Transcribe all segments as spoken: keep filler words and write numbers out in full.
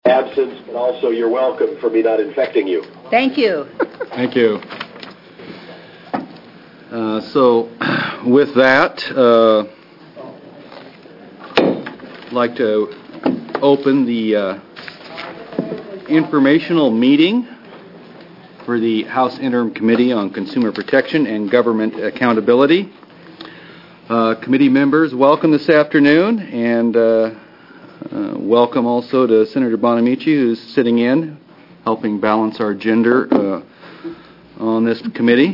Absence, but also you're welcome for me not infecting you. Thank you. Thank you. Uh, so, with that, uh, I'd like to open the uh, informational meeting for the House Interim Committee on Consumer Protection and Government Accountability. Uh, committee members, welcome this afternoon, and uh, uh, welcome also to Senator Bonamici, who's sitting in, helping balance our gender uh, on this committee.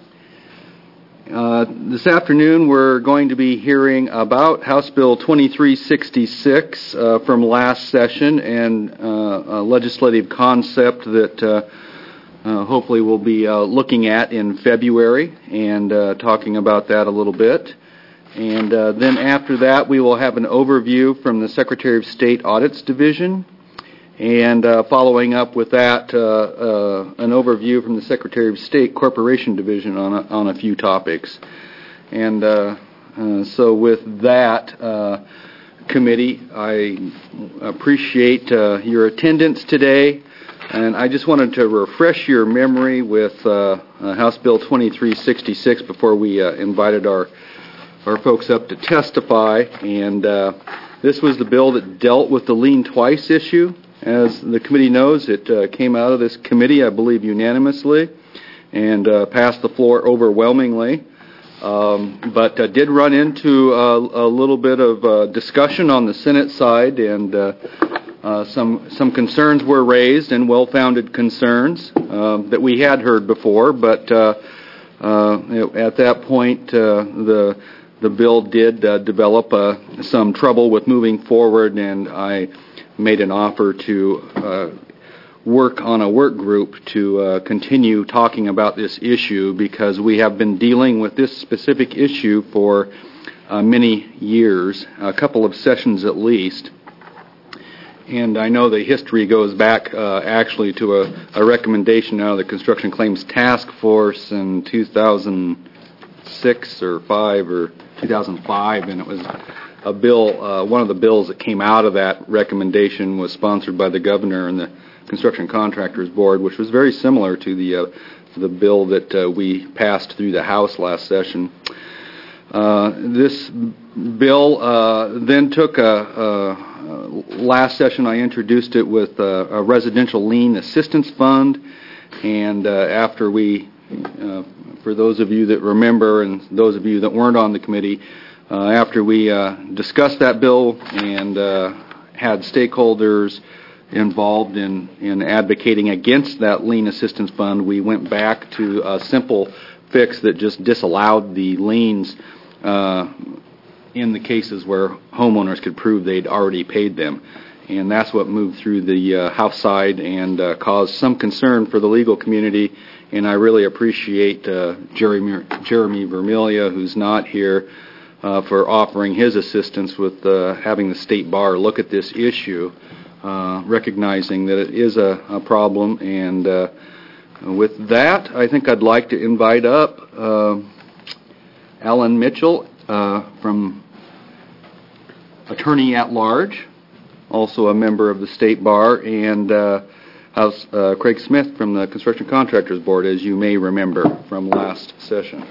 Uh, this afternoon, we're going to be hearing about House Bill twenty-three sixty-six uh, from last session, and uh, a legislative concept that uh, uh, hopefully we'll be uh, looking at in February and uh, talking about that a little bit. And uh, then after that, we will have an overview from the Secretary of State Audits Division. And uh, following up with that, uh, uh, an overview from the Secretary of State Corporation Division on a, on a few topics. And uh, uh, so with that, uh, committee, I appreciate uh, your attendance today. And I just wanted to refresh your memory with uh, uh, House Bill twenty-three sixty-six before we uh, invited our, our folks up to testify. And uh, this was the bill that dealt with the lien twice issue. As the committee knows, it uh, came out of this committee, I believe, unanimously and uh, passed the floor overwhelmingly, um, but uh, did run into uh, a little bit of uh, discussion on the Senate side, and uh, uh, some some concerns were raised, and well-founded concerns uh, that we had heard before, but uh, uh, at that point, uh, the the bill did uh, develop uh, some trouble with moving forward, and I made an offer to uh, work on a work group to uh, continue talking about this issue, because we have been dealing with this specific issue for uh, many years, a couple of sessions at least. And I know the history goes back uh, actually to a, a recommendation out of the Construction Claims Task Force in two thousand six or five or two thousand five, and it was a bill, uh, one of the bills that came out of that recommendation was sponsored by the governor and the Construction Contractors Board, which was very similar to the uh, the bill that uh, we passed through the House last session. Uh, this bill uh, then took a, a, a last session I introduced it with a, a residential lien assistance fund, and uh, after we, uh, for those of you that remember and those of you that weren't on the committee, Uh, after we uh, discussed that bill and uh, had stakeholders involved in, in advocating against that lien assistance fund, we went back to a simple fix that just disallowed the liens uh, in the cases where homeowners could prove they'd already paid them. And that's what moved through the uh, House side and uh, caused some concern for the legal community. And I really appreciate uh, Jeremy, Jeremy Vermilia, who's not here, Uh, for offering his assistance with uh, having the State Bar look at this issue, uh, recognizing that it is a, a problem. And uh, with that, I think I'd like to invite up uh, Alan Mitchell uh, from Attorney at Large, also a member of the State Bar, and uh, House uh, Craig Smith from the Construction Contractors Board, as you may remember from last session.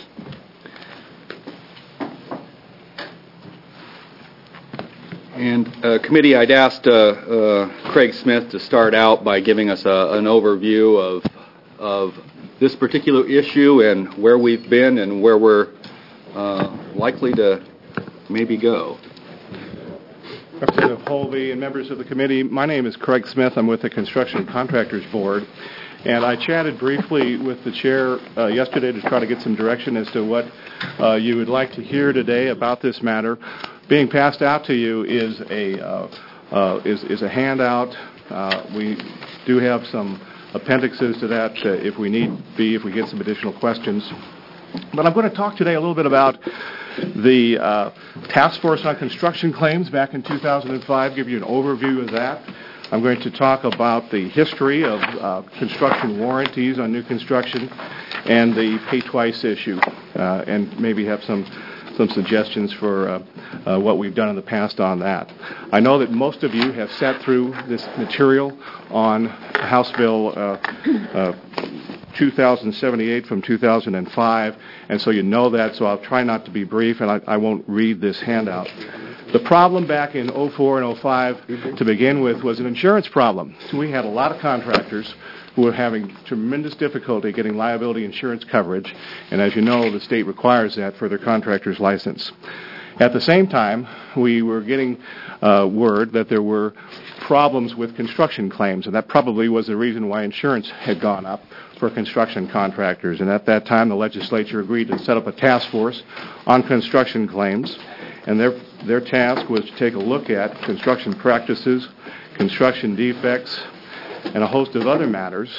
And uh, committee, I'd asked uh, uh, Craig Smith to start out by giving us a, an overview of of this particular issue and where we've been and where we're uh, likely to maybe go. Representative Holvey and members of the committee, my name is Craig Smith. I'm with the Construction Contractors Board, and I chatted briefly with the chair uh, yesterday to try to get some direction as to what uh, you would like to hear today about this matter. Being passed out to you is a uh, uh, is is a handout. Uh, we do have some appendixes to that uh, if we need be, if we get some additional questions. But I'm going to talk today a little bit about the uh, Task Force on Construction Claims back in two thousand five, give you an overview of that. I'm going to talk about the history of uh, construction warranties on new construction and the pay twice issue, uh, and maybe have some some suggestions for uh, uh, what we've done in the past on that. I know that most of you have sat through this material on House Bill uh, uh, two thousand seventy-eight from two thousand five, and so you know that, so I'll try not to be brief, and I, I won't read this handout. The problem back in oh four and oh five to begin with was an insurance problem. We had a lot of contractors who were having tremendous difficulty getting liability insurance coverage, and as you know, the state requires that for their contractor's license. At the same time, we were getting uh, word that there were problems with construction claims, and that probably was the reason why insurance had gone up for construction contractors. And at that time, the legislature agreed to set up a task force on construction claims, and their their task was to take a look at construction practices, construction defects, and a host of other matters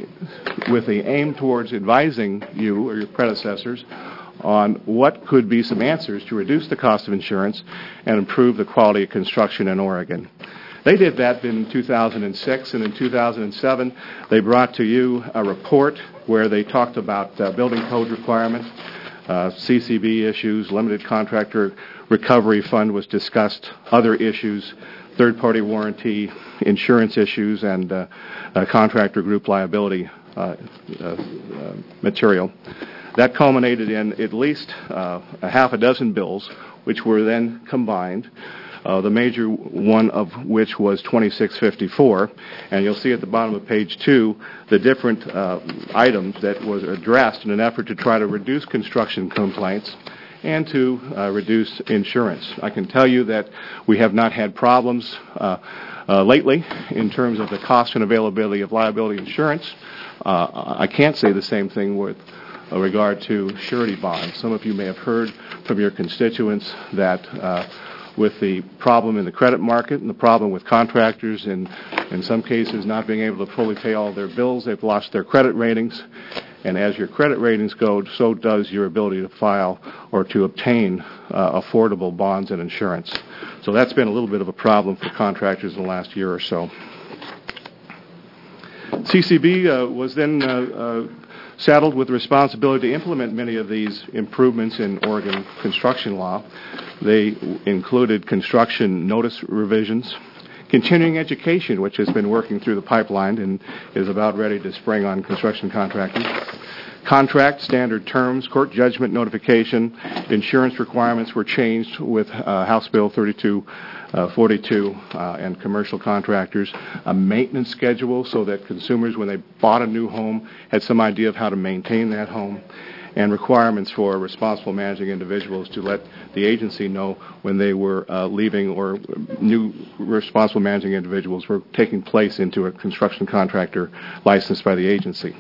with the aim towards advising you or your predecessors on what could be some answers to reduce the cost of insurance and improve the quality of construction in Oregon. They did that in two thousand six, and in two thousand seven they brought to you a report where they talked about uh, building code requirements, uh, C C B issues, limited contractor recovery fund was discussed, other issues, third-party warranty, insurance issues, and uh, uh, contractor group liability uh, uh, uh, material. That culminated in at least uh, a half a dozen bills, which were then combined, uh, the major one of which was twenty-six fifty-four. And you'll see at the bottom of page two the different uh, items that was addressed in an effort to try to reduce construction complaints and to uh, reduce insurance. I can tell you that we have not had problems uh, uh, lately in terms of the cost and availability of liability insurance. Uh, I can't say the same thing with uh, regard to surety bonds. Some of you may have heard from your constituents that uh, with the problem in the credit market and the problem with contractors and in some cases not being able to fully pay all their bills, they've lost their credit ratings. And as your credit ratings go, so does your ability to file or to obtain uh, affordable bonds and insurance. So that's been a little bit of a problem for contractors in the last year or so. C C B uh, was then uh, uh, saddled with the responsibility to implement many of these improvements in Oregon construction law. They included construction notice revisions, continuing education, which has been working through the pipeline and is about ready to spring on construction contractors, contract standard terms, court judgment notification, insurance requirements were changed with uh, House Bill thirty-two forty-two uh, and commercial contractors, a maintenance schedule so that consumers, when they bought a new home, had some idea of how to maintain that home, and requirements for responsible managing individuals to let the agency know when they were uh, leaving or new responsible managing individuals were taking place into a construction contractor licensed by the agency.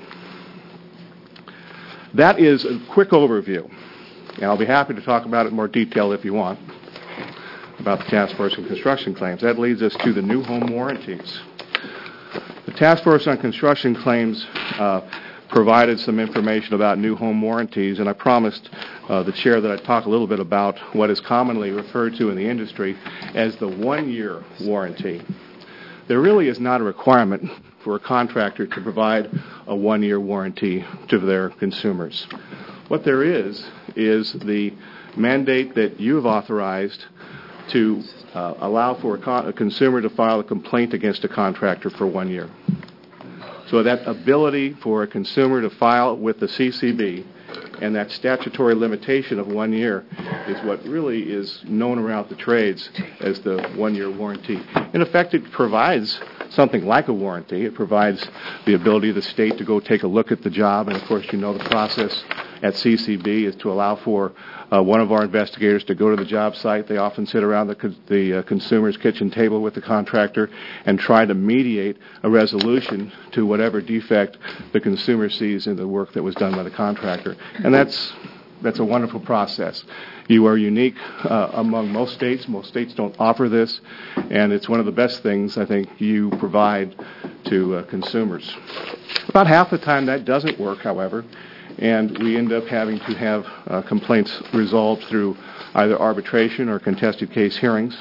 That is a quick overview, and I'll be happy to talk about it in more detail if you want, about the Task Force on Construction Claims. That leads us to the new home warranties. The Task Force on Construction Claims uh, provided some information about new home warranties, and I promised uh, the chair that I'd talk a little bit about what is commonly referred to in the industry as the one-year warranty. There really is not a requirement for a contractor to provide a one-year warranty to their consumers. What there is is the mandate that you have authorized to uh, allow for a, con- a consumer to file a complaint against a contractor for one year. So that ability for a consumer to file with the C C B and that statutory limitation of one year is what really is known around the trades as the one-year warranty. In effect, it provides something like a warranty. It provides the ability of the state to go take a look at the job, and of course you know the process at C C B is to allow for uh, one of our investigators to go to the job site. They often sit around the, co- the uh, consumer's kitchen table with the contractor and try to mediate a resolution to whatever defect the consumer sees in the work that was done by the contractor. And that's that's a wonderful process. You are unique uh, among most states. Most states don't offer this, and it's one of the best things I think you provide to uh, consumers. About half the time that doesn't work, however, and we end up having to have uh, complaints resolved through either arbitration or contested case hearings.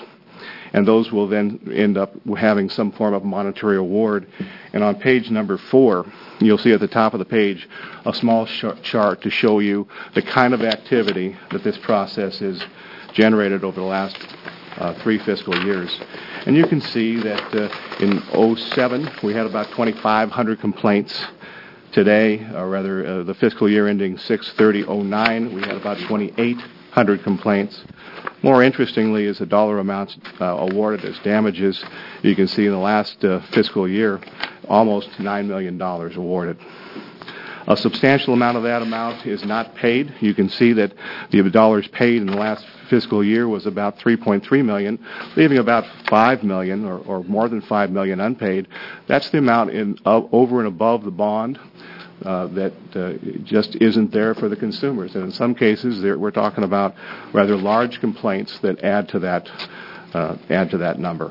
and those will then end up having some form of monetary award. And on page number four, you'll see at the top of the page a small sh- chart to show you the kind of activity that this process has generated over the last uh, three fiscal years. And you can see that uh, in oh seven, we had about twenty-five hundred complaints. Today, or rather uh, the fiscal year ending six thirty oh nine, we had about twenty-eight hundred complaints. More interestingly is the dollar amounts uh, awarded as damages. You can see in the last uh, fiscal year, almost nine million dollars awarded. A substantial amount of that amount is not paid. You can see that the dollars paid in the last fiscal year was about three point three million dollars, leaving about five million dollars or, or more than five million dollars unpaid. That's the amount in uh, over and above the bond uh, that uh, just isn't there for the consumers. And in some cases, we're talking about rather large complaints that add to that uh, add to that number.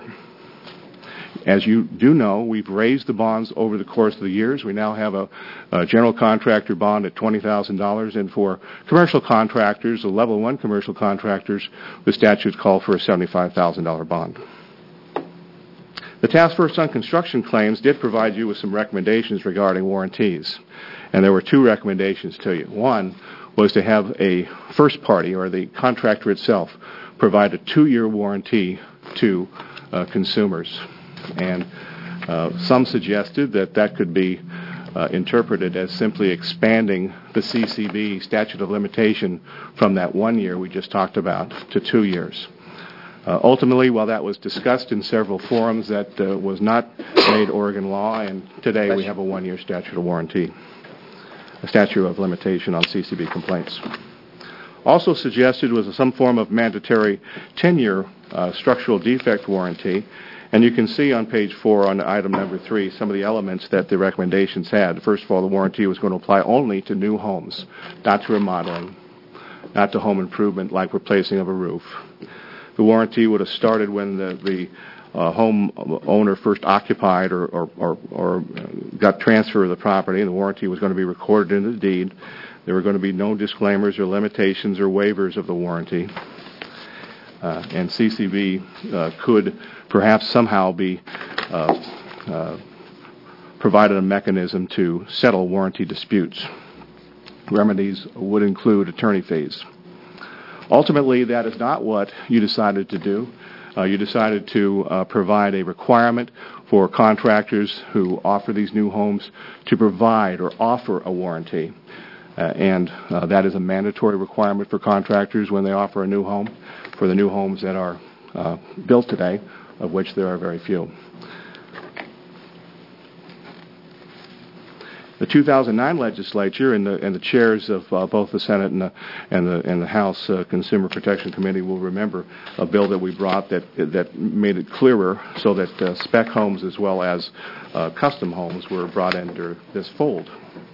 As you do know, we've raised the bonds over the course of the years. We now have a, a general contractor bond at twenty thousand dollars, and for commercial contractors, the level one commercial contractors, the statutes call for a seventy-five thousand dollars bond. The Task Force on Construction Claims did provide you with some recommendations regarding warranties, and there were two recommendations to you. One was to have a first party, or the contractor itself, provide a two-year warranty to uh, consumers. And uh, some suggested that that could be uh, interpreted as simply expanding the C C B statute of limitation from that one year we just talked about to two years. Uh, ultimately, while that was discussed in several forums, that uh, was not made Oregon law, and today we have a one-year statute of warranty, a statute of limitation on C C B complaints. Also suggested was some form of mandatory ten-year uh, structural defect warranty. And you can see on page four on item number three some of the elements that the recommendations had. First of all, the warranty was going to apply only to new homes, not to remodeling, not to home improvement like replacing of a roof. The warranty would have started when the, the uh, home owner first occupied or, or, or, or got transfer of the property, and the warranty was going to be recorded in the deed. There were going to be no disclaimers or limitations or waivers of the warranty. Uh, and C C B uh, could perhaps somehow be uh, uh, provided a mechanism to settle warranty disputes. Remedies would include attorney fees. Ultimately, that is not what you decided to do. Uh, you decided to uh, provide a requirement for contractors who offer these new homes to provide or offer a warranty. Uh, and uh, that is a mandatory requirement for contractors when they offer a new home, for the new homes that are uh, built today, of which there are very few. The two thousand nine legislature and the, and the chairs of uh, both the Senate and the, and the, and the House uh, Consumer Protection Committee will remember a bill that we brought that that made it clearer so that uh, spec homes as well as uh, custom homes were brought under this fold.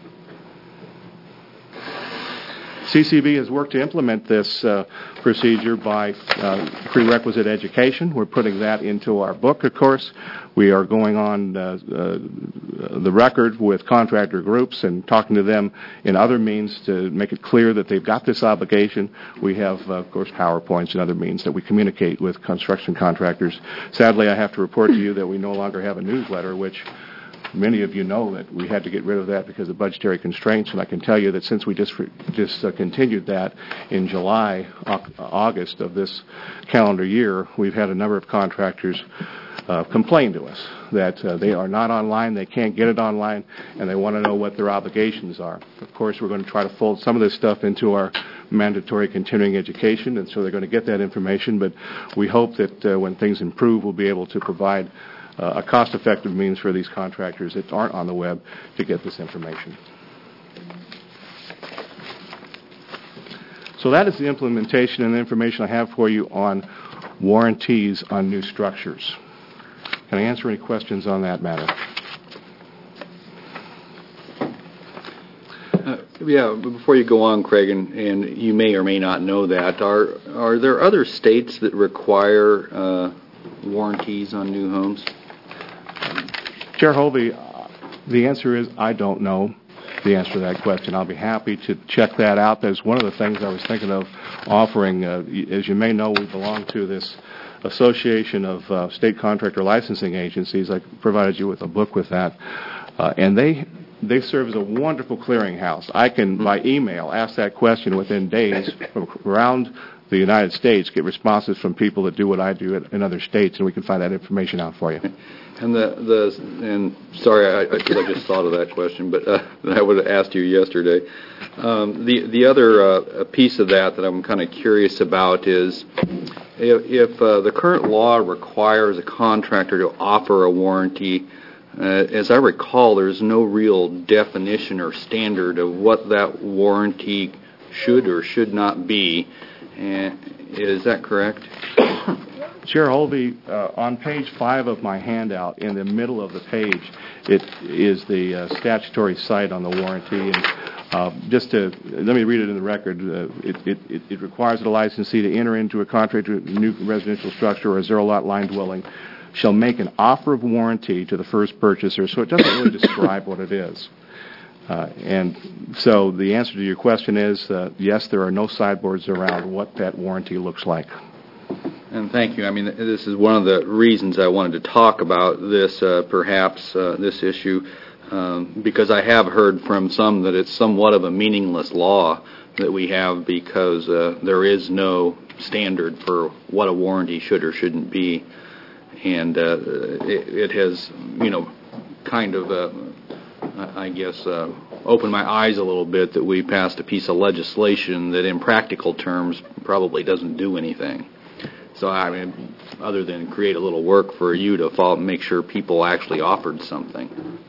C C B has worked to implement this uh, procedure by uh, prerequisite education. We're putting that into our book, of course. We are going on uh, uh, the record with contractor groups and talking to them in other means to make it clear that they've got this obligation. We have, uh, of course, PowerPoints and other means that we communicate with construction contractors. Sadly, I have to report to you that we no longer have a newsletter, which many of you know that we had to get rid of that because of budgetary constraints, and I can tell you that since we just just uh, continued that in July, August of this calendar year, we've had a number of contractors uh, complain to us that uh, they are not online, they can't get it online, and they want to know what their obligations are. Of course, we're going to try to fold some of this stuff into our mandatory continuing education, and so they're going to get that information, but we hope that uh, when things improve, we'll be able to provide Uh, a cost-effective means for these contractors that aren't on the web to get this information. So that is the implementation and the information I have for you on warranties on new structures. Can I answer any questions on that matter? Uh, yeah, before you go on, Craig, and, and you may or may not know that, are are there other states that require uh, warranties on new homes? Chair Hovey, the answer is I don't know the answer to that question. I'll be happy to check that out. That's one of the things I was thinking of offering. Uh, as you may know, we belong to this Association of uh, State Contractor Licensing Agencies. I provided you with a book with that. Uh, and they they serve as a wonderful clearinghouse. I can, by email, ask that question within days from around the United States, get responses from people that do what I do in other states, and we can find that information out for you. And the the and sorry, I, I, I just thought of that question, but uh, I would have asked you yesterday. Um, the the other uh, piece of that that I'm kind of curious about is if, if uh, the current law requires a contractor to offer a warranty. Uh, as I recall, there's no real definition or standard of what that warranty should or should not be. And is that correct? Chair Holvey, uh, on page five of my handout, in the middle of the page, it is the uh, statutory site on the warranty. And uh, just to let me read it in the record. Uh, it, it, it requires the licensee to enter into a contract with a new residential structure or a zero-lot line dwelling shall make an offer of warranty to the first purchaser. So it doesn't really describe what it is. Uh, and so the answer to your question is, uh, yes, there are no sideboards around what that warranty looks like. And thank you. I mean, this is one of the reasons I wanted to talk about this, uh, perhaps, uh, this issue, um, because I have heard from some that it's somewhat of a meaningless law that we have because uh, there is no standard for what a warranty should or shouldn't be. And uh, it, it has, you know, kind of, uh, I guess, uh, opened my eyes a little bit that we passed a piece of legislation that in practical terms probably doesn't do anything. So, I mean, other than create a little work for you to follow, make sure people actually offered something.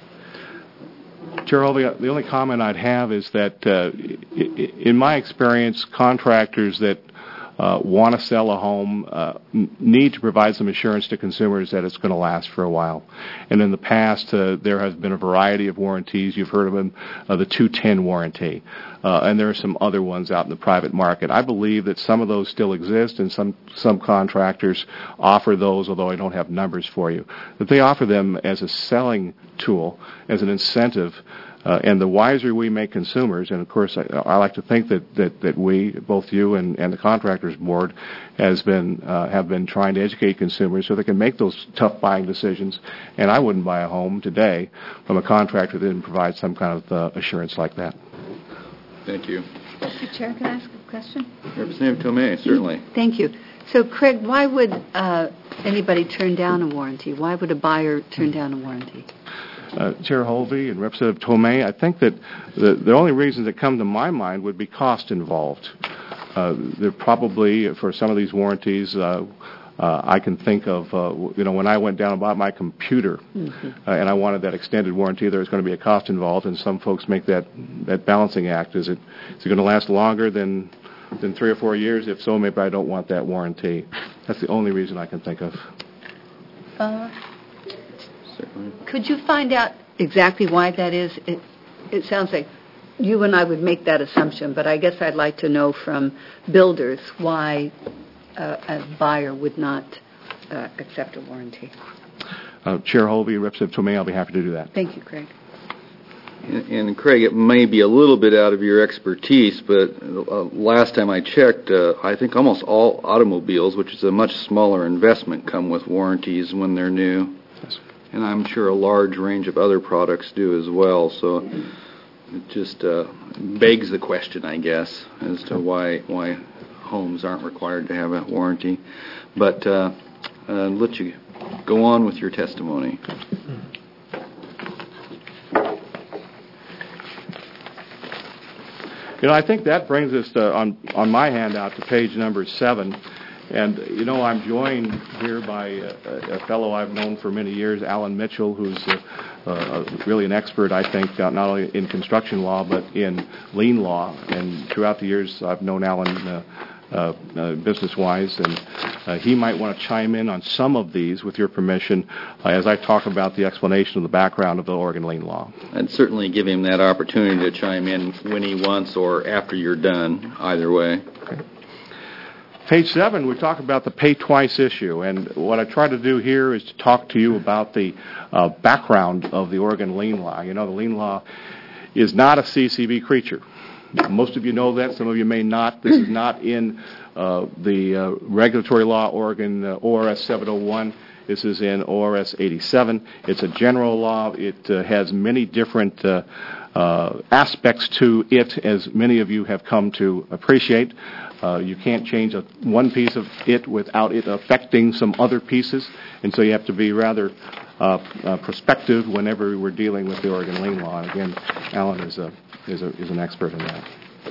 Chair Holvey, the only comment I'd have is that, uh, in my experience, contractors that Uh, want to sell a home, uh, n- need to provide some assurance to consumers that it's going to last for a while. And in the past, uh, there has been a variety of warranties. You've heard of them, uh, the two ten warranty. Uh, and there are some other ones out in the private market. I believe that some of those still exist, and some, some contractors offer those, although I don't have numbers for you. That they offer them as a selling tool, as an incentive. Uh, and the wiser we make consumers, and of course I, I like to think that, that, that we, both you and, and the Contractors Board, has been uh, have been trying to educate consumers so they can make those tough buying decisions. And I wouldn't buy a home today from a contractor that didn't provide some kind of uh, assurance like that. Thank you. Mister Chair, can I ask a question? Representative Tomei, certainly. Thank you. So, Craig, why would uh, anybody turn down a warranty? Why would a buyer turn down a warranty? Uh, Chair Holvey and Representative Tomei, I think that the, the only reasons that come to my mind would be cost involved. Uh, there probably, for some of these warranties, uh, uh, I can think of, uh, you know, when I went down and bought my computer mm-hmm. uh, and I wanted that extended warranty, there's going to be a cost involved, and some folks make that, that balancing act. Is it is it going to last longer than than three or four years? If so, maybe I don't want that warranty. That's the only reason I can think of. Uh, Could you find out exactly why that is? It, it sounds like you and I would make that assumption, but I guess I'd like to know from builders why uh, a buyer would not uh, accept a warranty. Uh, Chair Holvey, Representative Tomei, I'll be happy to do that. Thank you, Craig. And, and Craig, it may be a little bit out of your expertise, but uh, last time I checked, uh, I think almost all automobiles, which is a much smaller investment, come with warranties when they're new. Yes. And I'm sure a large range of other products do as well. So it just uh, begs the question, I guess, as to why why homes aren't required to have a warranty. But uh, uh, let you go on with your testimony. You know, I think that brings us to, on on my handout to page number seven. And, you know, I'm joined here by a, a fellow I've known for many years, Alan Mitchell, who's a, a, really an expert, I think, not only in construction law but in lien law. And throughout the years, I've known Alan uh, uh, uh, business-wise, and uh, he might want to chime in on some of these, with your permission, uh, as I talk about the explanation of the background of the Oregon lien law. I'd certainly give him that opportunity to chime in when he wants or after you're done, either way. Okay. Page seven, we talk about the pay twice issue, and what I try to do here is to talk to you about the uh, background of the Oregon lien law. You know, the lien law is not a C C B creature. Most of you know that. Some of you may not. This is not in uh, the uh, regulatory law, Oregon uh, O R S seven oh one. This is in O R S eighty-seven. It's a general law. It uh, has many different uh, uh, aspects to it, as many of you have come to appreciate. Uh, you can't change a, one piece of it without it affecting some other pieces, and so you have to be rather uh, uh, prospective whenever we're dealing with the Oregon lien law. And again, Alan is a is a is an expert in that.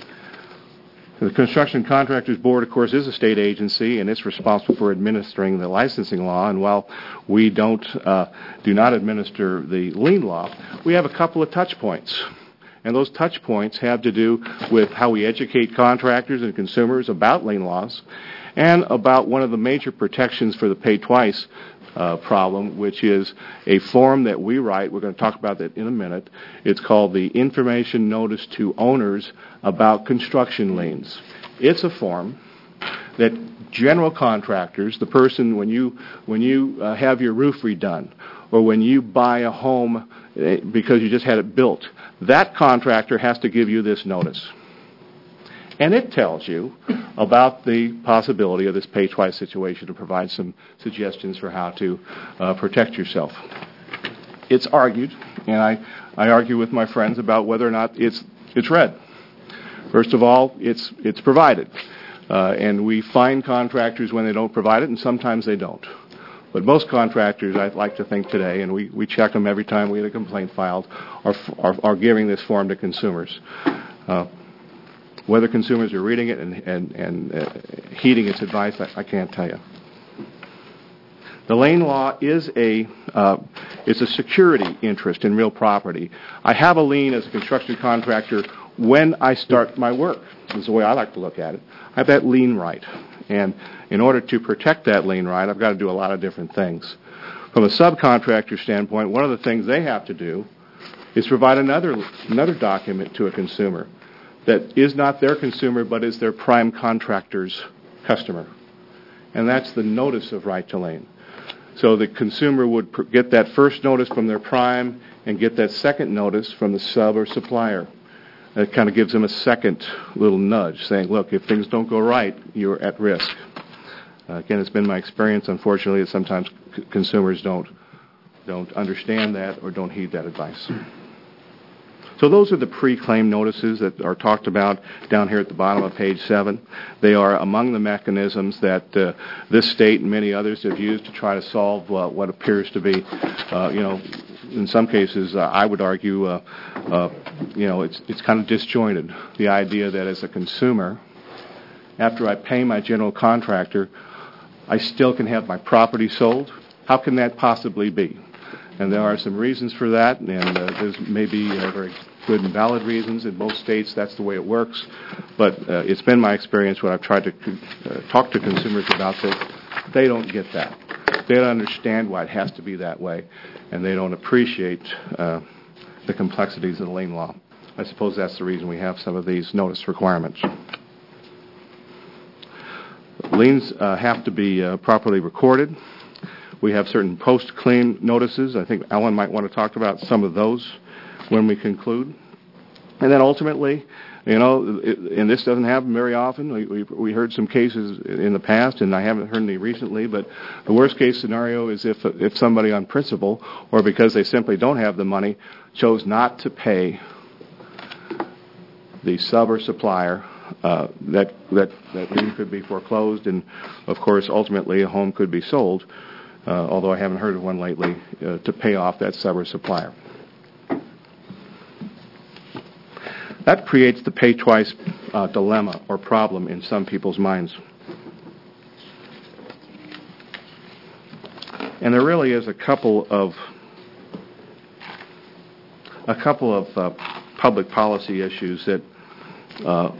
The Construction Contractors Board, of course, is a state agency, and it's responsible for administering the licensing law. And while we don't uh, do not administer the lien law, we have a couple of touch points. And those touch points have to do with how we educate contractors and consumers about lien laws and about one of the major protections for the pay twice uh, problem, which is a form that we write. We're going to talk about that in a minute. It's called the Information Notice to Owners About Construction Liens. It's a form that general contractors, the person when you when you uh, have your roof redone, or when you buy a home because you just had it built, that contractor has to give you this notice. And it tells you about the possibility of this pay twice situation to provide some suggestions for how to uh, protect yourself. It's argued, and I, I argue with my friends about whether or not it's it's read. First of all, it's it's provided. Uh, and we fine contractors when they don't provide it, and sometimes they don't. But most contractors, I'd like to think today, and we, we check them every time we get a complaint filed, are, are, are giving this form to consumers. Uh, whether consumers are reading it and, and, and uh, heeding its advice, I, I can't tell you. The lien law is a uh, it's a security interest in real property. I have a lien as a construction contractor when I start my work. This is the way I like to look at it. I have that lien right. And in order to protect that lien right, I've got to do a lot of different things. From a subcontractor standpoint, one of the things they have to do is provide another another document to a consumer that is not their consumer but is their prime contractor's customer. And that's the notice of right to lien. So the consumer would pr- get that first notice from their prime and get that second notice from the sub or supplier. It kind of gives them a second little nudge, saying, look, if things don't go right, you're at risk. Uh, again, it's been my experience, unfortunately, that sometimes c- consumers don't don't understand that or don't heed that advice. So those are the pre-claim notices that are talked about down here at the bottom of page seven. They are among the mechanisms that uh, this state and many others have used to try to solve uh, what appears to be, uh, you know, in some cases, uh, I would argue, uh, uh, you know, it's it's kind of disjointed. The idea that as a consumer, after I pay my general contractor, I still can have my property sold. How can that possibly be? And there are some reasons for that, and uh, there's maybe uh, very good and valid reasons. In most states, that's the way it works. But uh, it's been my experience when I've tried to uh, talk to consumers about this, they don't get that. They don't understand why it has to be that way, and they don't appreciate uh, the complexities of the lien law. I suppose that's the reason we have some of these notice requirements. Liens uh, have to be uh, properly recorded. We have certain post-claim notices. I think Alan might want to talk about some of those when we conclude. And then ultimately, you know, it, and this doesn't happen very often. We, we we heard some cases in the past, and I haven't heard any recently, but the worst-case scenario is if if somebody on principle or because they simply don't have the money chose not to pay the sub or supplier, uh, that, that, that lien could be foreclosed, and, of course, ultimately a home could be sold. Uh, although I haven't heard of one lately, uh, to pay off that sub or supplier. That creates the pay twice uh, dilemma or problem in some people's minds. And there really is a couple of a couple of uh, public policy issues that uh,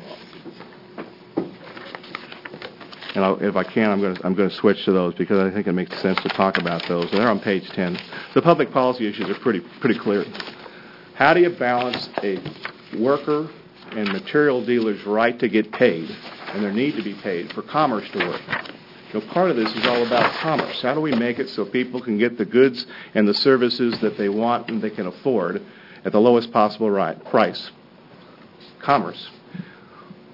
And I'll, if I can, I'm going to I'm going to switch to those because I think it makes sense to talk about those. And they're on page ten. The public policy issues are pretty pretty clear. How do you balance a worker and material dealer's right to get paid and their need to be paid for commerce to work? You know, part of this is all about commerce. How do we make it so people can get the goods and the services that they want and they can afford at the lowest possible right, price? Commerce.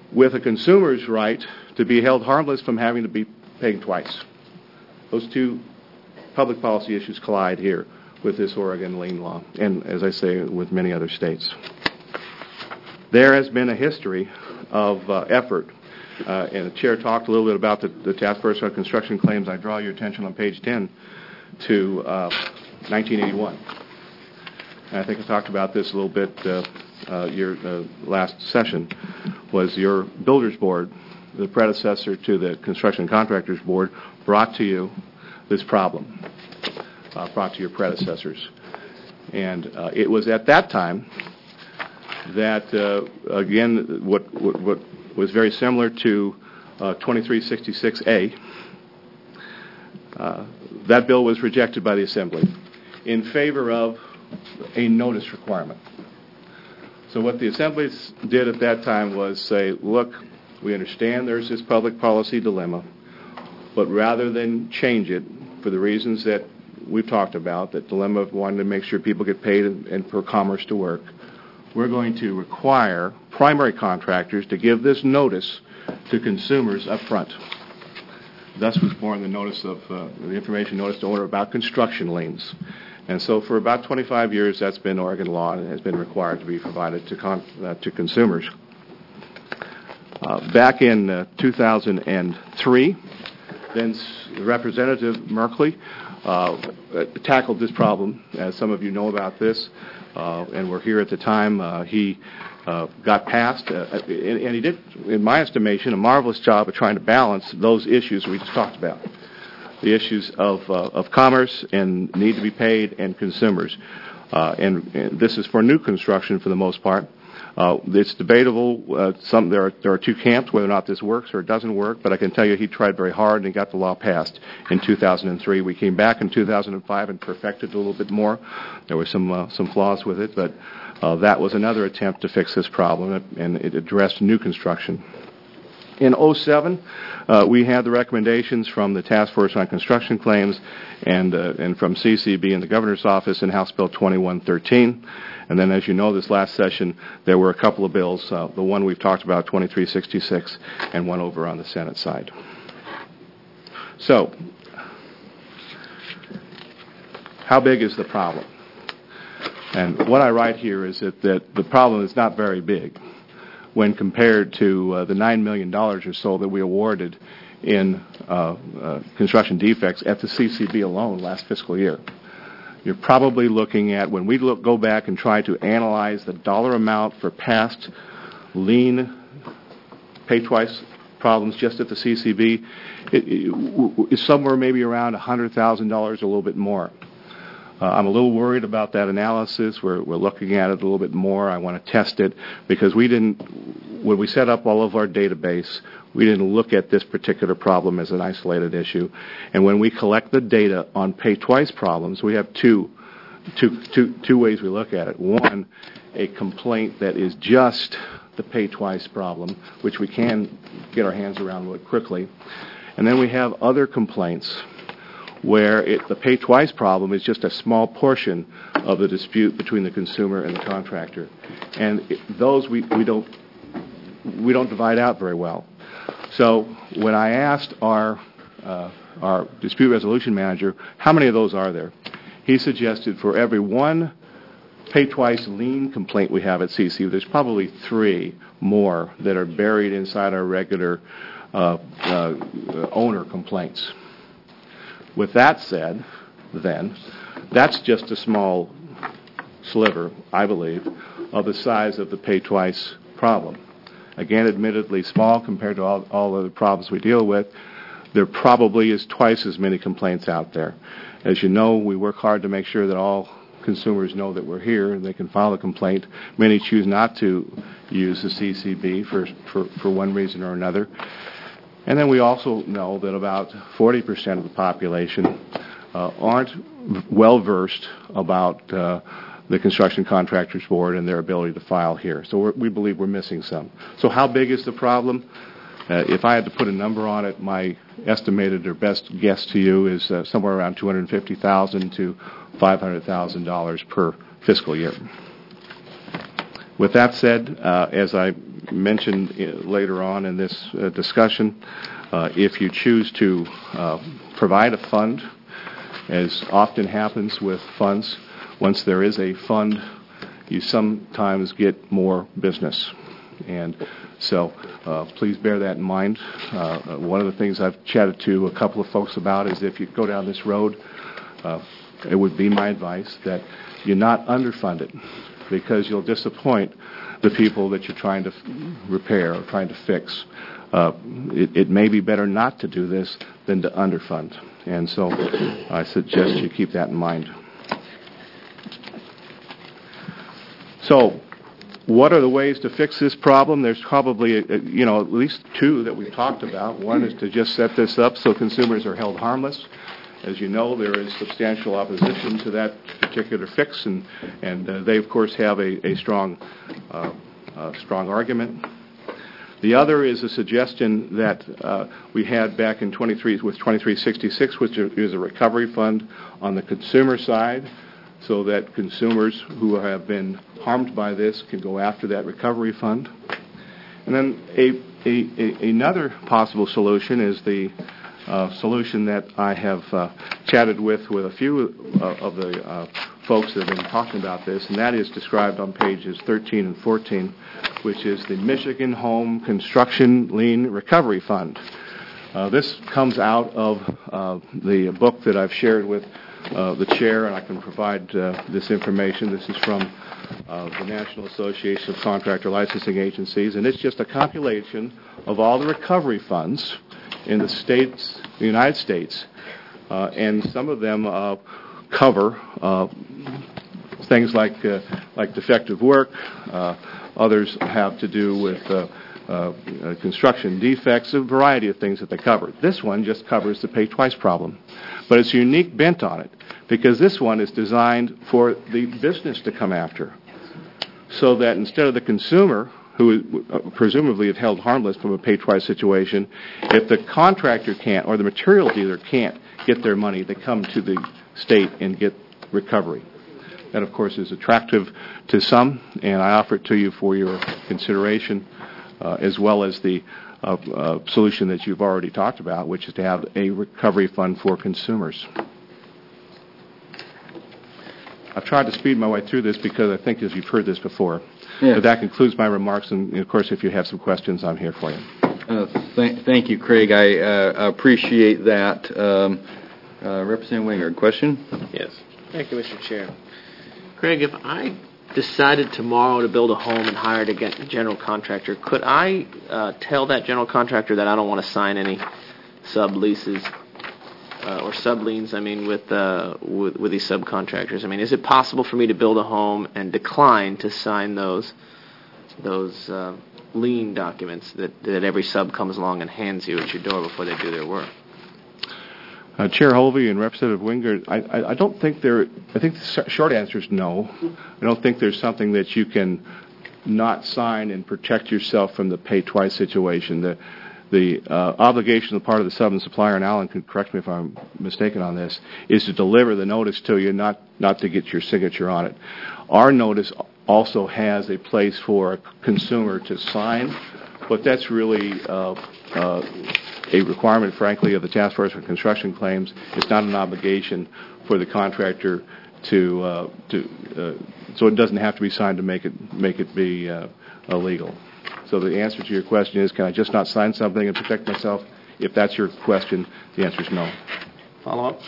with a consumer's right to be held harmless from having to be paid twice. Those two public policy issues collide here with this Oregon lien law, and as I say, with many other states. There has been a history of uh, effort, uh, and the Chair talked a little bit about the, the Task Force on Construction Claims. I draw your attention on page ten to uh, nineteen eighty-one. And I think I talked about this a little bit uh, uh, your uh, last session, was your Builders Board, the predecessor to the Construction Contractors Board, brought to you this problem, uh, brought to your predecessors. And uh, it was at that time that, uh, again, what, what, what was very similar to uh, twenty-three sixty-six A, uh, that bill was rejected by the Assembly in favor of a notice requirement. So what the assemblies did at that time was say, look, we understand there's this public policy dilemma, but rather than change it for the reasons that we've talked about, that dilemma of wanting to make sure people get paid and, and for commerce to work, we're going to require primary contractors to give this notice to consumers up front. Thus was born the notice of uh, the information notice to owner about construction liens. And so for about twenty-five years, that's been Oregon law and has been required to be provided to con- uh, to consumers. Uh, back in uh, two thousand three, then Representative Merkley uh, tackled this problem. As some of you know about this, uh, and were here at the time, uh, he uh, got passed, uh, and, and he did, in my estimation, a marvelous job of trying to balance those issues we just talked about. The issues of uh, of commerce and need to be paid and consumers. Uh, and, and this is for new construction for the most part. Uh, it's debatable. Uh, some there are, there are two camps whether or not this works or it doesn't work, but I can tell you he tried very hard and he got the law passed in two thousand three. We came back in two thousand five and perfected it a little bit more. There were some uh, some flaws with it, but uh, that was another attempt to fix this problem, and it addressed new construction. In oh seven, uh, we had the recommendations from the Task Force on Construction Claims and uh, and from C C B in the Governor's Office in House Bill twenty-one thirteen. And then, as you know, this last session, there were a couple of bills, uh, the one we've talked about, twenty-three sixty-six, and one over on the Senate side. So, how big is the problem? And what I write here is that, that the problem is not very big when compared to uh, the nine million dollars or so that we awarded in uh, uh, construction defects at the C C B alone last fiscal year. You're probably looking at, when we look, go back and try to analyze the dollar amount for past lien pay twice problems just at the C C B, it, it, it's somewhere maybe around one hundred thousand dollars, a little bit more. Uh, I'm a little worried about that analysis. We're, we're looking at it a little bit more. I want to test it because we didn't, when we set up all of our database, we didn't look at this particular problem as an isolated issue. And when we collect the data on pay twice problems, we have two, two, two, two ways we look at it. One, a complaint that is just the pay twice problem, which we can get our hands around really quickly. And then we have other complaints where it, the pay twice problem is just a small portion of the dispute between the consumer and the contractor, and it, those we, we don't we don't divide out very well. So when I asked our uh, our dispute resolution manager how many of those are there, he suggested for every one pay twice lien complaint we have at C C, there's probably three more that are buried inside our regular uh, uh, owner complaints. With that said, then, that's just a small sliver, I believe, of the size of the pay twice problem. Again, admittedly small compared to all, all other problems we deal with. There probably is twice as many complaints out there. As you know, we work hard to make sure that all consumers know that we're here and they can file a complaint. Many choose not to use the C C B for, for, for one reason or another. And then we also know that about forty percent of the population uh, aren't well versed about uh, the Construction Contractors Board and their ability to file here. So we're, we believe we're missing some. So how big is the problem? Uh, if I had to put a number on it, my estimated or best guess to you is uh, somewhere around two hundred fifty thousand dollars to five hundred thousand dollars per fiscal year. With that said, uh, as I mentioned uh, later on in this uh, discussion, uh, if you choose to uh, provide a fund, as often happens with funds, once there is a fund, you sometimes get more business. And so uh, please bear that in mind. Uh, one of the things I've chatted to a couple of folks about is if you go down this road, uh, it would be my advice that you not underfund it, because you'll disappoint the people that you're trying to f- repair or trying to fix. Uh, it, it may be better not to do this than to underfund. And so I suggest you keep that in mind. So what are the ways to fix this problem? There's probably, a, a, you know, at least two that we've talked about. One is to just set this up so consumers are held harmless. As you know, there is substantial opposition to that particular fix, and, and uh, they, of course, have a, a strong, uh, uh, strong argument. The other is a suggestion that uh, we had back in twenty-three with twenty-three sixty-six, which is a recovery fund on the consumer side, so that consumers who have been harmed by this can go after that recovery fund. And then a, a, a, another possible solution is the uh, solution that I have uh, chatted with with a few uh, of the uh, folks that have been talking about this, and that is described on pages thirteen and fourteen, which is the Michigan Home Construction Lien Recovery Fund. Uh, this comes out of uh, the book that I've shared with uh, the chair, and I can provide uh, this information. This is from uh, the National Association of Contractor Licensing Agencies, and it's just a compilation of all the recovery funds in the states, the United States, uh, and some of them uh, cover uh, things like uh, like defective work. Uh, others have to do with uh, uh, construction defects, a variety of things that they cover. This one just covers the pay twice problem, but it's a unique bent on it because this one is designed for the business to come after, so that instead of the consumer, who presumably have held harmless from a pay twice situation, if the contractor can't or the material dealer can't get their money, they come to the state and get recovery. That, of course, is attractive to some, and I offer it to you for your consideration, uh, as well as the uh, uh, solution that you've already talked about, which is to have a recovery fund for consumers. I've tried to speed my way through this because I think as you've heard this before. Yeah. But that concludes my remarks, and, of course, if you have some questions, I'm here for you. Uh, th- thank you, Craig. I uh, appreciate that. Um, uh, Representative Wingard, question? Yes. Thank you, Mister Chair. Craig, if I decided tomorrow to build a home and hired a general contractor, could I uh, tell that general contractor that I don't want to sign any subleases uh, or subliens, I mean, with, uh, with with these subcontractors? I mean, is it possible for me to build a home and decline to sign those those uh, lien documents that, that every sub comes along and hands you at your door before they do their work? Uh, Chair Holvey and Representative Wingard, I, I, I don't think there. I think the short answer is no. I don't think there's something that you can not sign and protect yourself from the pay twice situation. The the uh, obligation on the part of the sub and supplier, and Alan can correct me if I'm mistaken on this, is to deliver the notice to you, not not to get your signature on it. Our notice also has a place for a consumer to sign, but that's really uh, uh, a requirement, frankly, of the Task Force for Construction Claims. It's not an obligation for the contractor to uh, to uh, so it doesn't have to be signed to make it make it be uh, illegal. So the answer to your question is, can I just not sign something and protect myself? If that's your question, the answer is no. Follow up.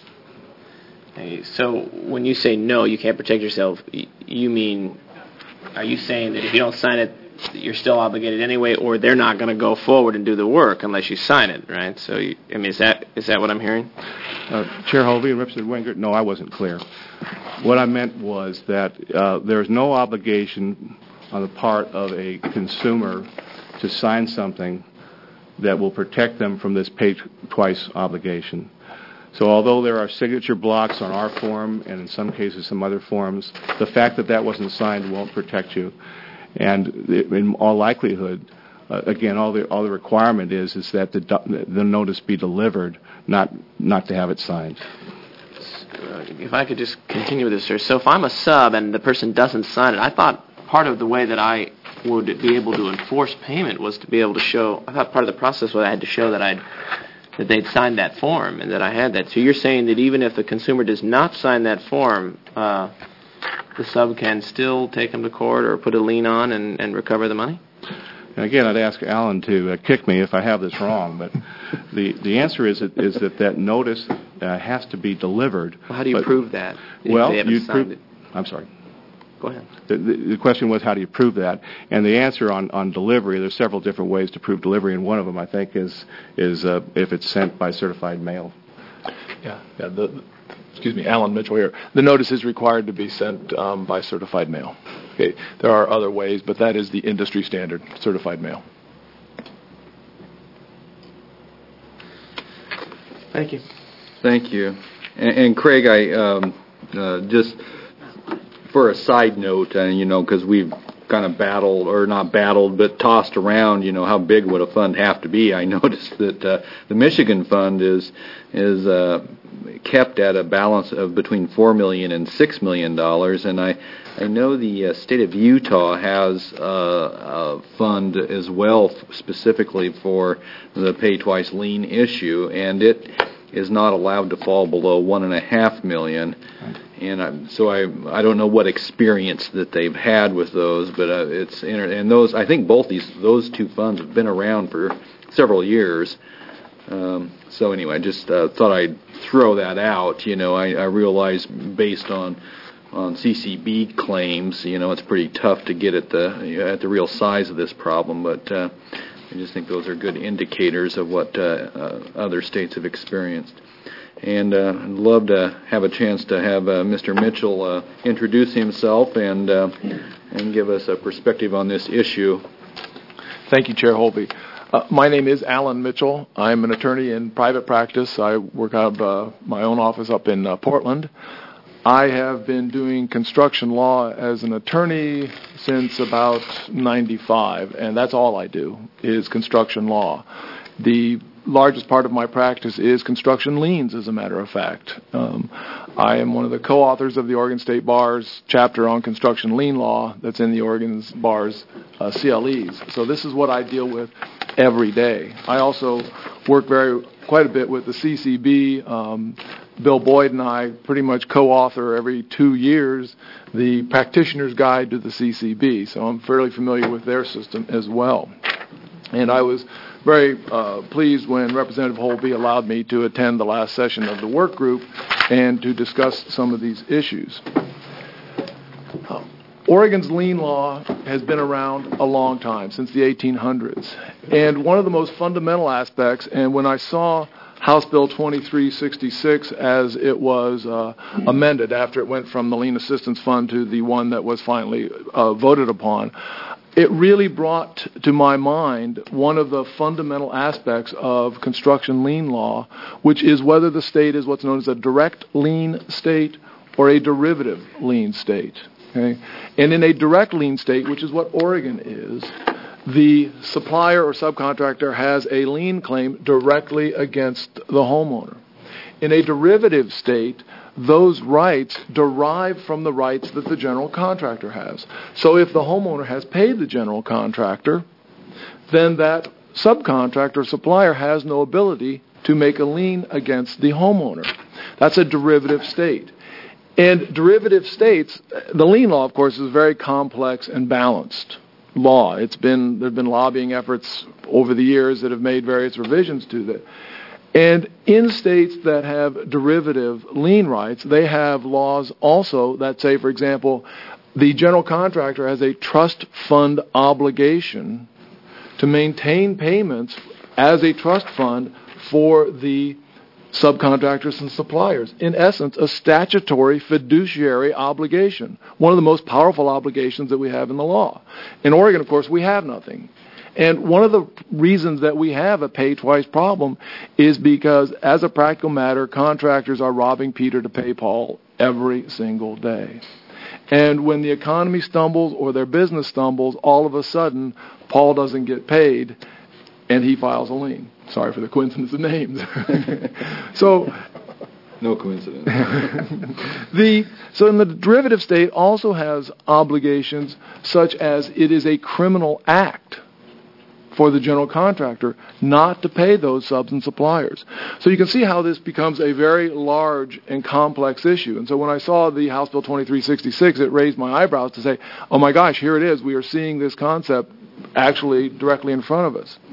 Hey, so when you say no, you can't protect yourself, you mean, are you saying that if you don't sign it, you're still obligated anyway, or they're not going to go forward and do the work unless you sign it, right? So, you, I mean, is that is that what I'm hearing? Uh, Chair Holvey and Representative Wingard, no, I wasn't clear. What I meant was that uh, there is no obligation on the part of a consumer to sign something that will protect them from this pay twice obligation. So although there are signature blocks on our form and in some cases some other forms, the fact that that wasn't signed won't protect you. And in all likelihood, uh, again, all the all the requirement is is that the the notice be delivered, not not to have it signed. If I could just continue with this, sir. So if I'm a sub and the person doesn't sign it, I thought part of the way that I would be able to enforce payment was to be able to show, I thought part of the process was I had to show that I'd that they'd signed that form and that I had that. So you're saying that even if the consumer does not sign that form, uh, the sub can still take them to court or put a lien on and, and recover the money? And again, I'd ask Alan to uh, kick me if I have this wrong, but the the answer is that, is that that notice uh, has to be delivered. Well, how do you but, prove that? Well, they haven't you signed prove. it? I'm sorry. Go ahead. The, the, the question was, how do you prove that? And the answer on, on delivery, there's several different ways to prove delivery, and one of them, I think, is is uh, if it's sent by certified mail. Yeah, yeah. The, excuse me, Alan Mitchell here. The notice is required to be sent um, by certified mail. Okay, there are other ways, but that is the industry standard, certified mail. Thank you. Thank you. And, and Craig, I um, uh, just for a side note, uh, you know, because we've kind of battled, or not battled, but tossed around, you know, how big would a fund have to be? I noticed that uh, the Michigan fund is is uh, kept at a balance of between four million dollars and six million dollars, and I I know the uh, state of Utah has uh, a fund as well, f- specifically for the pay twice lien issue, and it is not allowed to fall below one and a half million. And I, so I I don't know what experience that they've had with those, but uh, it's inter- and those I think both these those two funds have been around for several years. Um, so anyway, I just uh, thought I'd throw that out. You know, I, I realize based on on C C B claims, you know, it's pretty tough to get at the at the real size of this problem, but uh, I just think those are good indicators of what uh, uh, other states have experienced. And uh, I'd love to have a chance to have uh, Mister Mitchell uh, introduce himself and uh, and give us a perspective on this issue. Thank you, Chair Holby. Uh, my name is Alan Mitchell. I'm an attorney in private practice. I work out of uh, my own office up in uh, Portland. I have been doing construction law as an attorney since about ninety-five, and that's all I do is construction law. The largest part of my practice is construction liens, as a matter of fact. Um, I am one of the co-authors of the Oregon State Bar's chapter on construction lien law that's in the Oregon Bar's uh, C L Es. So this is what I deal with every day. I also work very quite a bit with the C C B. Um, Bill Boyd and I pretty much co-author every two years the Practitioner's Guide to the C C B, so I'm fairly familiar with their system as well. And I was very uh, pleased when Representative Holby allowed me to attend the last session of the work group and to discuss some of these issues. Uh, Oregon's lien law has been around a long time, since the eighteen hundreds. And one of the most fundamental aspects, and when I saw House Bill twenty-three sixty-six as it was uh, amended after it went from the Lien Assistance Fund to the one that was finally uh, voted upon, it really brought to my mind one of the fundamental aspects of construction lien law, which is whether the state is what's known as a direct lien state or a derivative lien state. Okay? And in a direct lien state, which is what Oregon is, the supplier or subcontractor has a lien claim directly against the homeowner. In a derivative state, those rights derive from the rights that the general contractor has. So if the homeowner has paid the general contractor, then that subcontractor or supplier has no ability to make a lien against the homeowner. That's a derivative state. And derivative states, the lien law, of course, is very complex and balanced law. It's been there have been lobbying efforts over the years that have made various revisions to that. And in states that have derivative lien rights, they have laws also that say, for example, the general contractor has a trust fund obligation to maintain payments as a trust fund for the subcontractors and suppliers. In essence, a statutory fiduciary obligation, one of the most powerful obligations that we have in the law. In Oregon, of course, we have nothing. And one of the reasons that we have a pay-twice problem is because, as a practical matter, contractors are robbing Peter to pay Paul every single day. And when the economy stumbles or their business stumbles, all of a sudden, Paul doesn't get paid, and he files a lien. Sorry for the coincidence of names. So No coincidence. the so in the derivative state also has obligations such as it is a criminal act for the general contractor not to pay those subs and suppliers. So you can see how this becomes a very large and complex issue. And so when I saw the House Bill twenty-three sixty-six, it raised my eyebrows to say, oh my gosh, here it is. We are seeing this concept actually directly in front of us.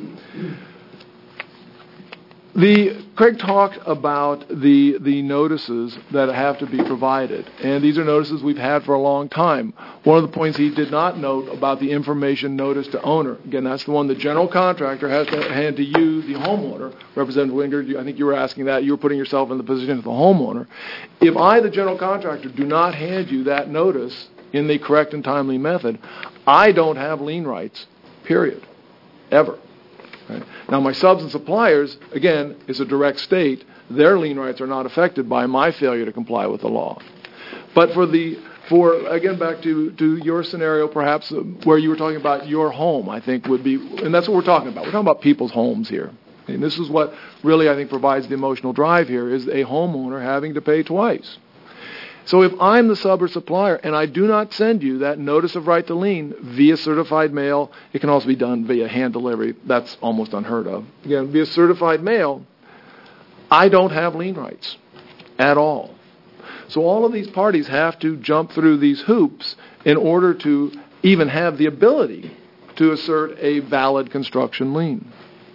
The Craig talked about the the notices that have to be provided, and these are notices we've had for a long time. One of the points he did not note about the information notice to owner. Again, that's the one the general contractor has to hand to you, the homeowner. Representative Wingard, I think you were asking that. You were putting yourself in the position of the homeowner. If I, the general contractor, do not hand you that notice in the correct and timely method, I don't have lien rights, period, ever. Right. Now, my subs and suppliers, again, is a direct state. Their lien rights are not affected by my failure to comply with the law. But for the, for again, back to, to your scenario, perhaps, uh, where you were talking about your home, I think would be, and that's what we're talking about. We're talking about people's homes here. And this is what really, I think, provides the emotional drive here, is a homeowner having to pay twice. So if I'm the sub or supplier and I do not send you that notice of right to lien via certified mail, it can also be done via hand delivery. That's almost unheard of. Again, via certified mail, I don't have lien rights at all. So all of these parties have to jump through these hoops in order to even have the ability to assert a valid construction lien.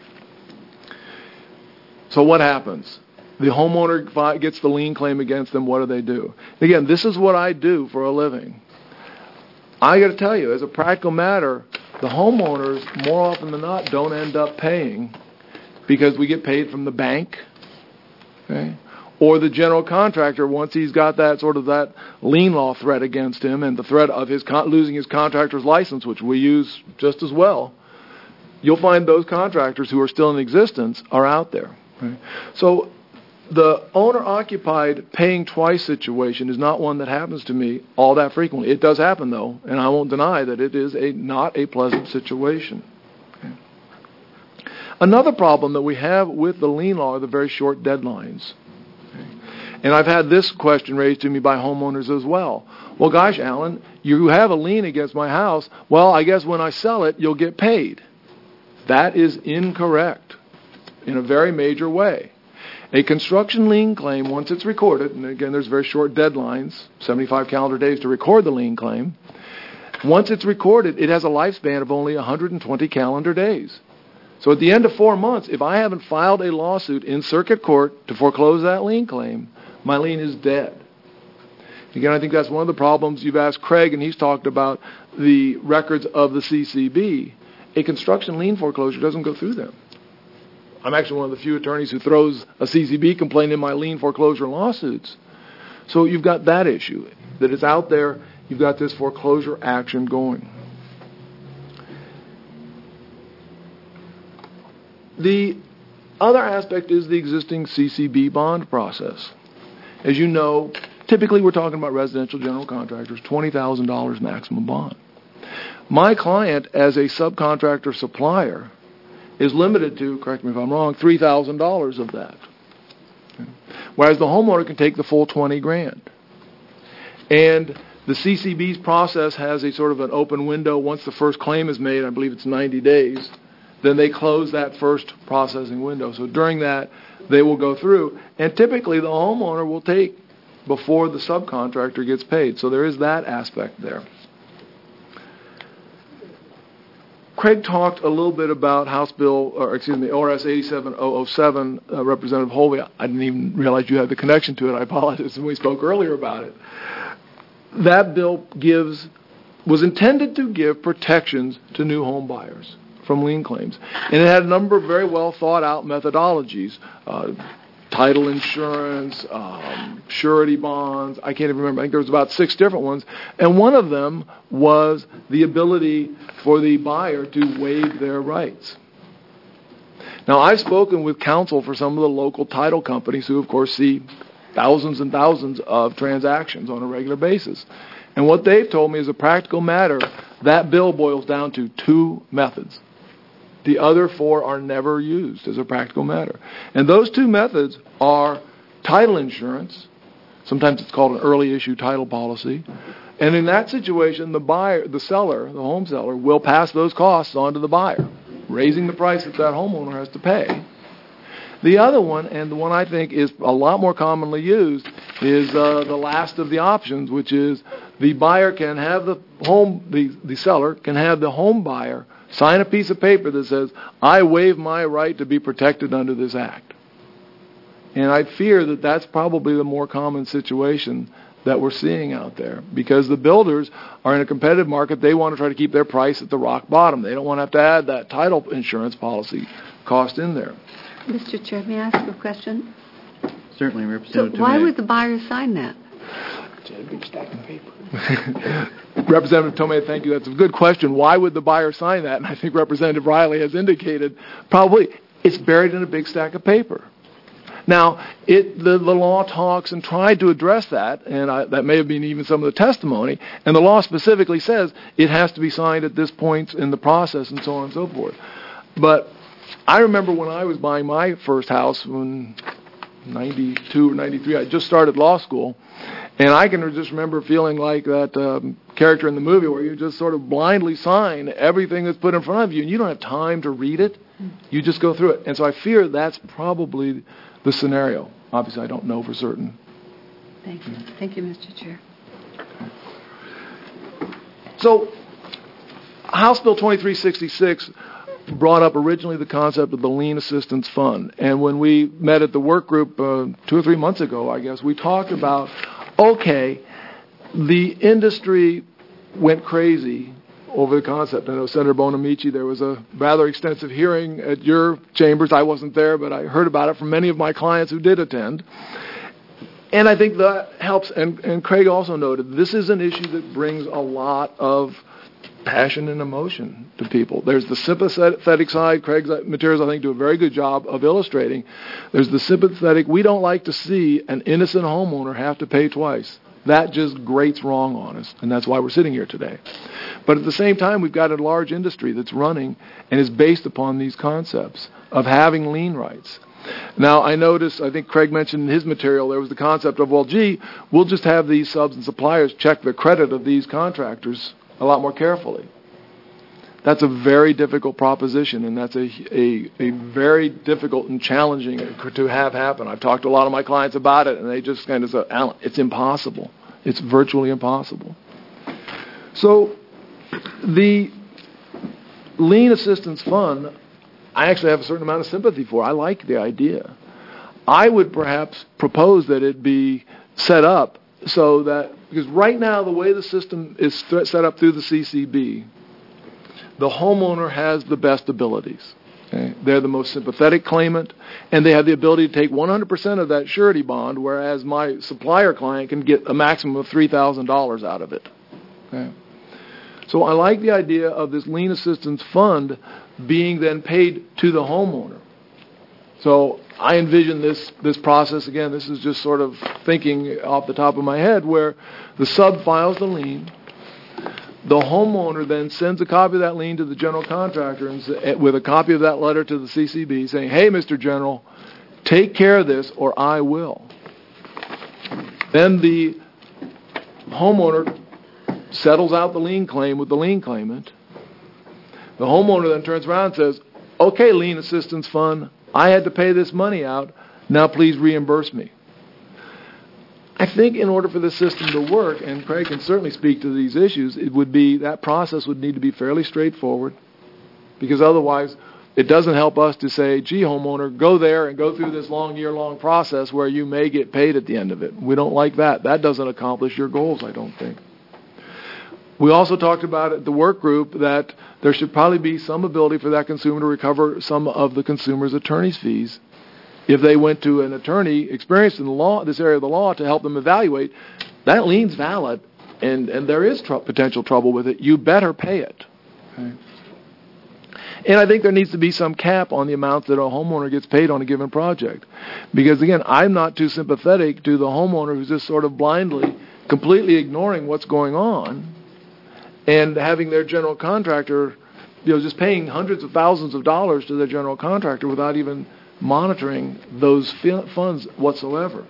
So what happens? The homeowner gets the lien claim against them. What do they do? Again, this is what I do for a living. I got to tell you, as a practical matter, the homeowners, more often than not, don't end up paying because we get paid from the bank, okay? Or the general contractor, once he's got that sort of that lien law threat against him and the threat of his con- losing his contractor's license, which we use just as well, you'll find those contractors who are still in existence are out there. Okay? So the owner-occupied paying twice situation is not one that happens to me all that frequently. It does happen, though, and I won't deny that it is a not a pleasant situation. Okay. Another problem that we have with the lien law are the very short deadlines. Okay. And I've had this question raised to me by homeowners as well. Well, gosh, Alan, you have a lien against my house. Well, I guess when I sell it, you'll get paid. That is incorrect in a very major way. A construction lien claim, once it's recorded, and again, there's very short deadlines, seventy-five calendar days to record the lien claim. Once it's recorded, it has a lifespan of only one hundred twenty calendar days. So at the end of four months, if I haven't filed a lawsuit in circuit court to foreclose that lien claim, my lien is dead. Again, I think that's one of the problems. You've asked Craig, and he's talked about the records of the C C B. A construction lien foreclosure doesn't go through them. I'm actually one of the few attorneys who throws a C C B complaint in my lien foreclosure lawsuits. So you've got that issue, that it's out there. You've got this foreclosure action going. The other aspect is the existing C C B bond process. As you know, typically we're talking about residential general contractors, twenty thousand dollars maximum bond. My client, as a subcontractor supplier, is limited to, correct me if I'm wrong, three thousand dollars of that. Okay. Whereas the homeowner can take the full twenty grand. And the C C B's process has a sort of an open window. Once the first claim is made, I believe it's ninety days, then they close that first processing window. So during that, they will go through. And typically the homeowner will take before the subcontractor gets paid. So there is that aspect there. Craig talked a little bit about House Bill, or excuse me, O R S eighty-seven thousand seven, uh, Representative Holby. I didn't even realize you had the connection to it. I apologize when we spoke earlier about it. That bill gives, was intended to give protections to new home buyers from lien claims. And it had a number of very well thought out methodologies. Uh, title insurance, um, surety bonds. I can't even remember. I think there was about six different ones. And one of them was the ability for the buyer to waive their rights. Now, I've spoken with counsel for some of the local title companies who, of course, see thousands and thousands of transactions on a regular basis. And what they've told me is a practical matter, that bill boils down to two methods. The other four are never used as a practical matter. And those two methods are title insurance. Sometimes it's called an early issue title policy. And in that situation, the buyer, the seller, the home seller, will pass those costs on to the buyer, raising the price that that homeowner has to pay. The other one, and the one I think is a lot more commonly used, is uh, the last of the options, which is the buyer can have the home, the, the seller can have the home buyer sign a piece of paper that says, I waive my right to be protected under this act. And I fear that that's probably the more common situation that we're seeing out there, because the builders are in a competitive market. They want to try to keep their price at the rock bottom. They don't want to have to add that title insurance policy cost in there. Mister Chair, may I ask a question? Certainly, Representative So why Tomei. would the buyer sign that? It's a big stack of paper. Representative Tomei, thank you. That's a good question. Why would the buyer sign that? And I think Representative Riley has indicated probably it's buried in a big stack of paper. Now, it, the, the law talks and tried to address that, and I, that may have been even some of the testimony, and the law specifically says it has to be signed at this point in the process and so on and so forth. But I remember when I was buying my first house in ninety-two or ninety-three, I just started law school, and I can just remember feeling like that um, character in the movie where you just sort of blindly sign everything that's put in front of you, and you don't have time to read it. You just go through it. And so I fear that's probably the scenario. Obviously, I don't know for certain. Thank you. Thank you, Mister Chair. So, House Bill twenty-three sixty-six brought up originally the concept of the Lien Assistance Fund. And when we met at the work group uh, two or three months ago, I guess, we talked about, okay, the industry went crazy over the concept. I know Senator Bonamici, there was a rather extensive hearing at your chambers. I wasn't there, but I heard about it from many of my clients who did attend. And I think that helps. And, and Craig also noted, this is an issue that brings a lot of passion and emotion to people. There's the sympathetic side. Craig's materials, I think, do a very good job of illustrating. There's the sympathetic. We don't like to see an innocent homeowner have to pay twice. That just grates wrong on us, and that's why we're sitting here today. But at the same time, we've got a large industry that's running and is based upon these concepts of having lien rights. Now, I noticed, I think Craig mentioned in his material, there was the concept of, well, gee, we'll just have these subs and suppliers check the credit of these contractors a lot more carefully. That's a very difficult proposition, and that's a, a, a very difficult and challenging to have happen. I've talked to a lot of my clients about it, and they just kind of say, Alan, it's impossible. It's virtually impossible. So the Lien Assistance Fund, I actually have a certain amount of sympathy for. I like the idea. I would perhaps propose that it be set up so that, because right now the way the system is th- set up through the C C B, the homeowner has the best abilities. Okay? They're the most sympathetic claimant, and they have the ability to take one hundred percent of that surety bond, whereas my supplier client can get a maximum of three thousand dollars out of it. Okay? So I like the idea of this lien assistance fund being then paid to the homeowner. So I envision this, this process, again, this is just sort of thinking off the top of my head, where the sub files the lien. The homeowner then sends a copy of that lien to the general contractor and with a copy of that letter to the C C B saying, hey, Mister General, take care of this or I will. Then the homeowner settles out the lien claim with the lien claimant. The homeowner then turns around and says, okay, Lien Assistance Fund, I had to pay this money out. Now please reimburse me. I think in order for the system to work, and Craig can certainly speak to these issues, it would be, that process would need to be fairly straightforward, because otherwise it doesn't help us to say, gee, homeowner, go there and go through this long, year-long process where you may get paid at the end of it. We don't like that. That doesn't accomplish your goals, I don't think. We also talked about at the work group that there should probably be some ability for that consumer to recover some of the consumer's attorney's fees. If they went to an attorney experienced in the law, this area of the law, to help them evaluate, that lien's valid, and, and there is tr- potential trouble with it, you better pay it. Okay. And I think there needs to be some cap on the amount that a homeowner gets paid on a given project. Because, again, I'm not too sympathetic to the homeowner who's just sort of blindly, completely ignoring what's going on and having their general contractor, you know, just paying hundreds of thousands of dollars to their general contractor without even monitoring those fi- funds whatsoever.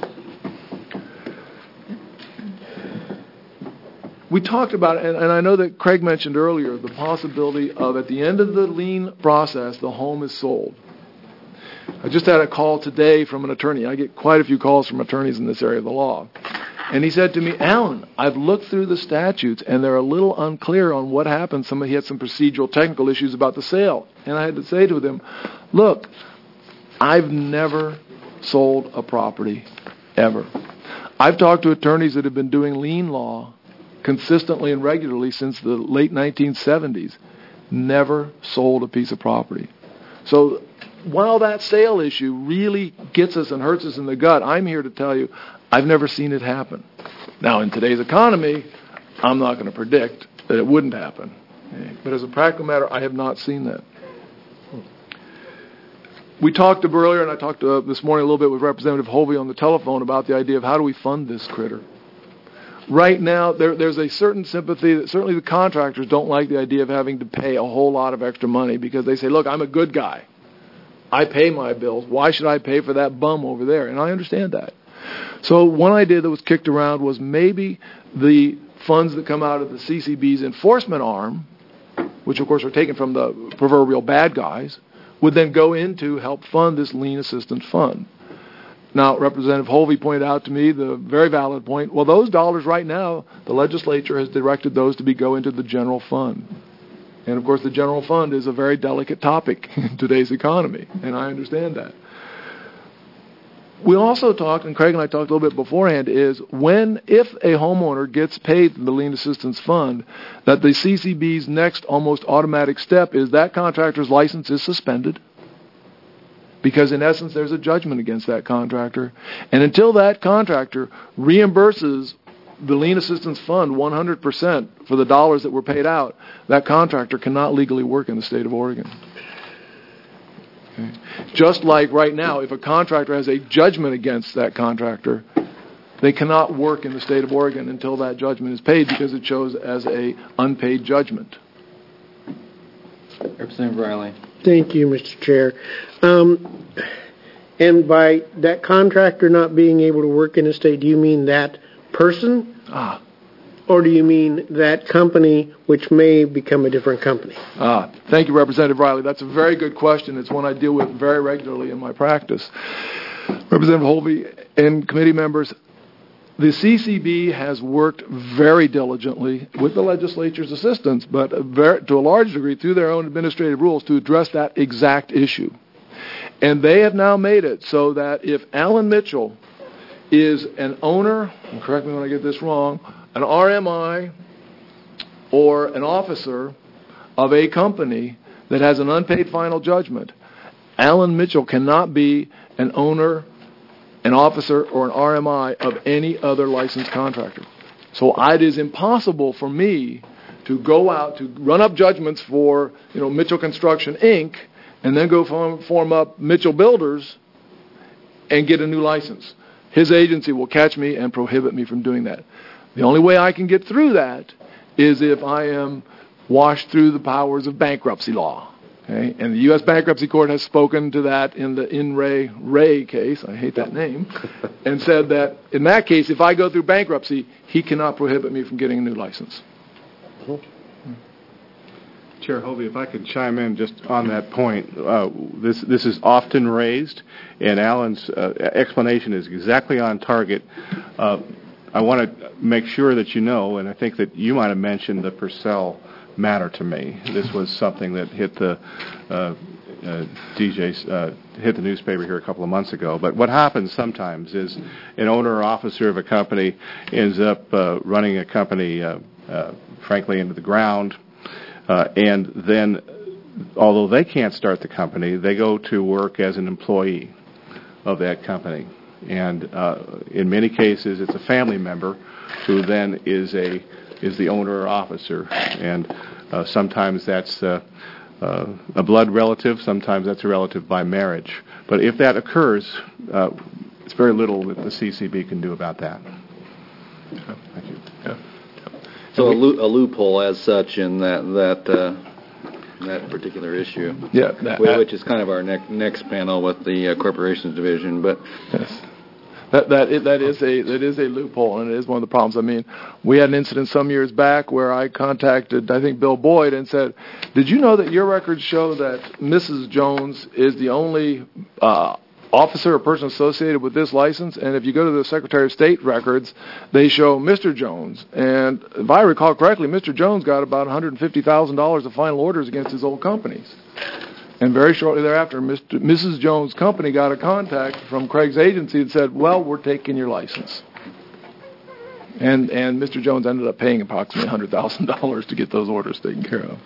We talked about, and, and I know that Craig mentioned earlier, the possibility of at the end of the lien process, the home is sold. I just had a call today from an attorney. I get quite a few calls from attorneys in this area of the law. And he said to me, Alan, I've looked through the statutes, and they're a little unclear on what happened. Somebody had some procedural technical issues about the sale. And I had to say to them, look, I've never sold a property, ever. I've talked to attorneys that have been doing lien law consistently and regularly since the late nineteen seventies, never sold a piece of property. So while that sale issue really gets us and hurts us in the gut, I'm here to tell you I've never seen it happen. Now, in today's economy, I'm not going to predict that it wouldn't happen. But as a practical matter, I have not seen that. We talked earlier, and I talked uh, this morning a little bit with Representative Hovey on the telephone about the idea of how do we fund this critter. Right now, there, there's a certain sympathy that certainly the contractors don't like the idea of having to pay a whole lot of extra money because they say, look, I'm a good guy. I pay my bills. Why should I pay for that bum over there? And I understand that. So one idea that was kicked around was maybe the funds that come out of the C C B's enforcement arm, which of course are taken from the proverbial bad guys, would then go in to help fund this lien assistance fund. Now, Representative Hovey pointed out to me the very valid point, well, those dollars right now, the legislature has directed those to be go into the general fund. And, of course, the general fund is a very delicate topic in today's economy, and I understand that. We also talked, and Craig and I talked a little bit beforehand, is when, if a homeowner gets paid from the Lien Assistance Fund, that the C C B's next almost automatic step is that contractor's license is suspended. Because in essence, there's a judgment against that contractor. And until that contractor reimburses the Lien Assistance Fund one hundred percent for the dollars that were paid out, that contractor cannot legally work in the state of Oregon. Okay. Just like right now, if a contractor has a judgment against that contractor, they cannot work in the state of Oregon until that judgment is paid because it shows as a unpaid judgment. Representative Riley. Thank you, Mister Chair. Um, and by that contractor not being able to work in the state, do you mean that person? Ah. Or do you mean that company, which may become a different company? Ah, thank you, Representative Riley. That's a very good question. It's one I deal with very regularly in my practice. Representative Hovey and committee members, the C C B has worked very diligently with the legislature's assistance, but very, to a large degree through their own administrative rules to address that exact issue. And they have now made it so that if Alan Mitchell is an owner, and correct me when I get this wrong, an R M I or an officer of a company that has an unpaid final judgment, Alan Mitchell cannot be an owner, an officer, or an R M I of any other licensed contractor. So it is impossible for me to go out to run up judgments for, you know, Mitchell Construction, Incorporated, and then go form, form up Mitchell Builders and get a new license. His agency will catch me and prohibit me from doing that. The only way I can get through that is if I am washed through the powers of bankruptcy law. Okay? And the U S Bankruptcy Court has spoken to that in the In Re Ray case, I hate that name, and said that in that case, if I go through bankruptcy, he cannot prohibit me from getting a new license. Chair Hovey, if I could chime in just on that point, uh, this this is often raised, and Alan's uh, explanation is exactly on target. Uh, I want to make sure that you know, and I think that you might have mentioned the Purcell matter to me. This was something that hit the uh, uh, D J's uh, hit the newspaper here a couple of months ago. But what happens sometimes is an owner or officer of a company ends up uh, running a company, uh, uh, frankly, into the ground. Uh, and then, although they can't start the company, they go to work as an employee of that company. And uh, in many cases, it's a family member who then is a is the owner or officer. And uh, sometimes that's uh, uh, a blood relative. Sometimes that's a relative by marriage. But if that occurs, uh, it's very little that the C C B can do about that. Thank you. Yeah. So a, lo- a loophole as such in that that uh, that particular issue. Yeah, that, which is kind of our ne- next panel with the uh, corporations division. But yes. That that is, that is a that is a loophole, and it is one of the problems. I mean, we had an incident some years back where I contacted, I think, Bill Boyd and said, "Did you know that your records show that Missus Jones is the only uh, officer or person associated with this license? And if you go to the Secretary of State records, they show Mister Jones. And if I recall correctly, Mister Jones got about one hundred fifty thousand dollars of final orders against his old companies." And very shortly thereafter, Mister Missus Jones' company got a contact from Craig's agency and said, "Well, we're taking your license." And and Mister Jones ended up paying approximately one hundred thousand dollars to get those orders taken care of.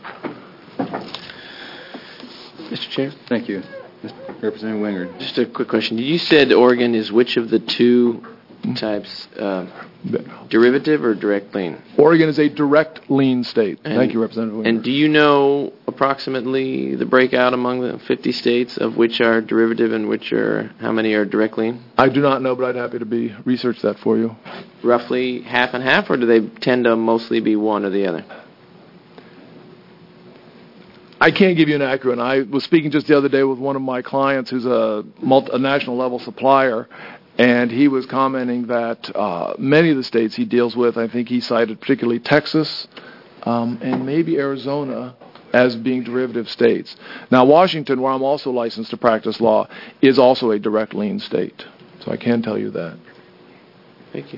Mister Chair? Thank you. Representative Wingard. Just a quick question. You said Oregon is which of the two types, uh, derivative or direct lien? Oregon is a direct lien state. And, Thank you, Representative Wingard. And do you know approximately the breakout among the fifty states of which are derivative and which are, how many are direct lien? I do not know, but I'd happy to be research that for you. Roughly half and half, or do they tend to mostly be one or the other? I can't give you an accurate. I was speaking just the other day with one of my clients who's a, multi, a national level supplier, and he was commenting that uh, many of the states he deals with, I think he cited particularly Texas um, and maybe Arizona as being derivative states. Now, Washington, where I'm also licensed to practice law, is also a direct lien state. So I can tell you that. Thank you.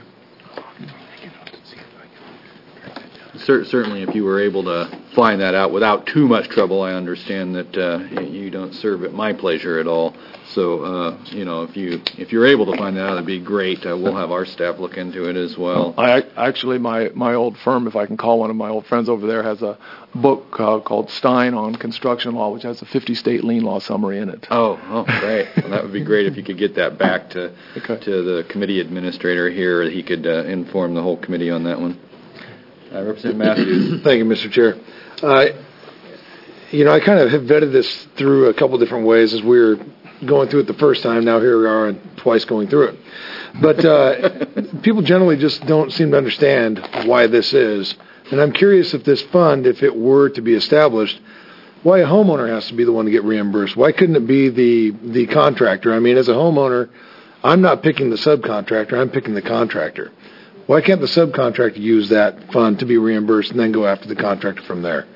Certainly, if you were able to find that out without too much trouble, I understand that uh, you don't serve at my pleasure at all. So, uh, you know, if you if you're able to find that out, that'd be great. Uh, we'll have our staff look into it as well. I actually, my my old firm, if I can call one of my old friends over there, has a book uh, called Stein on Construction Law, which has a fifty state lien law summary in it. Oh, oh, great! Well, that would be great if you could get that back to okay. to the committee administrator here. He could uh, inform the whole committee on that one. Uh, Representative Matthews. Thank you, Mister Chair. Uh, you know, I kind of have vetted this through a couple different ways as we were going through it the first time. Now here we are and twice going through it. But uh, people generally just don't seem to understand why this is. And I'm curious if this fund, if it were to be established, why a homeowner has to be the one to get reimbursed. Why couldn't it be the, the contractor? I mean, as a homeowner, I'm not picking the subcontractor. I'm picking the contractor. Why can't the subcontractor use that fund to be reimbursed and then go after the contractor from there?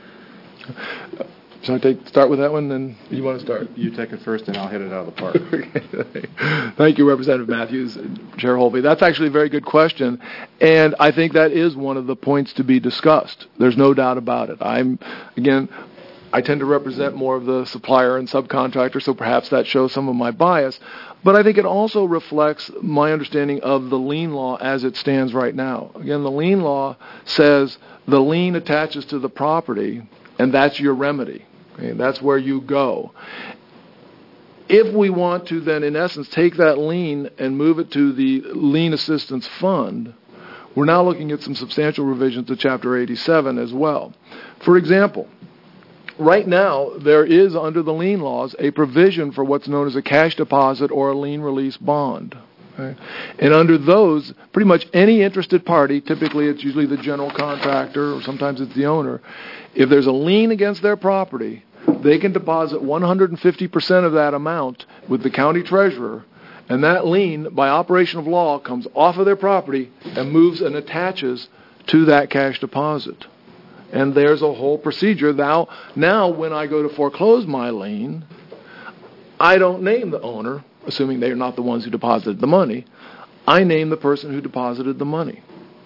Shall I take, start with that one, then you want to start? You take it first, and I'll hit it out of the park. Okay. Thank you, Representative Matthews, Chair Holby. That's actually a very good question, and I think that is one of the points to be discussed. There's no doubt about it. I'm, again, I tend to represent more of the supplier and subcontractor, so perhaps that shows some of my bias. But I think it also reflects my understanding of the lien law as it stands right now. Again, the lien law says the lien attaches to the property, and that's your remedy. Okay? That's where you go. If we want to then, in essence, take that lien and move it to the lien assistance fund, we're now looking at some substantial revisions to Chapter eighty-seven as well. For example, right now, there is, under the lien laws, a provision for what's known as a cash deposit or a lien release bond. Okay? And under those, pretty much any interested party, typically it's usually the general contractor or sometimes it's the owner, if there's a lien against their property, they can deposit one hundred fifty percent of that amount with the county treasurer, and that lien, by operation of law, comes off of their property and moves and attaches to that cash deposit. And there's a whole procedure. Now, now when I go to foreclose my lien, I don't name the owner, assuming they're not the ones who deposited the money. I name the person who deposited the money.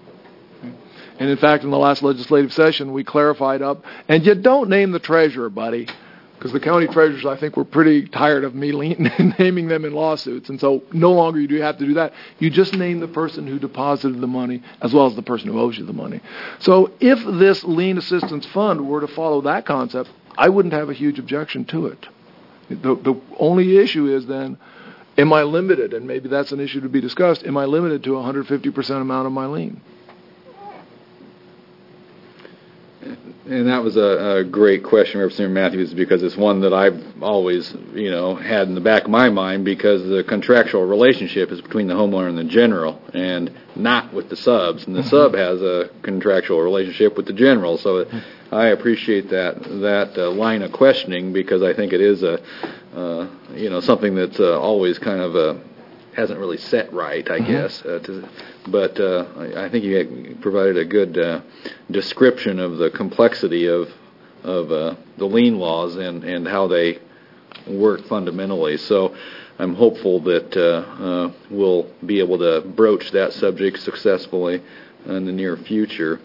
And in fact, in the last legislative session, we clarified up, and you don't name the treasurer, buddy, because the county treasurers, I think, were pretty tired of me naming them in lawsuits, and so no longer do you have to do that. You just name the person who deposited the money as well as the person who owes you the money. So if this lien assistance fund were to follow that concept, I wouldn't have a huge objection to it. The, the only issue is then, am I limited, and maybe that's an issue to be discussed, am I limited to one hundred fifty percent amount of my lien? And that was a, a great question, Representative Matthews, because it's one that I've always, you know, had in the back of my mind, because the contractual relationship is between the homeowner and the general, and not with the subs. And the sub has a contractual relationship with the general. So I appreciate that that uh, line of questioning, because I think it is a, uh, you know, something that's uh, always kind of a hasn't really set right, I guess. Uh, to, but uh, I, I think you provided a good uh, description of the complexity of of uh, the lien laws and, and how they work fundamentally. So I'm hopeful that uh, uh, we'll be able to broach that subject successfully in the near future.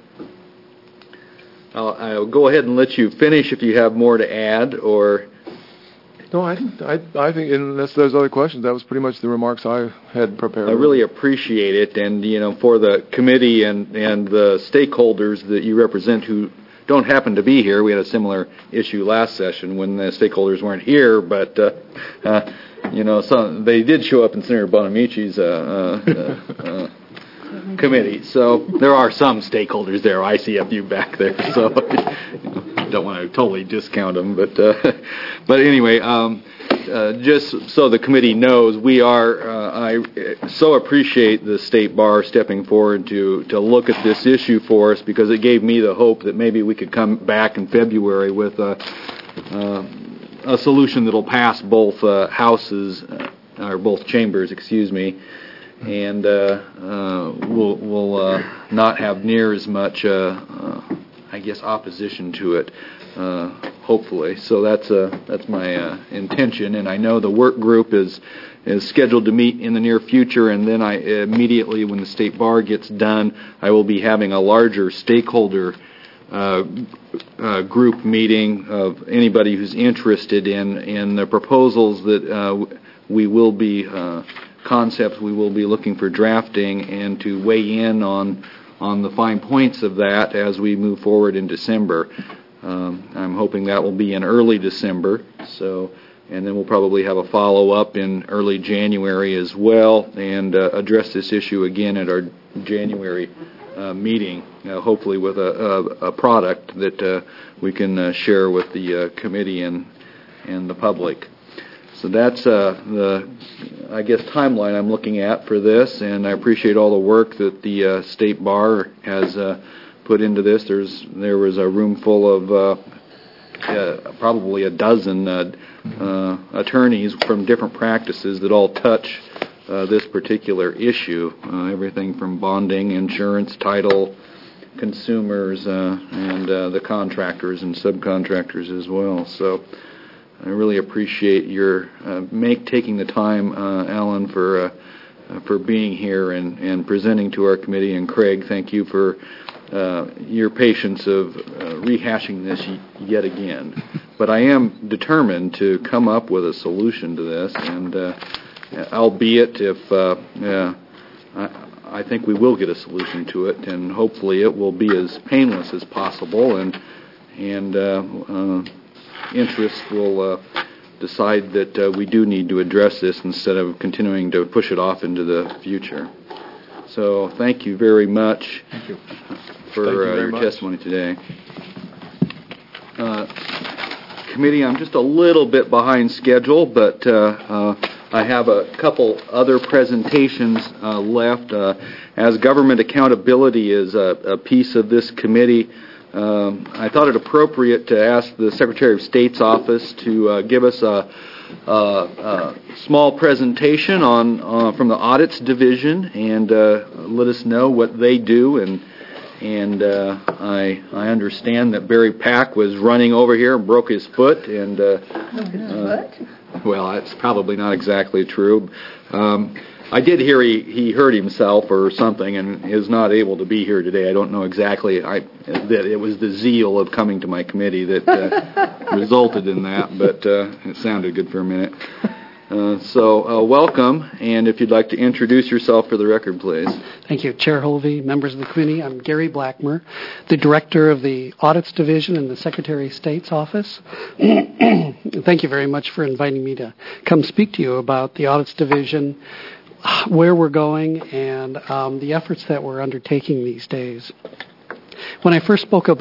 I'll, I'll go ahead and let you finish if you have more to add, or... No, I, I, I think unless there's other questions, that was pretty much the remarks I had prepared. I really appreciate it, and you know, for the committee and and the stakeholders that you represent who don't happen to be here. We had a similar issue last session when the stakeholders weren't here, but uh, uh, you know, some they did show up in Senator Bonamici's uh, uh, uh, committee. So there are some stakeholders there. I see a few back there, so. Don't want to totally discount them, but uh, but anyway, um, uh, just so the committee knows, we are. Uh, I so appreciate the State Bar stepping forward to to look at this issue for us, because it gave me the hope that maybe we could come back in February with a uh, a solution that'll pass both uh, houses uh, or both chambers, excuse me, and uh, uh, we'll we'll uh, not have near as much. Uh, uh, I guess opposition to it, uh, hopefully. So that's uh, that's my uh, intention, and I know the work group is is scheduled to meet in the near future, and then I immediately, when the State Bar gets done, I will be having a larger stakeholder uh, uh, group meeting of anybody who's interested in in the proposals that uh, we will be uh, concepts we will be looking for drafting, and to weigh in on. on the fine points of that as we move forward in December. Um, I'm hoping that will be in early December, so, and then we'll probably have a follow-up in early January as well, and uh, address this issue again at our January uh, meeting, uh, hopefully with a, a, a product that uh, we can uh, share with the uh, committee and, and the public. So that's uh, the, I guess, timeline I'm looking at for this, and I appreciate all the work that the uh, State Bar has uh, put into this. There's there was a room full of uh, uh, probably a dozen uh, uh, attorneys from different practices that all touch uh, this particular issue. Uh, everything from bonding, insurance, title, consumers, uh, and uh, the contractors and subcontractors as well. So. I really appreciate your uh, make taking the time, uh, Alan, for uh, uh, for being here and, and presenting to our committee. And Craig, thank you for uh, your patience of uh, rehashing this y- yet again. But I am determined to come up with a solution to this, and uh, albeit if uh, uh, I, I think we will get a solution to it, and hopefully it will be as painless as possible, and and. Uh, uh, interests will uh, decide that uh, we do need to address this instead of continuing to push it off into the future. So thank you very much thank you. for thank you uh, your much. testimony today. Uh, committee, I'm just a little bit behind schedule, but uh, uh, I have a couple other presentations uh, left. Uh, as government accountability is a, a piece of this committee, Um, I thought it appropriate to ask the Secretary of State's office to uh, give us a, a, a small presentation on uh, from the Audits Division and uh, let us know what they do. And and uh, I I understand that Barry Pack was running over here and broke his foot. And uh, What? Uh, well, that's probably not exactly true. Um, I did hear he, he hurt himself or something and is not able to be here today. I don't know exactly I, that it was the zeal of coming to my committee that uh, resulted in that, but uh, it sounded good for a minute. Uh, so uh, welcome, and if you'd like to introduce yourself for the record, please. Thank you, Chair Holvey, members of the committee. I'm Gary Blackmer, the Director of the Audits Division in the Secretary of State's office. Thank you very much for inviting me to come speak to you about the Audits Division, where we're going, and um, the efforts that we're undertaking these days. When I first spoke about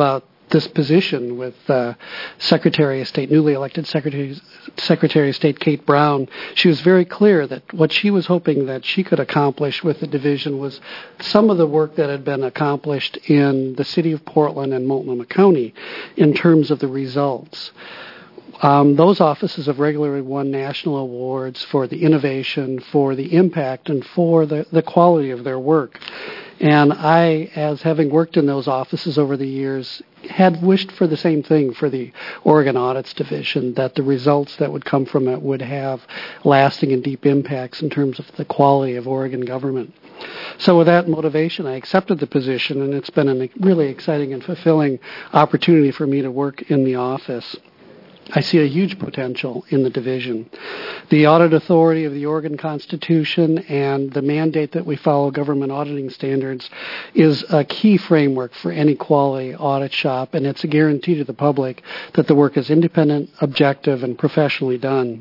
this position with uh, Secretary of State, newly elected Secretary, Secretary of State Kate Brown, she was very clear that what she was hoping that she could accomplish with the division was some of the work that had been accomplished in the city of Portland and Multnomah County in terms of the results. Um, those offices have regularly won national awards for the innovation, for the impact, and for the, the quality of their work. And I, as having worked in those offices over the years, had wished for the same thing for the Oregon Audits Division, that the results that would come from it would have lasting and deep impacts in terms of the quality of Oregon government. So with that motivation, I accepted the position, and it's been a really exciting and fulfilling opportunity for me to work in the office. I see a huge potential in the division. The audit authority of the Oregon Constitution and the mandate that we follow government auditing standards is a key framework for any quality audit shop, and it's a guarantee to the public that the work is independent, objective, and professionally done.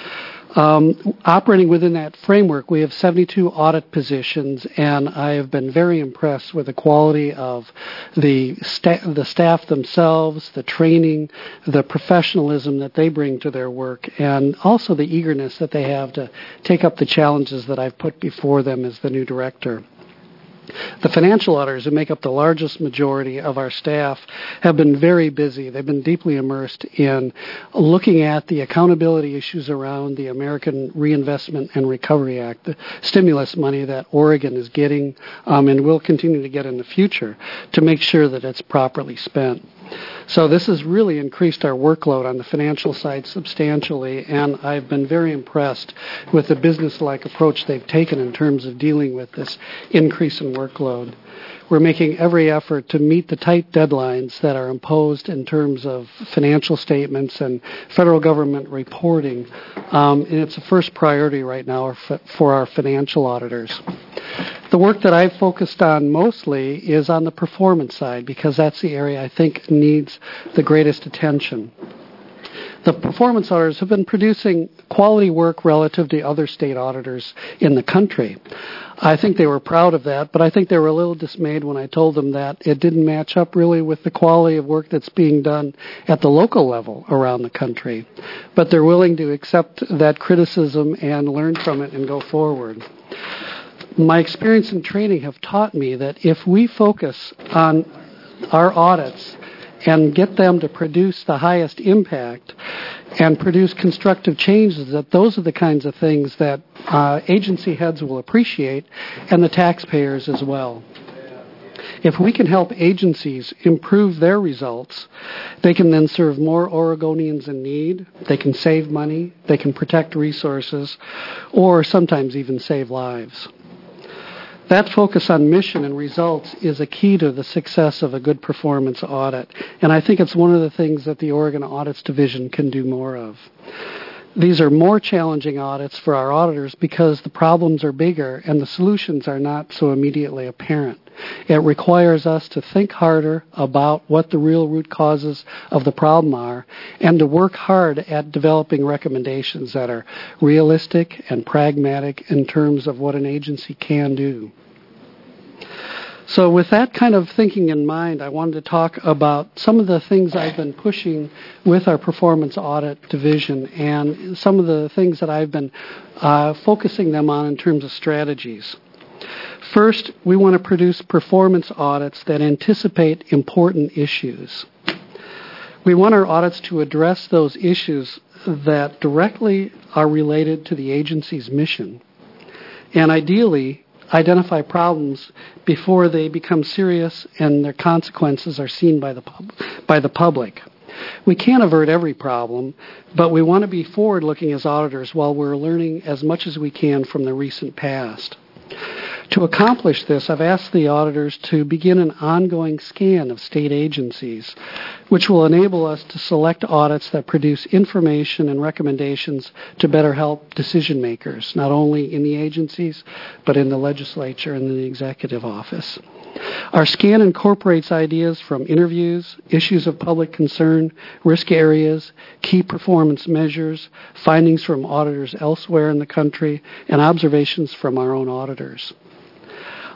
Um, operating within that framework, we have seventy-two audit positions, and I have been very impressed with the quality of the, sta- the staff themselves, the training, the professionalism that they bring to their work, and also the eagerness that they have to take up the challenges that I've put before them as the new director. The financial auditors, who make up the largest majority of our staff, have been very busy. They've been deeply immersed in looking at the accountability issues around the American Reinvestment and Recovery Act, the stimulus money that Oregon is getting um, and will continue to get in the future, to make sure that it's properly spent. So this has really increased our workload on the financial side substantially, and I've been very impressed with the business-like approach they've taken in terms of dealing with this increase in workload. We're making every effort to meet the tight deadlines that are imposed in terms of financial statements and federal government reporting, um, and it's a first priority right now for our financial auditors. The work that I've focused on mostly is on the performance side, because that's the area I think needs the greatest attention. The performance auditors have been producing quality work relative to other state auditors in the country. I think they were proud of that, but I think they were a little dismayed when I told them that it didn't match up really with the quality of work that's being done at the local level around the country. But they're willing to accept that criticism and learn from it and go forward. My experience and training have taught me that if we focus on our audits and get them to produce the highest impact and produce constructive changes, that those are the kinds of things that uh, agency heads will appreciate, and the taxpayers as well. If we can help agencies improve their results, they can then serve more Oregonians in need, they can save money, they can protect resources, or sometimes even save lives. That focus on mission and results is a key to the success of a good performance audit, and I think it's one of the things that the Oregon Audits Division can do more of. These are more challenging audits for our auditors because the problems are bigger and the solutions are not so immediately apparent. It requires us to think harder about what the real root causes of the problem are and to work hard at developing recommendations that are realistic and pragmatic in terms of what an agency can do. So with that kind of thinking in mind, I wanted to talk about some of the things I've been pushing with our performance audit division and some of the things that I've been uh, focusing them on in terms of strategies. First, we want to produce performance audits that anticipate important issues. We want our audits to address those issues that directly are related to the agency's mission, and ideally identify problems before they become serious and their consequences are seen by the pub- by the public. We can't avert every problem, but we want to be forward-looking as auditors while we're learning as much as we can from the recent past. To accomplish this, I've asked the auditors to begin an ongoing scan of state agencies, which will enable us to select audits that produce information and recommendations to better help decision makers, not only in the agencies, but in the legislature and in the executive office. Our scan incorporates ideas from interviews, issues of public concern, risk areas, key performance measures, findings from auditors elsewhere in the country, and observations from our own auditors.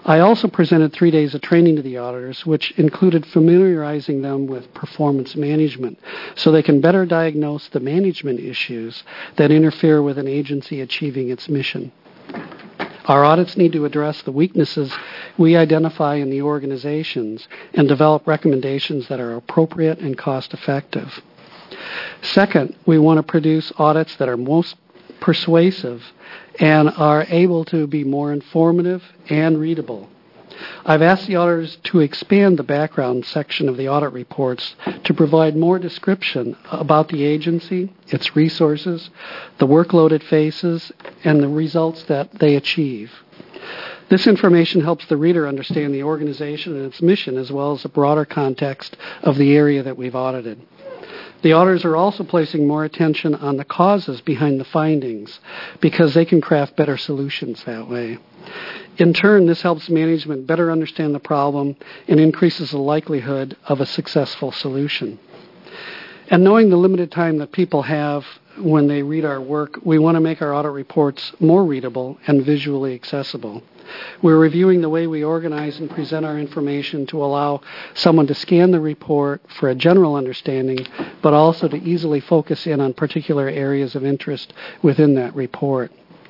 I also presented three days of training to the auditors, which included familiarizing them with performance management so they can better diagnose the management issues that interfere with an agency achieving its mission. Our audits need to address the weaknesses we identify in the organizations and develop recommendations that are appropriate and cost-effective. Second, we want to produce audits that are most persuasive and are able to be more informative and readable. I've asked the auditors to expand the background section of the audit reports to provide more description about the agency, its resources, the workload it faces, and the results that they achieve. This information helps the reader understand the organization and its mission, as well as the broader context of the area that we've audited. The auditors are also placing more attention on the causes behind the findings because they can craft better solutions that way. In turn, this helps management better understand the problem and increases the likelihood of a successful solution. And knowing the limited time that people have when they read our work, we want to make our audit reports more readable and visually accessible. We're reviewing the way we organize and present our information to allow someone to scan the report for a general understanding, but also to easily focus in on particular areas of interest within that report.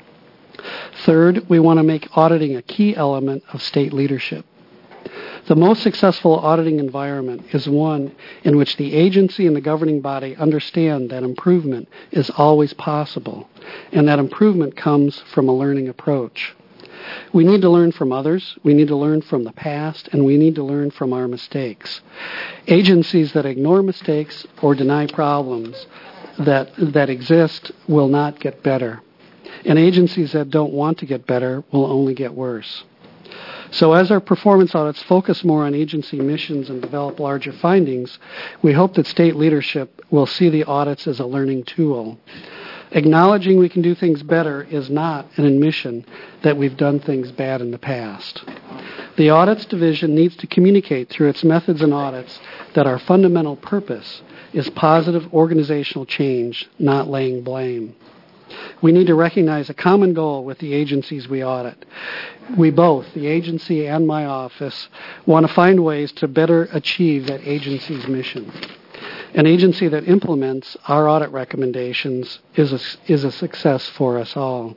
Third, we want to make auditing a key element of state leadership. The most successful auditing environment is one in which the agency and the governing body understand that improvement is always possible, and that improvement comes from a learning approach. We need to learn from others, we need to learn from the past, and we need to learn from our mistakes. Agencies that ignore mistakes or deny problems that, that exist will not get better. And agencies that don't want to get better will only get worse. So as our performance audits focus more on agency missions and develop larger findings, we hope that state leadership will see the audits as a learning tool. Acknowledging we can do things better is not an admission that we've done things bad in the past. The Audits Division needs to communicate through its methods and audits that our fundamental purpose is positive organizational change, not laying blame. We need to recognize a common goal with the agencies we audit. We both, the agency and my office, want to find ways to better achieve that agency's mission. An agency that implements our audit recommendations is a, is a success for us all.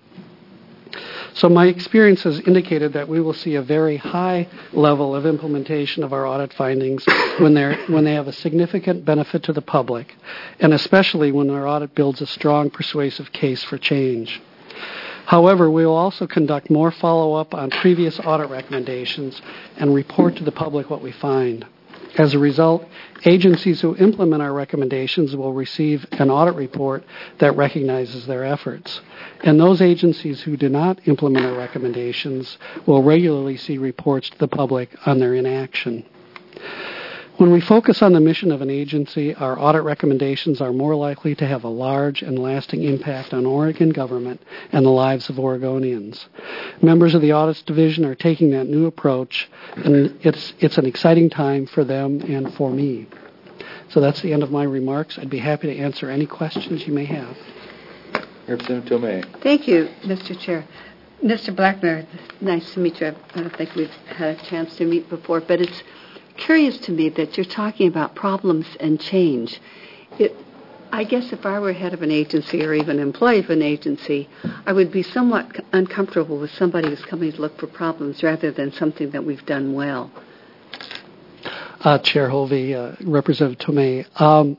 So my experience has indicated that we will see a very high level of implementation of our audit findings when, they're, when they have a significant benefit to the public, and especially when our audit builds a strong, persuasive case for change. However, we will also conduct more follow-up on previous audit recommendations and report to the public what we find. As a result, agencies who implement our recommendations will receive an audit report that recognizes their efforts. And those agencies who do not implement our recommendations will regularly see reports to the public on their inaction. When we focus on the mission of an agency, our audit recommendations are more likely to have a large and lasting impact on Oregon government and the lives of Oregonians. Members of the Audits Division are taking that new approach, and it's, it's an exciting time for them and for me. So that's the end of my remarks. I'd be happy to answer any questions you may have. Representative Tomei. Thank you, Mister Chair. Mister Blackmer, nice to meet you. I don't think we've had a chance to meet before, but it's curious to me that you're talking about problems and change. It, I guess if I were head of an agency or even employee of an agency, I would be somewhat uncomfortable with somebody who's coming to look for problems rather than something that we've done well. Uh, Chair Hovey, uh, Representative Tomei, um,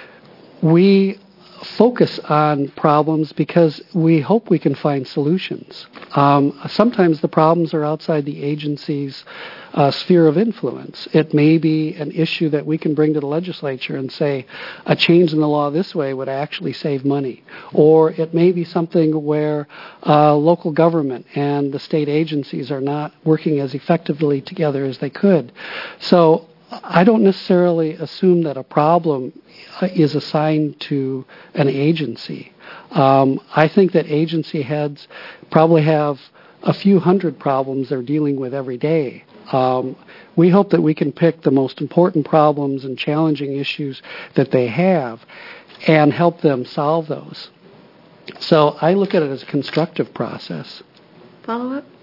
we focus on problems because we hope we can find solutions. Um, sometimes the problems are outside the agency's uh, sphere of influence. It may be an issue that we can bring to the legislature and say a change in the law this way would actually save money. Or it may be something where uh, local government and the state agencies are not working as effectively together as they could. So I don't necessarily assume that a problem is assigned to an agency. Um, I think that agency heads probably have a few hundred problems they're dealing with every day. Um, we hope that we can pick the most important problems and challenging issues that they have and help them solve those. So I look at it as a constructive process. Follow up?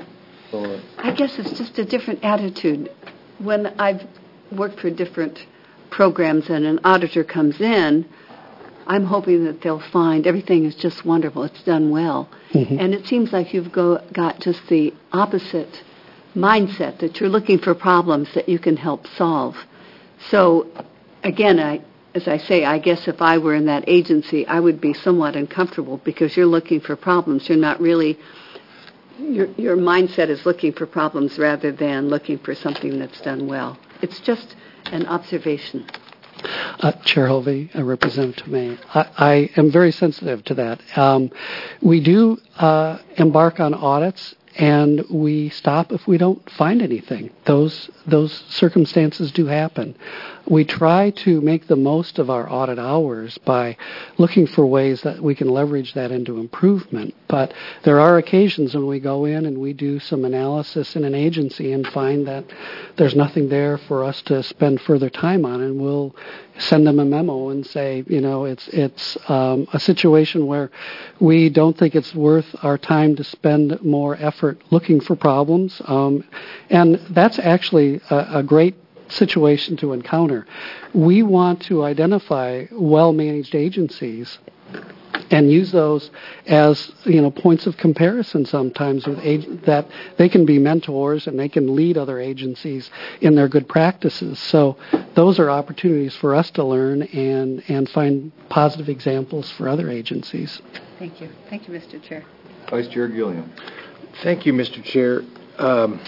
I guess it's just a different attitude. When I've worked for different programs and an auditor comes in, I'm hoping that they'll find everything is just wonderful. It's done well. Mm-hmm. And it seems like you've go, got just the opposite mindset, that you're looking for problems that you can help solve. So, again, I, as I say, I guess if I were in that agency, I would be somewhat uncomfortable because you're looking for problems. You're not really, your, your mindset is looking for problems rather than looking for something that's done well. It's just an observation. Uh, Chair Hovey, uh, Representative May, I, I am very sensitive to that. Um, we do uh, embark on audits, and we stop if we don't find anything. Those those circumstances do happen. We try to make the most of our audit hours by looking for ways that we can leverage that into improvement. But there are occasions when we go in and we do some analysis in an agency and find that there's nothing there for us to spend further time on, and we'll send them a memo and say, you know, it's it's um, a situation where we don't think it's worth our time to spend more effort looking for problems. Um, and that's actually a, a great situation to encounter. We want to identify well-managed agencies and use those as, you know, points of comparison sometimes with ag- that they can be mentors and they can lead other agencies in their good practices. So those are opportunities for us to learn and, and find positive examples for other agencies. Thank you. Thank you, Mister Chair. Vice Chair Gilliam. Thank you, Mister Chair. Um,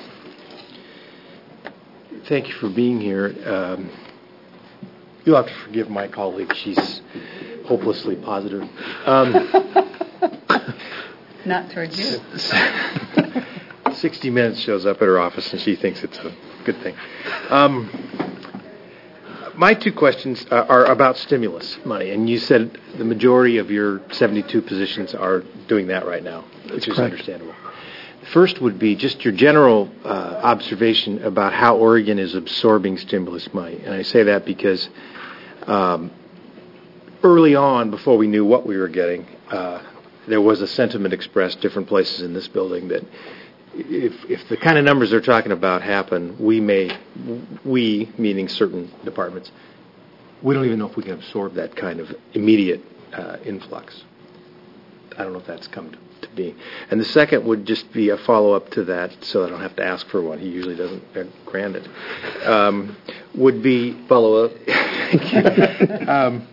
thank you for being here. Um, you'll have to forgive my colleague. She's hopelessly positive. Um, Not towards you. sixty Minutes shows up at her office, and she thinks it's a good thing. Um, my two questions are, are about stimulus money, and you said the majority of your seventy-two positions are doing that right now, which is understandable. First would be just your general uh, observation about how Oregon is absorbing stimulus money. And I say that because um, early on, before we knew what we were getting, uh, there was a sentiment expressed different places in this building that if, if the kind of numbers they're talking about happen, we may, we, meaning certain departments, we don't even know if we can absorb that kind of immediate uh, influx. I don't know if that's come to to be. And the second would just be a follow-up to that, so I don't have to ask for one. He usually doesn't grant it. Um, would be follow-up. um,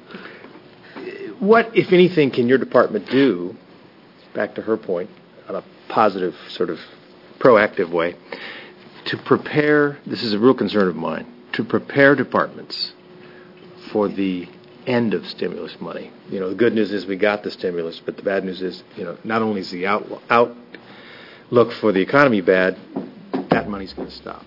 what, if anything, can your department do, back to her point, on a positive, sort of proactive way, to prepare, this is a real concern of mine, to prepare departments for the end of stimulus money. You know, the good news is we got the stimulus, but the bad news is, you know, not only is the out, outlook for the economy bad, that money's going to stop.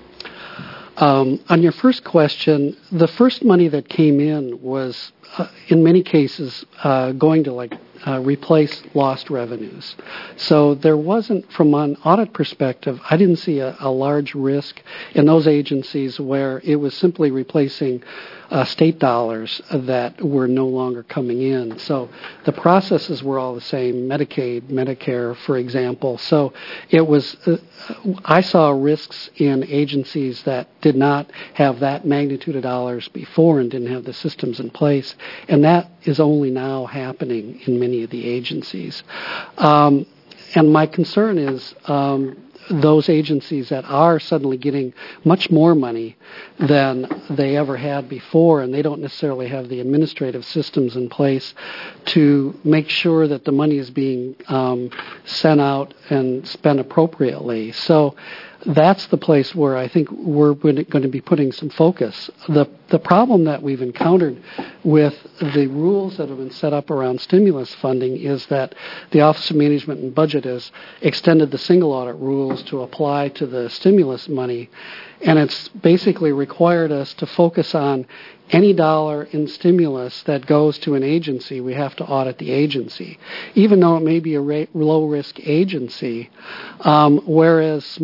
Um, on your first question, the first money that came in was, uh, in many cases, uh, going to like uh, replace lost revenues. So there wasn't, from an audit perspective, I didn't see a, a large risk in those agencies where it was simply replacing uh, state dollars that were no longer coming in. So the processes were all the same, Medicaid, Medicare, for example. So it was, uh, I saw risks in agencies that did not have that magnitude of dollars before and didn't have the systems in place. And that is only now happening in many of the agencies. Um, and my concern is um, those agencies that are suddenly getting much more money than they ever had before, and they don't necessarily have the administrative systems in place to make sure that the money is being um, sent out and spent appropriately. So that's the place where I think we're going to be putting some focus. The the problem that we've encountered with the rules that have been set up around stimulus funding is that the Office of Management and Budget has extended the single audit rules to apply to the stimulus money, and it's basically required us to focus on any dollar in stimulus that goes to an agency. We have to audit the agency, even though it may be a ra- low-risk agency, um, whereas smaller agencies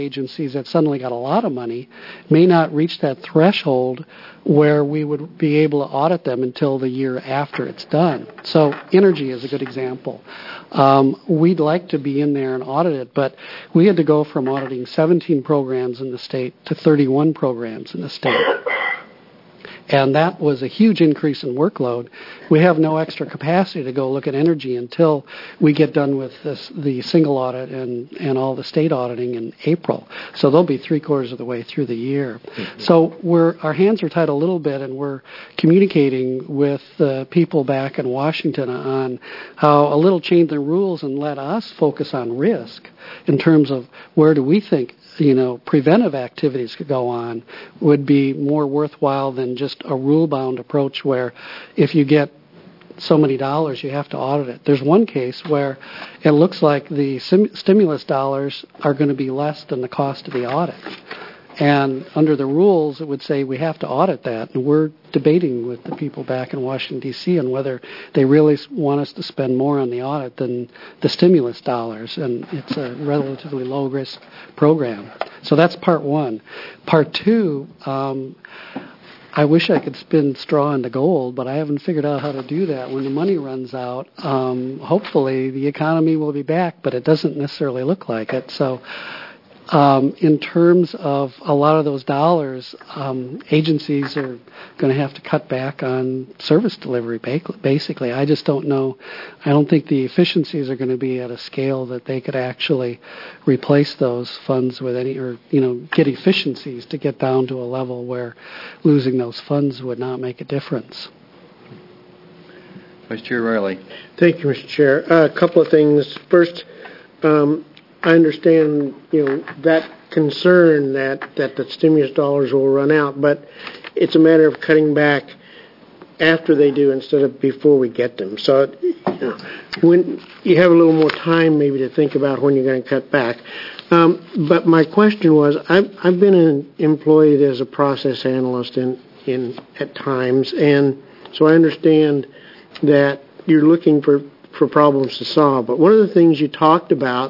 agencies that suddenly got a lot of money may not reach that threshold where we would be able to audit them until the year after it's done. So energy is a good example. Um, we'd like to be in there and audit it, but we had to go from auditing seventeen programs in the state to thirty-one programs in the state. And that was a huge increase in workload. We have no extra capacity to go look at energy until we get done with this, the single audit and, and all the state auditing in April. So they'll be three quarters of the way through the year. Mm-hmm. So we're, our hands are tied a little bit, and we're communicating with the people back in Washington on how a little change the rules and let us focus on risk in terms of where do we think you know, preventive activities could go on would be more worthwhile than just a rule-bound approach where if you get so many dollars, you have to audit it. There's one case where it looks like the sim- stimulus dollars are going to be less than the cost of the audit. And under the rules, it would say we have to audit that. And we're debating with the people back in Washington, D C on whether they really want us to spend more on the audit than the stimulus dollars. And it's a relatively low-risk program. So that's part one. Part two, um, I wish I could spin straw into gold, but I haven't figured out how to do that. When the money runs out, um, hopefully the economy will be back, but it doesn't necessarily look like it. So Um, in terms of a lot of those dollars, um, agencies are going to have to cut back on service delivery, basically. I just don't know. I don't think the efficiencies are going to be at a scale that they could actually replace those funds with any, or, you know, get efficiencies to get down to a level where losing those funds would not make a difference. Vice Chair Riley. Thank you, Mister Chair. Uh, a couple of things. First, um, I understand, you know, that concern that, that the stimulus dollars will run out, but it's a matter of cutting back after they do instead of before we get them. So, you know, when you have a little more time maybe to think about when you're going to cut back. Um, but my question was, I've, I've been an, employed as a process analyst in, in at times, and so I understand that you're looking for, for problems to solve. But one of the things you talked about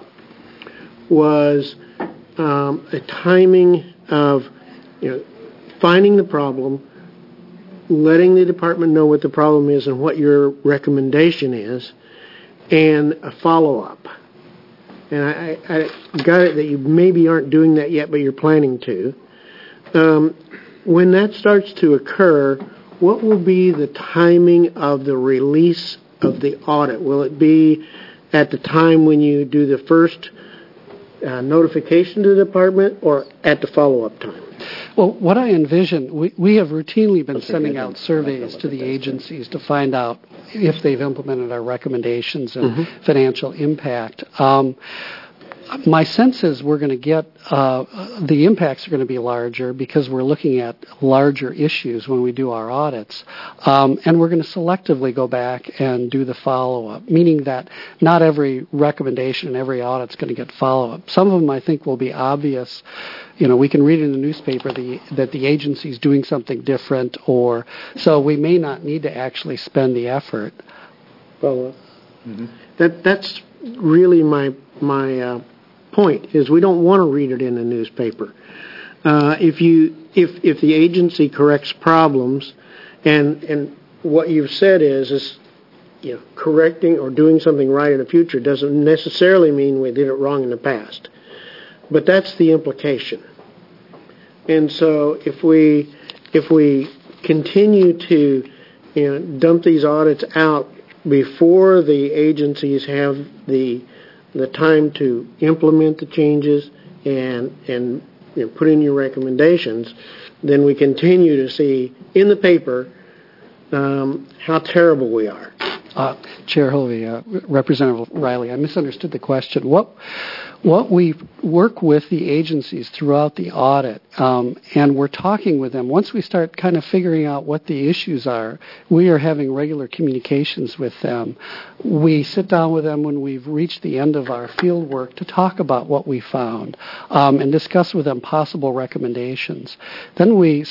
was um, a timing of, you know, finding the problem, letting the department know what the problem is and what your recommendation is, and a follow-up. And I, I got it that you maybe aren't doing that yet, but you're planning to. Um, when that starts to occur, what will be the timing of the release of the audit? Will it be at the time when you do the first Uh, notification to the department, or at the follow-up time? Well, what I envision, we, we have routinely been sending out surveys to the agencies to find out if they've implemented our recommendations and mm-hmm. financial impact. Um, my sense is we're going to get, uh, the impacts are going to be larger because we're looking at larger issues when we do our audits. Um, and we're going to selectively go back and do the follow-up, meaning that not every recommendation and every audit is going to get follow-up. Some of them I think will be obvious. You know, we can read in the newspaper the, that the agency is doing something different, or so we may not need to actually spend the effort. Follow-up. Mm-hmm. That, that's really my, my, uh, point is we don't want to read it in the newspaper. Uh, if you if if the agency corrects problems, and and what you've said is is you know correcting or doing something right in the future doesn't necessarily mean we did it wrong in the past, but that's the implication. And so if we if we continue to you know dump these audits out before the agencies have the the time to implement the changes and and you know, put in your recommendations, then we continue to see in the paper um, how terrible we are. Uh, Chair Hovey, uh, Representative Riley, I misunderstood the question. What what we work with the agencies throughout the audit, um, and we're talking with them. Once we start kind of figuring out what the issues are, we are having regular communications with them. We sit down with them when we've reached the end of our field work to talk about what we found um, and discuss with them possible recommendations. Then we start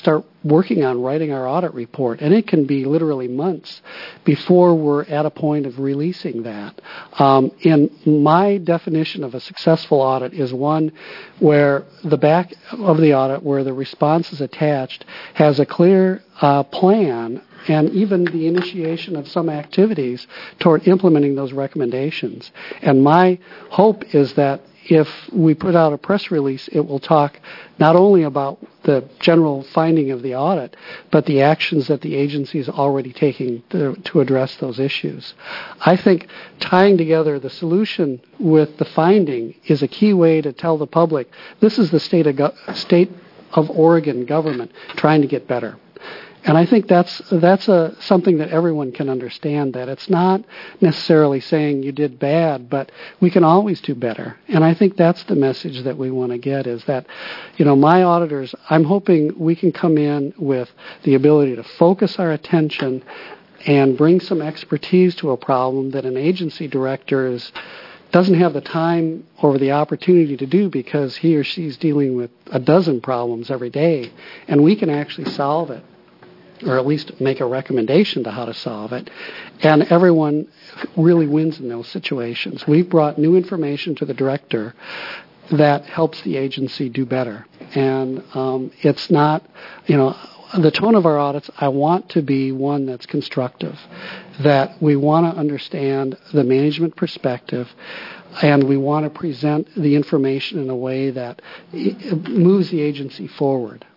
working on writing our audit report, and it can be literally months before we're at a point of releasing that. Um, and my definition of a successful audit is one where the back of the audit, where the response is attached, has a clear uh, plan and even the initiation of some activities toward implementing those recommendations. And my hope is that if we put out a press release, it will talk not only about the general finding of the audit, but the actions that the agency is already taking to, to address those issues. I think tying together the solution with the finding is a key way to tell the public this is the state of, go- state of Oregon government trying to get better. And I think that's that's a something that everyone can understand, that it's not necessarily saying you did bad, but we can always do better. And I think that's the message that we want to get, is that, you know, my auditors, I'm hoping we can come in with the ability to focus our attention and bring some expertise to a problem that an agency director is doesn't have the time or the opportunity to do because he or she's dealing with a dozen problems every day, and we can actually solve it, or at least make a recommendation to how to solve it, and everyone really wins in those situations. We've brought new information to the director that helps the agency do better, and um, it's not, you know, the tone of our audits, I want to be one that's constructive, that we want to understand the management perspective, and we want to present the information in a way that moves the agency forward.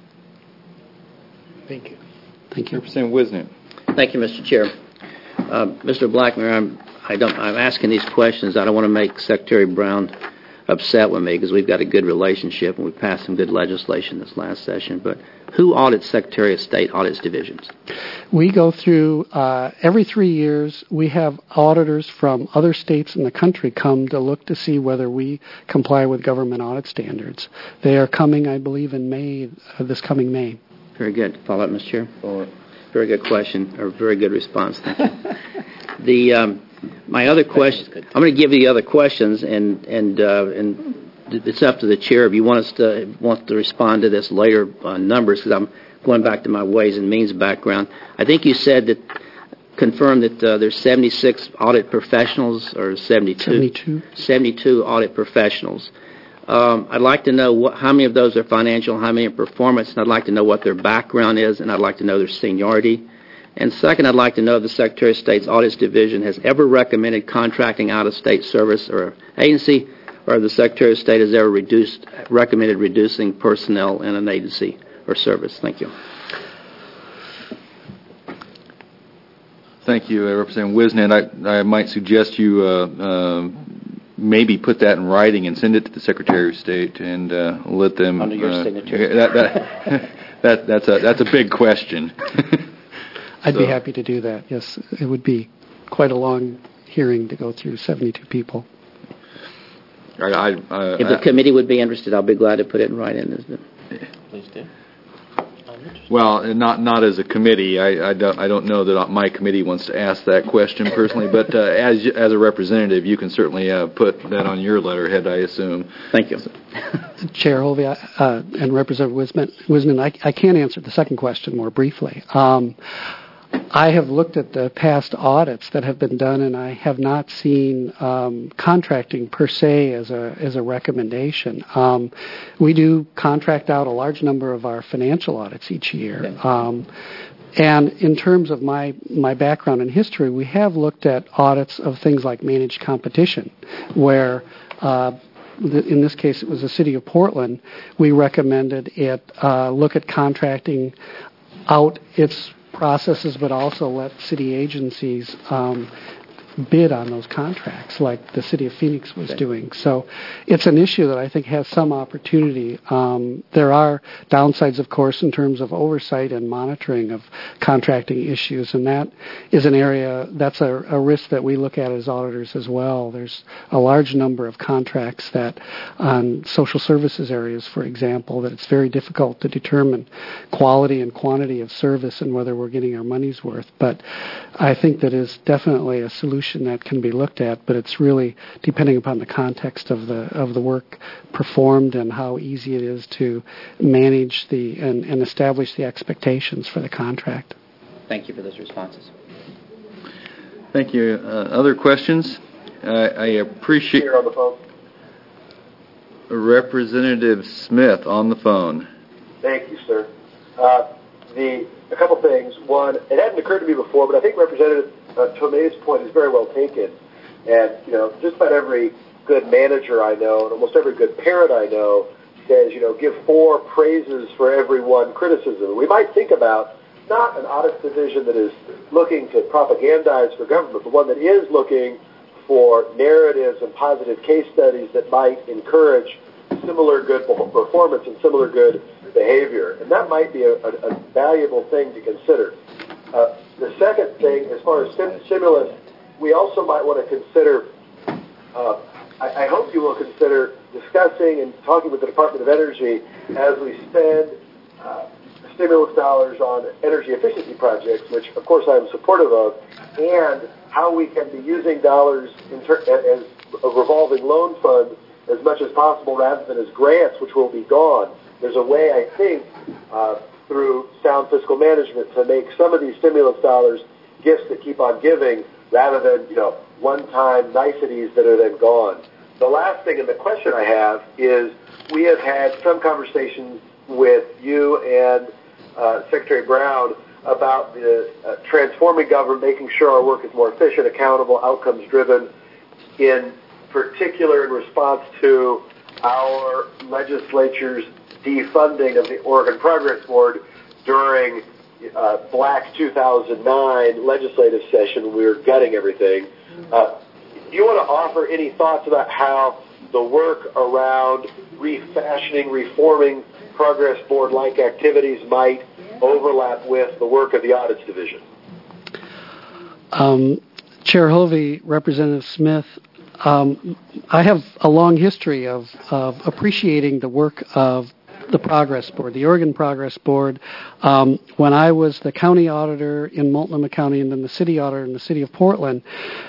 Thank you. Thank you. Representative Wisniewski. Thank you, Mister Chair. Uh, Mister Blackmer, I'm, I don't, I'm asking these questions. I don't want to make Secretary Brown upset with me because we've got a good relationship and we passed some good legislation this last session. But who audits Secretary of State audits divisions? We go through, uh, every three years, we have auditors from other states in the country come to look to see whether we comply with government audit standards. They are coming, I believe, in May, uh, this coming May. Very good. Follow up, Mister Chair. Follow up. Very good question, or very good response. Thank you. the um, my other question, I'm going to give you the other questions, and and uh, and it's up to the chair if you want us to want to respond to this later on numbers, because I'm going back to my Ways and Means background. I think you said that confirmed that uh, there's seventy-six audit professionals, or seventy-two. seventy-two. seventy-two audit professionals. Um, I'd like to know what, how many of those are financial, how many are performance, and I'd like to know what their background is, and I'd like to know their seniority. And second, I'd like to know if the Secretary of State's Audits Division has ever recommended contracting out-of-state service or agency, or if the Secretary of State has ever reduced, recommended reducing personnel in an agency or service. Thank you. Thank you, uh, Representative Wisniewski. I, I might suggest you uh, uh, maybe put that in writing and send it to the Secretary of State and uh, let them. Under your uh, signature. That, that, that, that's a that's a big question. I'd so. be happy to do that. Yes, it would be quite a long hearing to go through seventy-two people. I, I, uh, if the I, committee would be interested, I'll be glad to put it in writing. Please do. Well, not not as a committee. I, I don't I don't know that my committee wants to ask that question personally. But uh, as as a representative, you can certainly uh, put that on your letterhead, I assume. Thank you, Chair Hovey uh, and Representative Wisniewski. I, I can answer the second question more briefly. Um, I have looked at the past audits that have been done, and I have not seen um, contracting per se as a as a recommendation. Um, we do contract out a large number of our financial audits each year. Um, and in terms of my, my background and history, we have looked at audits of things like managed competition, where uh, in this case it was the City of Portland. We recommended it uh, look at contracting out its processes, but also let city agencies um, bid on those contracts like the City of Phoenix was okay. doing. So it's an issue that I think has some opportunity. Um, there are downsides, of course, in terms of oversight and monitoring of contracting issues, and that is an area, that's a, a risk that we look at as auditors as well. There's a large number of contracts that on social services areas, for example, that it's very difficult to determine quality and quantity of service and whether we're getting our money's worth. But I think that is definitely a solution solution that can be looked at, but it's really depending upon the context of the of the work performed and how easy it is to manage the and, and establish the expectations for the contract. Thank you for those responses. Thank you. Uh, other questions? Uh, I appreciate Here on the phone. Representative Smith on the phone. Thank you, sir. Uh, the a couple things. One, it hadn't occurred to me before, but I think Representative uh, Tomei's point is very well taken. And you know, just about every good manager I know, and almost every good parent I know, says, you know, give four praises for every one criticism. We might think about not an audit division that is looking to propagandize for government, but one that is looking for narratives and positive case studies that might encourage similar good performance and similar good behavior. And that might be a, a, a valuable thing to consider. Uh, the second thing, as far as stim- stimulus, we also might want to consider, uh, I, I hope you will consider discussing and talking with the Department of Energy as we spend uh, stimulus dollars on energy efficiency projects, which of course I am supportive of, and how we can be using dollars in ter- as a revolving loan fund as much as possible rather than as grants, which will be gone. There's a way, I think, uh, through sound fiscal management to make some of these stimulus dollars gifts that keep on giving rather than, you know, one-time niceties that are then gone. The last thing and the question I have is we have had some conversations with you and uh, Secretary Brown about the uh, transforming government, making sure our work is more efficient, accountable, outcomes-driven, in particular in response to our legislature's defunding of the Oregon Progress Board during uh, Black two thousand nine legislative session. We were gutting everything. Uh, do you want to offer any thoughts about how the work around refashioning, reforming Progress Board-like activities might overlap with the work of the Audits Division? Um, Chair Hovey, Representative Smith, um, I have a long history of, of appreciating the work of the Progress Board, the Oregon Progress Board. Um, when I was the county auditor in Multnomah County and then the city auditor in the city of Portland,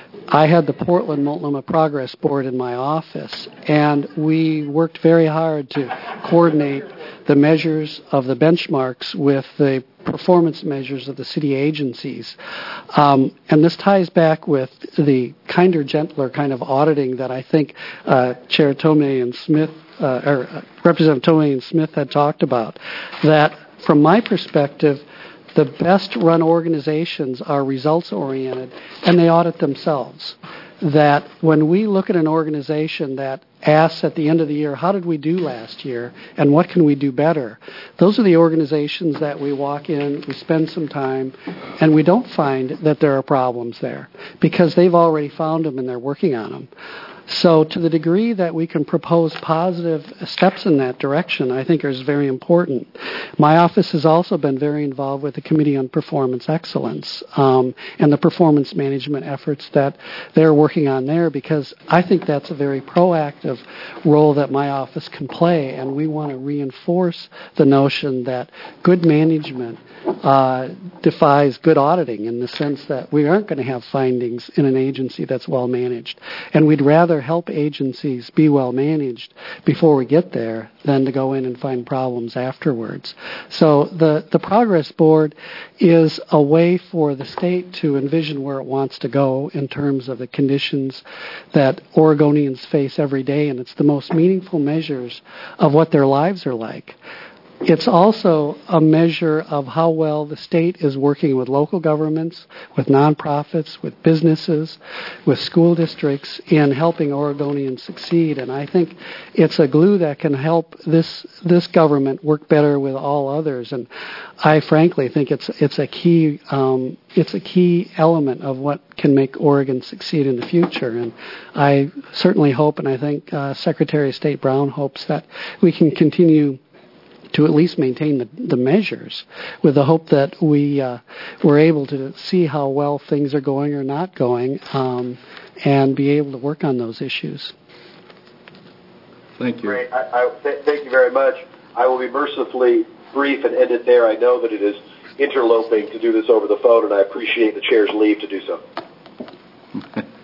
I had the Portland Multnomah Progress Board in my office, and we worked very hard to coordinate the measures of the benchmarks with the performance measures of the city agencies. Um, and this ties back with the kinder, gentler kind of auditing that I think uh, Chair Tomei and Smith, uh, or uh, Representative Tomei and Smith had talked about, that from my perspective, the best run organizations are results oriented and they audit themselves. That when we look at an organization that asks at the end of the year, how did we do last year and what can we do better? Those are the organizations that we walk in, we spend some time, and we don't find that there are problems there because they've already found them and they're working on them. So to the degree that we can propose positive steps in that direction, I think is very important. My office has also been very involved with the Committee on Performance Excellence um, and the performance management efforts that they're working on there, because I think that's a very proactive role that my office can play, and we want to reinforce the notion that good management uh, defies good auditing in the sense that we aren't going to have findings in an agency that's well managed. And we'd rather help agencies be well managed before we get there than to go in and find problems afterwards. So the, the Progress Board is a way for the state to envision where it wants to go in terms of the conditions that Oregonians face every day, and it's the most meaningful measures of what their lives are like. It's also a measure of how well the state is working with local governments, with nonprofits, with businesses, with school districts in helping Oregonians succeed. And I think it's a glue that can help this this government work better with all others. And I frankly think it's it's a key um, it's a key element of what can make Oregon succeed in the future. And I certainly hope, and I think uh, Secretary of State Brown hopes, that we can continue to at least maintain the, the measures with the hope that we uh, we're able to see how well things are going or not going um, and be able to work on those issues. Thank you. Great. I, I, th- thank you very much. I will be mercifully brief and end it there. I know that it is interloping to do this over the phone, and I appreciate the chair's leave to do so.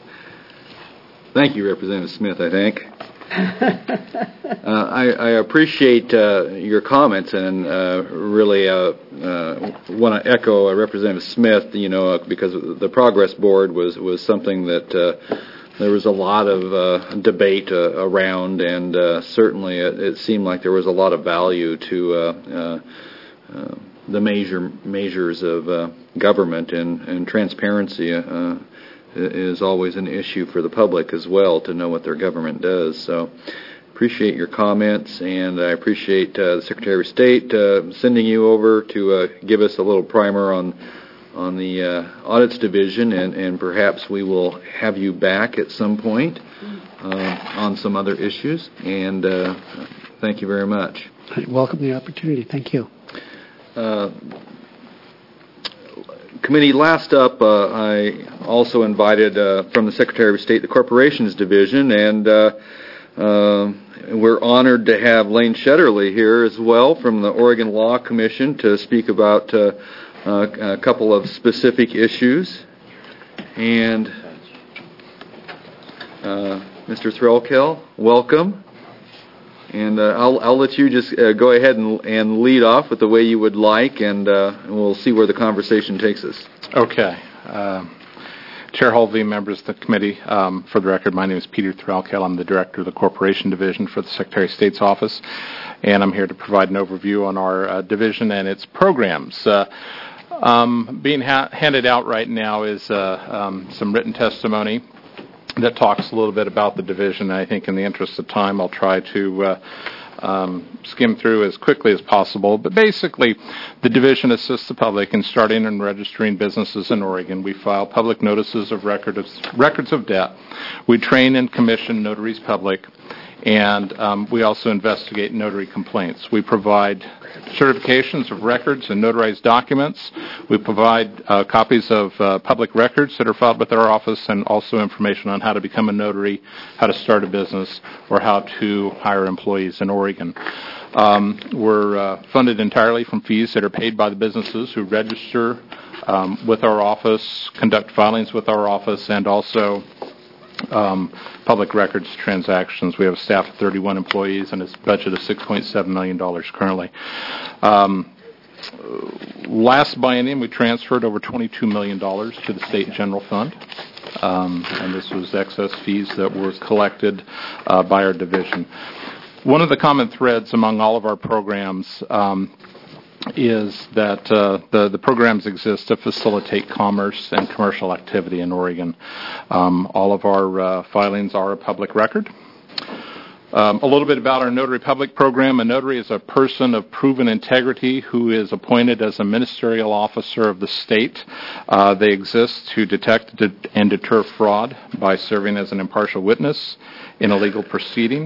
Thank you, Representative Smith, I think. uh, I, I appreciate uh, your comments and uh, really uh, uh, want to echo uh, Representative Smith, you know, uh, because the Progress Board was, was something that uh, there was a lot of uh, debate uh, around, and uh, certainly it, it seemed like there was a lot of value to uh, uh, uh, the measure, measures of uh, government, and, and transparency uh, is always an issue for the public as well, to know what their government does. So appreciate your comments, and I appreciate uh, the Secretary of State uh, sending you over to uh, give us a little primer on on the uh, Audits Division, and, and perhaps we will have you back at some point uh, on some other issues. And uh, thank you very much. I welcome the opportunity. Thank you. Uh, Committee, last up, uh, I also invited uh, from the Secretary of State the Corporations Division, and uh, uh, we're honored to have Lane Shetterly here as well from the Oregon Law Commission to speak about uh, uh, a couple of specific issues. And uh, Mister Threlkeld, welcome. And uh, I'll, I'll let you just uh, go ahead and, and lead off with the way you would like, and uh, we'll see where the conversation takes us. Okay. Uh, Chair Holvey, members of the committee, um, for the record, my name is Peter Threlkeld. I'm the Director of the Corporation Division for the Secretary of State's Office, and I'm here to provide an overview on our uh, division and its programs. Uh, um, being ha- handed out right now is uh, um, some written testimony that talks a little bit about the division. I think in the interest of time, I'll try to uh, um, skim through as quickly as possible. But basically, the division assists the public in starting and registering businesses in Oregon. We file public notices of, record of records of debt. We train and commission notaries public. And um, we also investigate notary complaints. We provide certifications of records and notarized documents. We provide uh, copies of uh, public records that are filed with our office, and also information on how to become a notary, how to start a business, or how to hire employees in Oregon. Um, we're uh, funded entirely from fees that are paid by the businesses who register um, with our office, conduct filings with our office, and also Um, public records transactions. We have a staff of thirty-one employees and a budget of six point seven million dollars currently. Um, last biennium, we transferred over twenty-two million dollars to the State General Fund, um, and this was excess fees that were collected uh, by our division. One of the common threads among all of our programs um, is that uh, the, the programs exist to facilitate commerce and commercial activity in Oregon. Um, all of our uh, filings are a public record. Um, a little bit about our Notary Public program. A notary is a person of proven integrity who is appointed as a ministerial officer of the state. Uh, they exist to detect and deter fraud by serving as an impartial witness in a legal proceeding.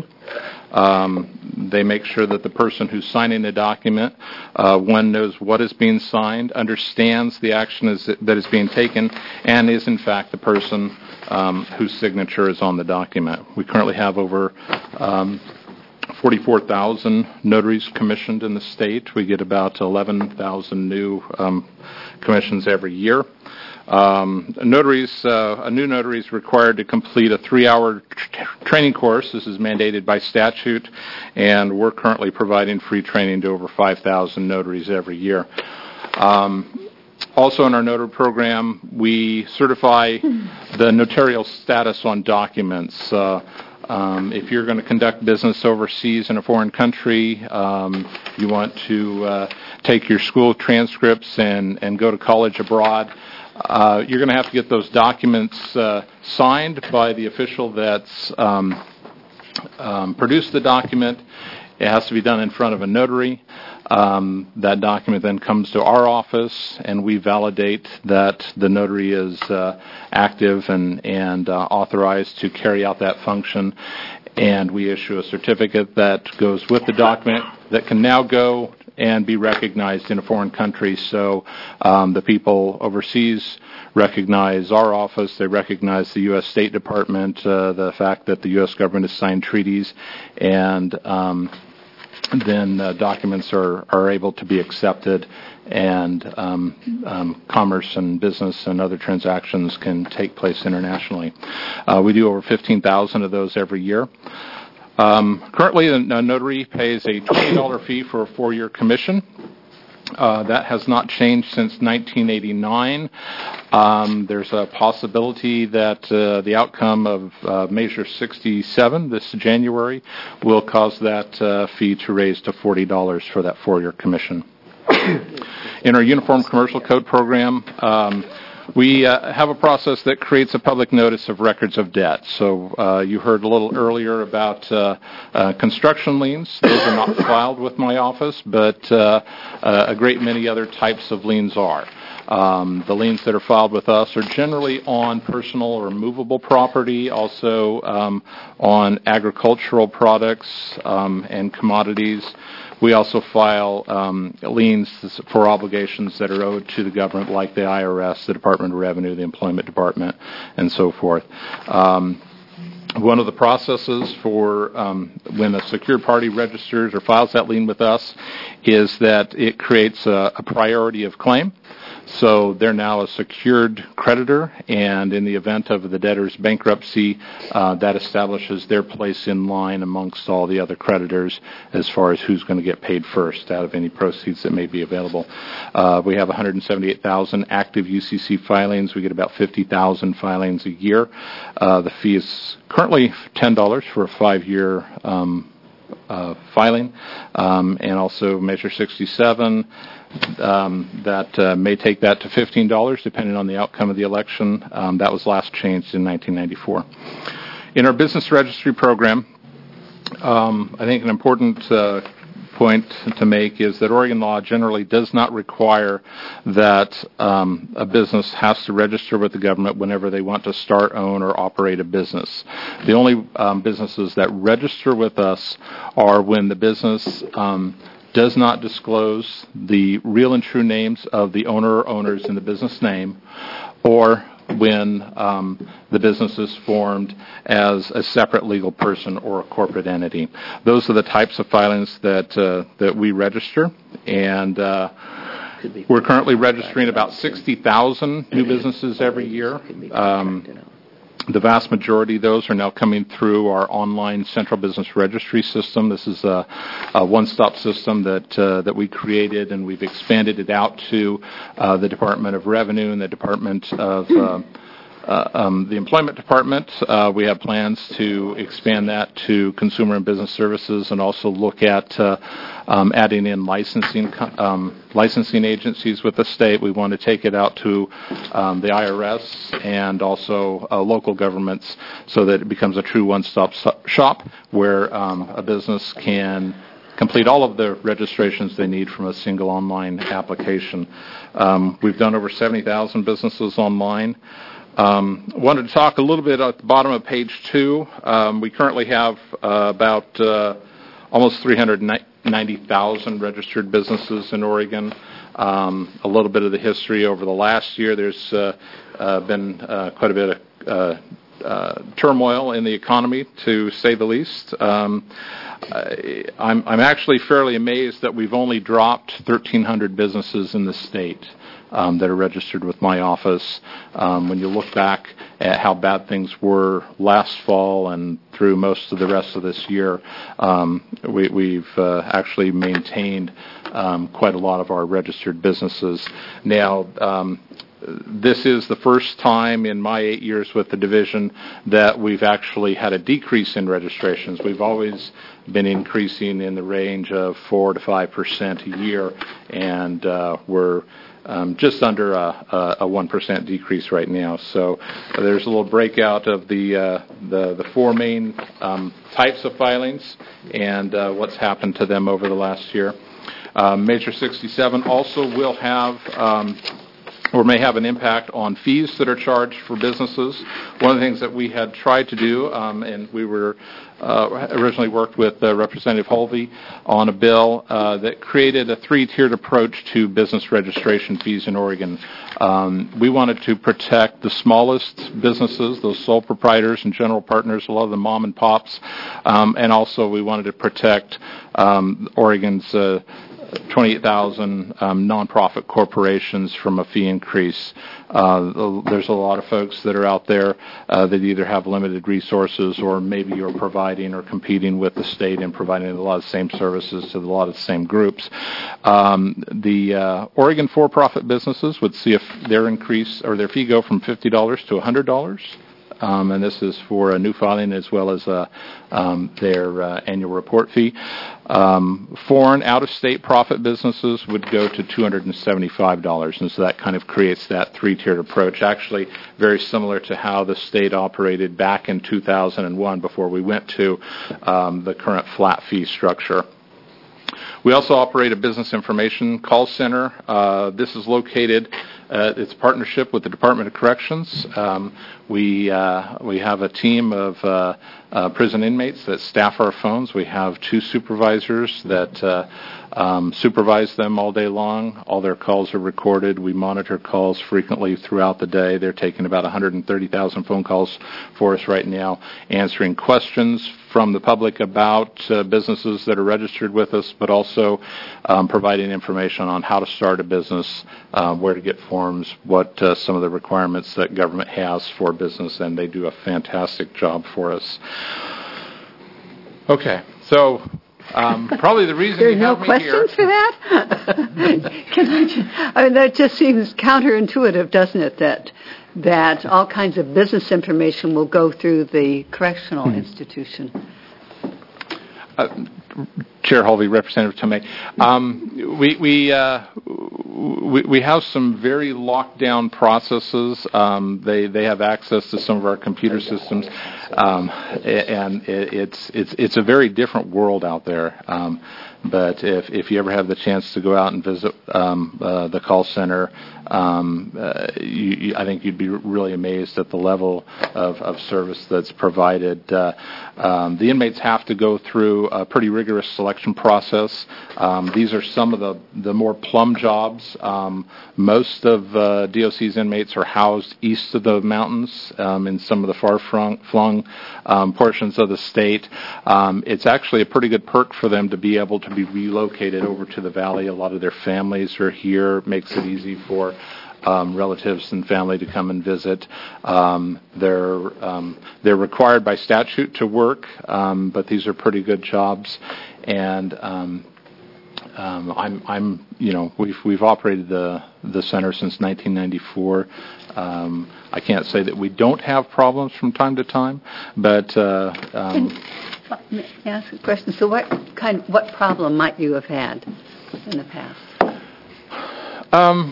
Um, they make sure that the person who's signing the document, uh, one, knows what is being signed, understands the action is, that is being taken, and is in fact the person um, whose signature is on the document. We currently have over um, forty-four thousand notaries commissioned in the state. We get about eleven thousand new um, commissions every year. Um, notaries, uh, a new notary is required to complete a three-hour t- training course. This is mandated by statute, and we're currently providing free training to over five thousand notaries every year. Um, also in our notary program, we certify the notarial status on documents. Uh, Um, if you're going to conduct business overseas in a foreign country, um, you want to uh, take your school transcripts and, and go to college abroad, uh, you're going to have to get those documents uh, signed by the official that's um, um, produced the document. It has to be done in front of a notary. Um, that document then comes to our office, and we validate that the notary is uh, active and, and uh, authorized to carry out that function. And we issue a certificate that goes with the document that can now go and be recognized in a foreign country. So um, the people overseas recognize our office, they recognize the U S State Department, uh, the fact that the U S government has signed treaties, and um, then uh, documents are, are able to be accepted, and um, um, commerce and business and other transactions can take place internationally. Uh, we do over fifteen thousand of those every year. Um, currently, the notary pays a twenty dollars fee for a four-year commission. Uh, that has not changed since nineteen eighty-nine. Um, there's a possibility that uh, the outcome of uh, Measure sixty-seven this January will cause that uh, fee to raise to forty dollars for that four-year commission. In our Uniform Commercial Code program, um, we uh, have a process that creates a public notice of records of debt. So uh, you heard a little earlier about uh, uh, construction liens. Those are not filed with my office, but uh, uh, a great many other types of liens are. Um, the liens that are filed with us are generally on personal or movable property, also um, on agricultural products um, and commodities. We also file um, liens for obligations that are owed to the government, like the I R S, the Department of Revenue, the Employment Department, and so forth. Um, One of the processes for um, when a secured party registers or files that lien with us is that it creates a, a priority of claim. So they're now a secured creditor, and in the event of the debtor's bankruptcy, uh, that establishes their place in line amongst all the other creditors as far as who's going to get paid first out of any proceeds that may be available. Uh, we have one hundred seventy-eight thousand active U C C filings. We get about fifty thousand filings a year. Uh, the fee is currently ten dollars for a five-year um, uh, filing, um, and also Measure sixty-seven. Um, that uh, may take that to fifteen dollars depending on the outcome of the election. Um, that was last changed in nineteen ninety-four. In our business registry program, um, I think an important uh, point to make is that Oregon law generally does not require that um, a business has to register with the government whenever they want to start, own, or operate a business. The only um, businesses that register with us are when the business um, does not disclose the real and true names of the owner or owners in the business name, or when um, the business is formed as a separate legal person or a corporate entity. Those are the types of filings that uh, that we register, and uh, we're currently registering about sixty thousand new businesses every year. Um, The vast majority of those are now coming through our online central business registry system. This is a, a one-stop system that uh, that we created, and we've expanded it out to uh, the Department of Revenue and the Department of uh, uh, um, the Employment Department. Uh, we have plans to expand that to Consumer and Business Services, and also look at uh, um, adding in licensing um, licensing agencies with the state. We want to take it out to um, the I R S and also uh, local governments, so that it becomes a true one-stop shop where um, a business can complete all of the registrations they need from a single online application. Um, we've done over seventy thousand businesses online. Um, wanted to talk a little bit at the bottom of page two. Um, we currently have uh, about uh, almost three hundred ninety thousand registered businesses in Oregon. Um, a little bit of the history over the last year. There's uh, uh, been uh, quite a bit of uh, uh, turmoil in the economy, to say the least. Um, I, I'm, I'm actually fairly amazed that we've only dropped thirteen hundred businesses in the state Um, that are registered with my office. Um, when you look back at how bad things were last fall and through most of the rest of this year, um, we, we've uh, actually maintained um, quite a lot of our registered businesses. Now, um, this is the first time in my eight years with the division that we've actually had a decrease in registrations. We've always been increasing in the range of four to five percent a year, and uh, we're Um, just under a, a, a one percent decrease right now. So uh, there's a little breakout of the uh, the, the four main um, types of filings and uh, what's happened to them over the last year. Uh, Measure sixty-seven also will have um, or may have an impact on fees that are charged for businesses. One of the things that we had tried to do, um, and we were uh, originally worked with uh, Representative Holvey on a bill uh, that created a three-tiered approach to business registration fees in Oregon. Um, we wanted to protect the smallest businesses, those sole proprietors and general partners, a lot of the mom and pops, um, and also we wanted to protect um, Oregon's uh, twenty-eight thousand um, nonprofit corporations from a fee increase. Uh, there's a lot of folks that are out there uh, that either have limited resources or maybe you're providing or competing with the state and providing a lot of the same services to a lot of the same groups. Um, the uh, Oregon for-profit businesses would see if their increase or their fee go from fifty dollars to one hundred dollars. Um, and this is for a new filing as well as uh, um, their uh, annual report fee. Um, foreign, out-of-state profit businesses would go to two hundred seventy-five dollars, and so that kind of creates that three-tiered approach, actually very similar to how the state operated back in two thousand one before we went to um, the current flat fee structure. We also operate a business information call center. Uh, this is located, uh, it's a partnership with the Department of Corrections. Um, we uh, we have a team of uh, uh, prison inmates that staff our phones. We have two supervisors that uh, um, supervise them all day long. All their calls are recorded. We monitor calls frequently throughout the day. They're taking about one hundred thirty thousand phone calls for us right now, answering questions from the public about uh, businesses that are registered with us, but also um, providing information on how to start a business, uh, where to get forms, what uh, some of the requirements that government has for business, and they do a fantastic job for us. Okay, so um, probably the reason there are you no have me questions here, for that? Can I, just, I mean, that just seems counterintuitive, doesn't it? That that all kinds of business information will go through the correctional mm-hmm. institution. Uh, Chair Holvey, Representative Tomei, um, we we, uh, we we have some very locked down processes. Um, they they have access to some of our computer systems, um, and it, it's it's it's a very different world out there. Um, but if if you ever have the chance to go out and visit um, uh, the call center, um, uh, you, you, I think you'd be really amazed at the level of, of service that's provided. Uh, um, the inmates have to go through a pretty rigorous selection process. Um, these are some of the, the more plum jobs. Um, most of uh, D O C's inmates are housed east of the mountains um, in some of the far-flung um, portions of the state. Um, it's actually a pretty good perk for them to be able to be relocated over to the valley. A lot of their families are here. It makes it easy for Um, relatives and family to come and visit. Um, they're um, they're required by statute to work, um, but these are pretty good jobs. And um, um, I'm I'm you know we've we've operated the the center since nineteen ninety-four. Um, I can't say that we don't have problems from time to time, but uh, um, may I ask a question? So what kind what problem might you have had in the past? Um.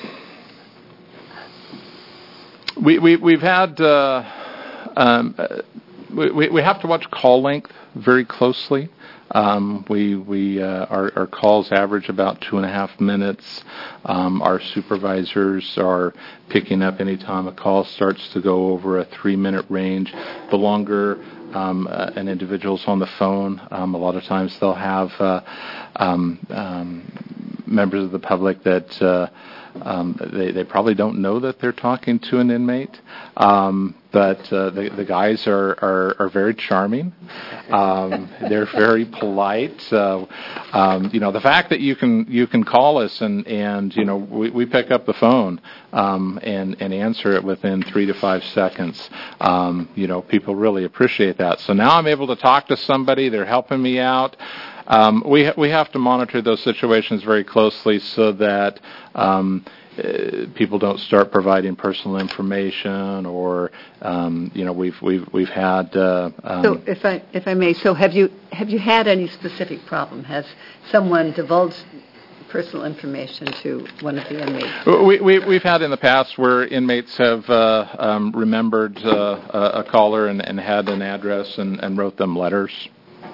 We, we, we've had, uh, um, we, we have to watch call length very closely. Um, we, we, uh, our, our calls average about two and a half minutes. Um, our supervisors are picking up any time a call starts to go over a three minute range. The longer um, uh, an individual's on the phone, um, a lot of times they'll have uh, um, um, members of the public that uh, Um, they, they probably don't know that they're talking to an inmate, um, but uh, the, the guys are, are, are very charming. Um, they're very polite. Uh, um, you know, the fact that you can you can call us and, and you know we, we pick up the phone um, and and answer it within three to five seconds. Um, you know, people really appreciate that. So now I'm able to talk to somebody. They're helping me out. Um, we ha- we have to monitor those situations very closely so that um, uh, people don't start providing personal information, or um, you know we've we've we've had. Uh, um, so if I if I may, so have you have you had any specific problem? Has someone divulged personal information to one of the inmates? We, we we've had in the past where inmates have uh, um, remembered uh, a, a caller and, and had an address and, and wrote them letters.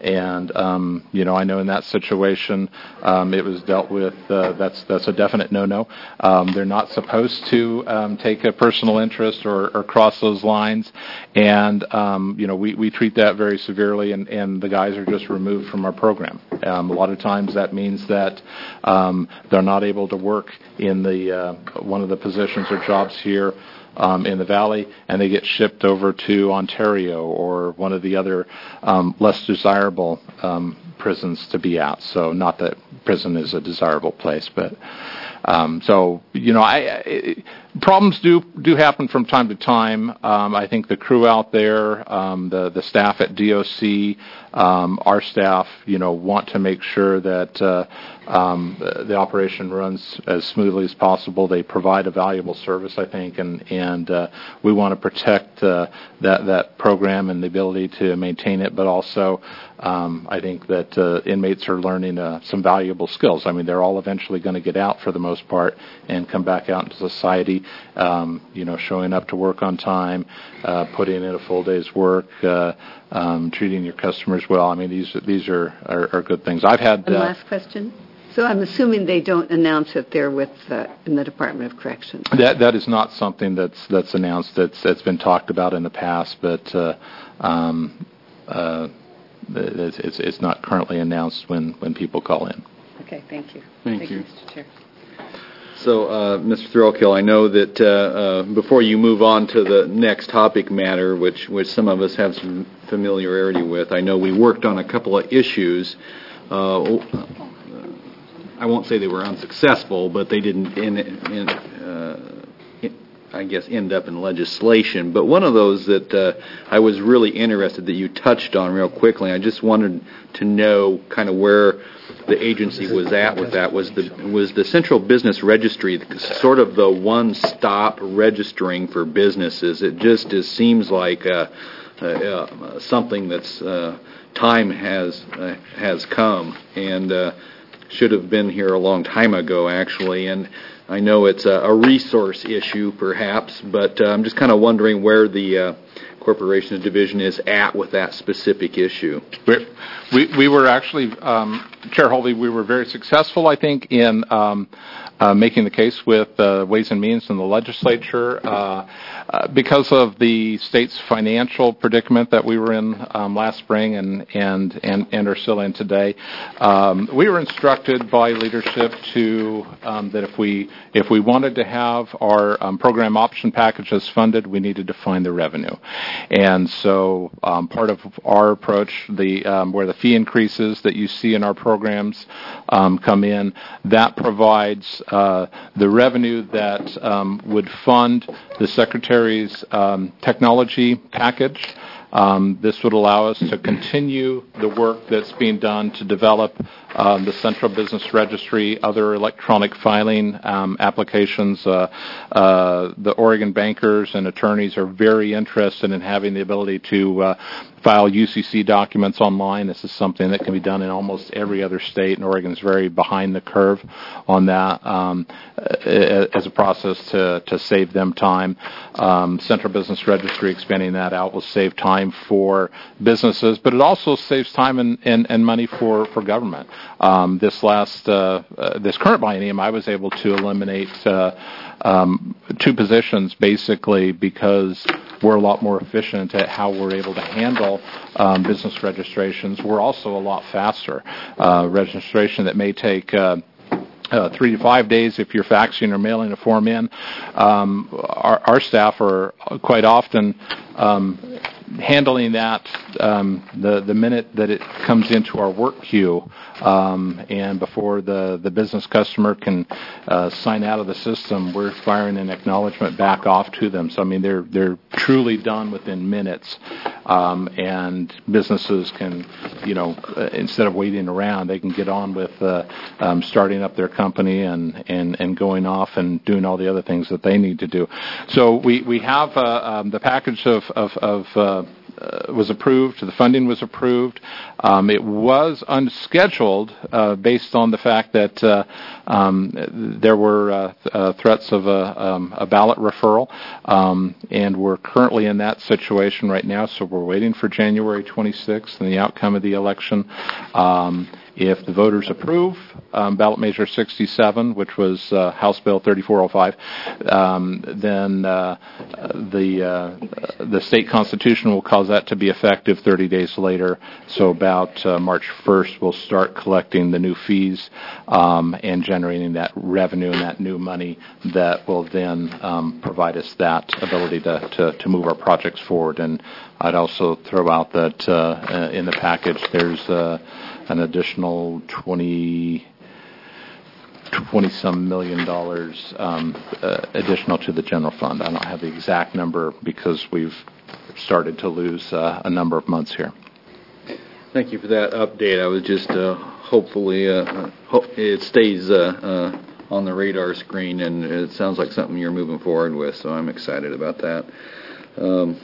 and um, you know, I know in that situation um, it was dealt with. Uh, that's that's a definite no-no. Um, they're not supposed to um, take a personal interest or, or cross those lines, and um, you know, we, we treat that very severely, and, and the guys are just removed from our program. Um, a lot of times that means that um, they're not able to work in the uh, one of the positions or jobs here um, in the Valley, and they get shipped over to Ontario or one of the other um, less desirable um, prisons to be at. So not that prison is a desirable place, but um, so, you know, I, I problems do do happen from time to time. Um, I think the crew out there, um, the the staff at D O C, um, our staff, you know, want to make sure that uh, um, the, the operation runs as smoothly as possible. They provide a valuable service, I think, and and uh, we want to protect uh, that that program and the ability to maintain it. But also, um, I think that uh, inmates are learning uh, some valuable skills. I mean, they're all eventually going to get out for the most part and come back out into society. Um, you know, showing up to work on time, uh, putting in a full day's work, uh, um, treating your customers well. I mean, these these are, are, are good things. I've had. And uh, last question. So I'm assuming they don't announce that they're with uh, in the Department of Corrections. That that is not something that's that's announced. That's that's been talked about in the past, but uh, um, uh, it's, it's it's not currently announced when, when people call in. Okay, thank you. Thank, thank you. you, Mister Chair. So, uh, Mister Threlkill, I know that uh, uh, before you move on to the next topic matter, which, which some of us have some familiarity with, I know we worked on a couple of issues. Uh, I won't say they were unsuccessful, but they didn't, in, in, uh, I guess, end up in legislation. But one of those that uh, I was really interested that you touched on real quickly, I just wanted to know kind of where the agency was at with that, was the was the Central Business Registry, sort of the one-stop registering for businesses. It just is, seems like uh, uh, uh, something that's uh, time has uh, has come and uh, should have been here a long time ago, actually. And I know it's a, a resource issue, perhaps, but uh, I'm just kind of wondering where the uh, Corporations Division is at with that specific issue. We we, we were actually, um, Chair Holvey, we were very successful, I think, in um, uh, making the case with uh, Ways and Means in the legislature uh, uh, because of the state's financial predicament that we were in um, last spring and, and, and, and are still in today. Um, we were instructed by leadership to um, that if we if we wanted to have our um, program option packages funded, we needed to find the revenue. And so um, part of our approach, the um, where the fee increases that you see in our programs um, come in, that provides uh, the revenue that um, would fund the Secretary's um, technology package. Um, this would allow us to continue the work that's being done to develop um, the Central Business Registry, other electronic filing um, applications. Uh, uh, the Oregon bankers and attorneys are very interested in having the ability to uh, file U C C documents online. This is something that can be done in almost every other state, and Oregon is very behind the curve on that um, as a process to, to save them time. Um, Central Business Registry, expanding that out, will save time for businesses, but it also saves time and, and, and money for, for government. Um, this last, uh, uh, this current biennium, I was able to eliminate uh, um, two positions basically because we're a lot more efficient at how we're able to handle um, business registrations. We're also a lot faster. Uh, registration that may take uh, Uh, three to five days if you're faxing or mailing a form in. Um, our, our staff are quite often um, handling that um, the the minute that it comes into our work queue, um, and before the, the business customer can uh, sign out of the system, we're firing an acknowledgement back off to them. So I mean, they're they're truly done within minutes, um, and businesses can, you know, uh, instead of waiting around, they can get on with uh, um, starting up their company and, and, and going off and doing all the other things that they need to do. So we we have uh, um, the package of of, of uh, uh, was approved. The funding was approved. Um, it was unscheduled uh, based on the fact that uh, um, there were uh, th- uh, threats of a, um, a ballot referral, um, and we're currently in that situation right now. So we're waiting for January twenty-sixth and the outcome of the election. Um, If the voters approve um, ballot measure sixty-seven, which was uh, House Bill thirty-four oh five, um, then uh, the uh, the state constitution will cause that to be effective thirty days later. So about uh, March first, we'll start collecting the new fees um, and generating that revenue and that new money that will then um, provide us that ability to, to, to move our projects forward. And I'd also throw out that uh, in the package there's uh, an additional twenty, twenty some million dollars um, uh, additional to the general fund. I don't have the exact number because we've started to lose uh, a number of months here. Thank you for that update. I was just uh, hopefully uh, hope it stays uh, uh, on the radar screen, and it sounds like something you're moving forward with, so I'm excited about that. Um,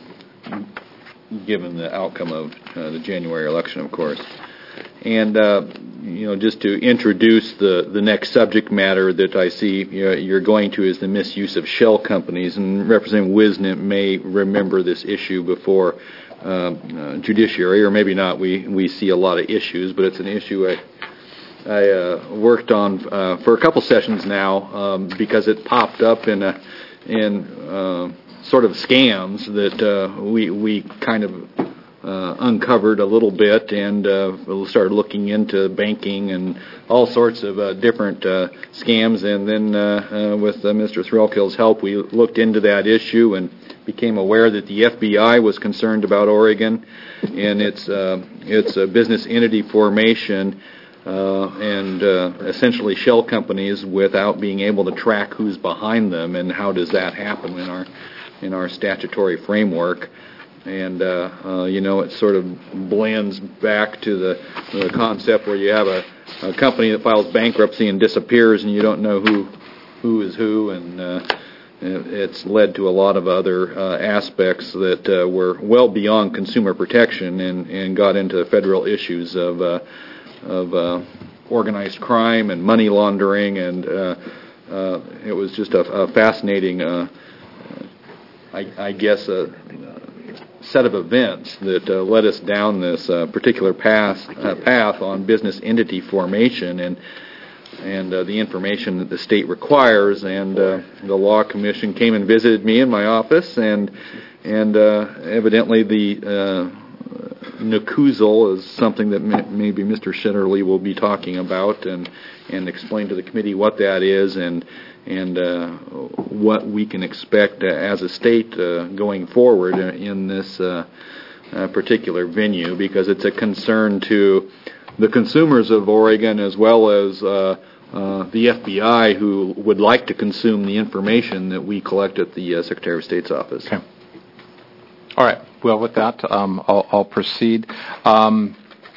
given the outcome of uh, the January election, of course. And, uh, you know, just to introduce the, the next subject matter that I see you know, you're going to is the misuse of shell companies. And Representative Wisnant may remember this issue before uh, uh, judiciary, or maybe not. We, we see a lot of issues, but it's an issue I, I uh, worked on uh, for a couple sessions now um, because it popped up in a, in uh, sort of scams that uh, we, we kind of Uh, uncovered a little bit, and uh, we'll start looking into banking and all sorts of uh, different uh, scams. And then uh, uh, with uh, Mister Threlkell's help, we looked into that issue and became aware that the F B I was concerned about Oregon and its uh, its uh, business entity formation uh, and uh, essentially shell companies without being able to track who's behind them and how does that happen in our in our statutory framework. And, uh, uh, you know, it sort of blends back to the, the concept where you have a, a company that files bankruptcy and disappears and you don't know who who is who. And uh, it's led to a lot of other uh, aspects that uh, were well beyond consumer protection and, and got into federal issues of, uh, of uh, organized crime and money laundering. And uh, uh, it was just a, a fascinating, uh, I, I guess, uh, set of events that uh, led us down this uh, particular path uh, path on business entity formation and and uh, the information that the state requires. And uh, the Law Commission came and visited me in my office, and and uh, evidently the uh, N C U S L is something that may, maybe Mister Shetterly will be talking about and and explain to the committee what that is and. and uh, what we can expect uh, as a state uh, going forward in this uh, uh, particular venue, because it's a concern to the consumers of Oregon as well as uh, uh, the F B I, who would like to consume the information that we collect at the uh, Secretary of State's office. Okay. All right. Well, with that, um, I'll, I'll proceed. Um,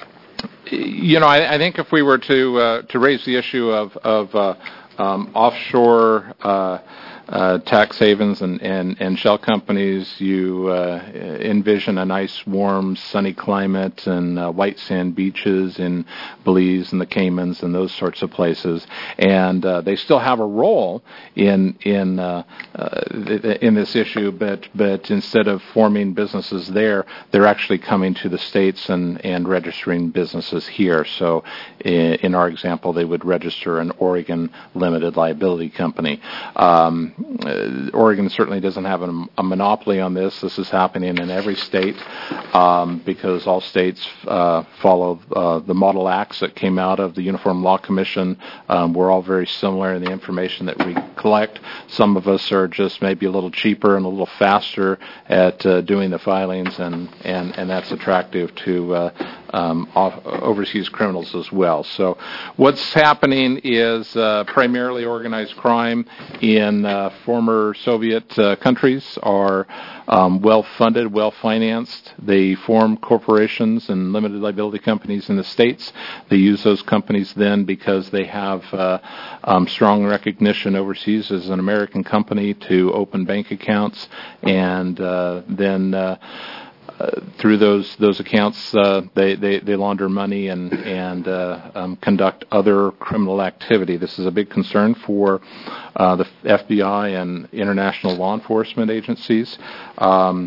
you know, I, I think if we were to uh, to raise the issue of of uh, Um, offshore uh, uh, tax havens and, and, and shell companies, you uh, envision a nice, warm, sunny climate and uh, white sand beaches in Belize and the Caymans and those sorts of places. And uh, they still have a role in in uh, uh, in this issue, but but instead of forming businesses there, they're actually coming to the States and, and registering businesses here. So in, in our example, they would register an Oregon limited liability company. Um, Uh, Oregon certainly doesn't have a, a monopoly on this. This is happening in every state um, because all states uh, follow uh, the model acts that came out of the Uniform Law Commission. Um, we're all very similar in the information that we collect. Some of us are just maybe a little cheaper and a little faster at uh, doing the filings, and, and, and that's attractive to uh, um, off, overseas criminals as well. So what's happening is uh, primarily organized crime in uh, former Soviet uh, countries are um, well-funded, well-financed. They form corporations and limited liability companies in the States. They use those companies then because they have uh, um, strong recognition overseas as an American company to open bank accounts, and uh, then uh, uh, through those those accounts, uh, they, they they launder money and and uh, um, conduct other criminal activity. This is a big concern for uh, the F B I and international law enforcement agencies. Um,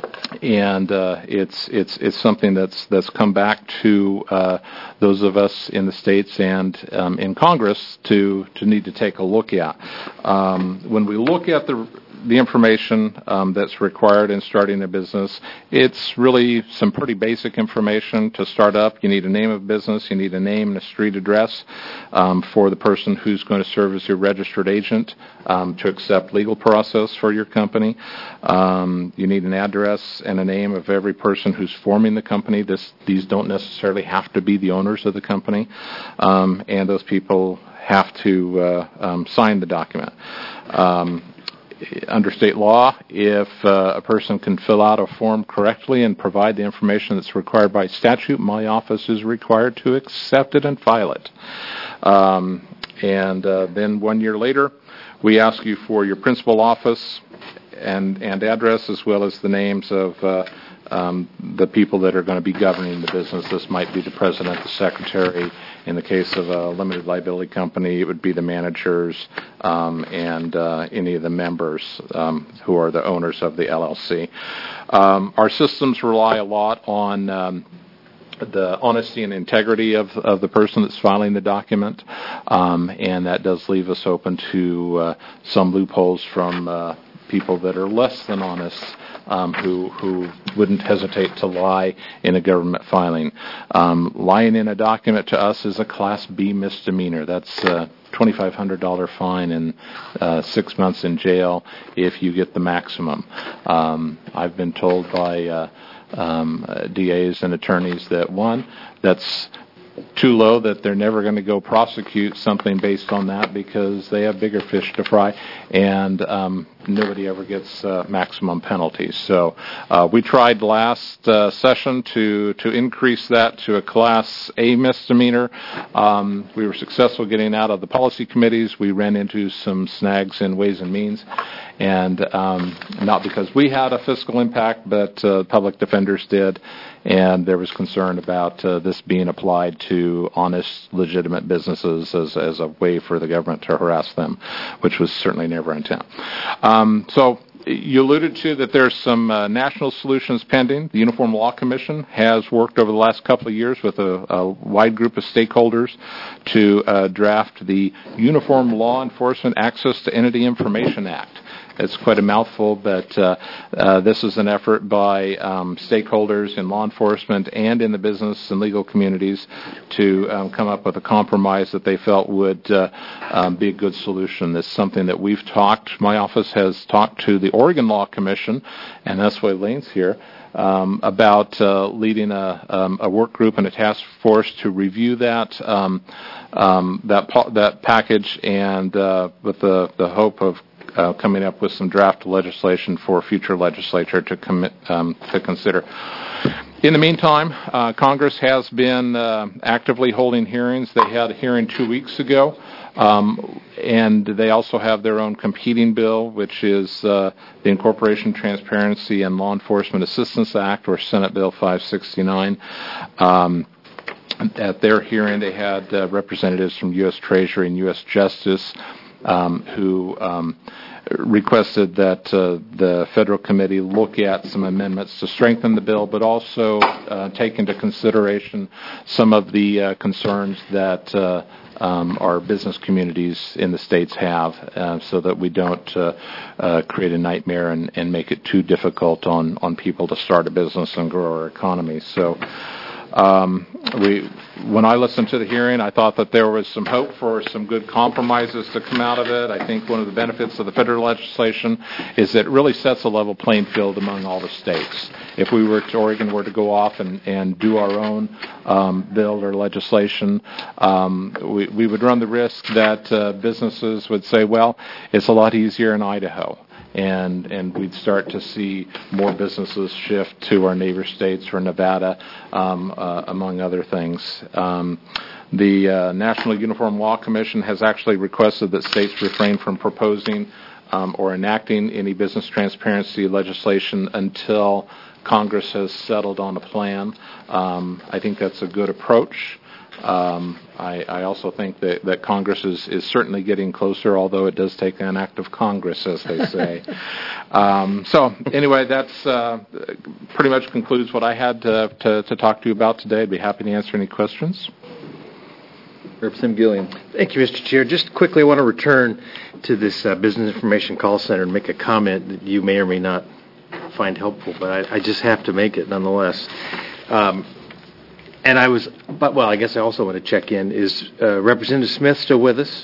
And uh, it's it's it's something that's that's come back to uh, those of us in the states and um, in Congress to to need to take a look at. Um, when we look at the the information um, that's required in starting a business, it's really some pretty basic information to start up. You need a name of business, you need a name and a street address um, for the person who's going to serve as your registered agent um, to accept legal process for your company. Um, you need an address and a name of every person who's forming the company. This, these don't necessarily have to be the owners of the company, um, and those people have to uh, um, sign the document. Um, Under state law, if uh, a person can fill out a form correctly and provide the information that's required by statute, my office is required to accept it and file it. Um, and uh, then one year later, we ask you for your principal office and, and address, as well as the names of uh, um, the people that are going to be governing the business. This might be the president, the secretary. In the case of a limited liability company, it would be the managers um, and uh, any of the members um, who are the owners of the L L C. Um, our systems rely a lot on um, the honesty and integrity of, of the person that's filing the document, um, and that does leave us open to uh, some loopholes from uh, people that are less than honest, um, who who wouldn't hesitate to lie in a government filing. Um, lying in a document to us is a Class B misdemeanor. That's a twenty-five hundred dollars fine and uh, six months in jail if you get the maximum. Um, I've been told by uh, um, D As and attorneys that, one, that's too low, that they're never going to go prosecute something based on that because they have bigger fish to fry, and um, nobody ever gets uh, maximum penalties. So uh, we tried last uh, session to to increase that to a Class A misdemeanor. Um, we were successful getting out of the policy committees. We ran into some snags in Ways and Means, and um, not because we had a fiscal impact, but uh, public defenders did, and there was concern about uh, this being applied to honest, legitimate businesses as, as a way for the government to harass them, which was certainly never intent. Um, so you alluded to that there's some uh, national solutions pending. The Uniform Law Commission has worked over the last couple of years with a, a wide group of stakeholders to uh, draft the Uniform Law Enforcement Access to Entity Information Act. It's quite a mouthful, but uh, uh, this is an effort by um, stakeholders in law enforcement and in the business and legal communities to um, come up with a compromise that they felt would uh, um, be a good solution. It's something that we've talked, my office has talked to the Oregon Law Commission, and that's why Lane's here, um, about uh, leading a, um, a work group and a task force to review that um, um, that, pa- that package, and uh, with the, the hope of Uh, coming up with some draft legislation for future legislature to commit, um, to consider. In the meantime, uh, Congress has been uh, actively holding hearings. They had a hearing two weeks ago, um, and they also have their own competing bill, which is uh, the Incorporation Transparency and Law Enforcement Assistance Act, or Senate Bill five sixty-nine. Um, at their hearing, they had uh, representatives from U S Treasury and U S Justice um, who um, requested that uh, the federal committee look at some amendments to strengthen the bill, but also uh, take into consideration some of the uh, concerns that uh, um, our business communities in the states have, uh, so that we don't uh, uh, create a nightmare and, and make it too difficult on, on people to start a business and grow our economy. So Um, we, when I listened to the hearing, I thought that there was some hope for some good compromises to come out of it. I think one of the benefits of the federal legislation is that it really sets a level playing field among all the states. If we were to, Oregon were to go off and, and do our own um, bill or legislation, um, we, we would run the risk that uh, businesses would say, well, it's a lot easier in Idaho. And and we'd start to see more businesses shift to our neighbor states or Nevada, um, uh, among other things. Um, the uh, National Uniform Law Commission has actually requested that states refrain from proposing um, or enacting any business transparency legislation until Congress has settled on a plan. Um, I think that's a good approach. Um, I, I also think that, that Congress is, is certainly getting closer, although it does take an act of Congress, as they say. um, so, anyway, that's uh, pretty much concludes what I had to, to, to talk to you about today. I'd be happy to answer any questions. Representative Gilliam. Thank you, Mister Chair. Just quickly, I want to return to this uh, Business Information Call Center and make a comment that you may or may not find helpful, but I, I just have to make it nonetheless. Um, and I was, but well, I guess I also want to check in. Is uh, Representative Smith still with us?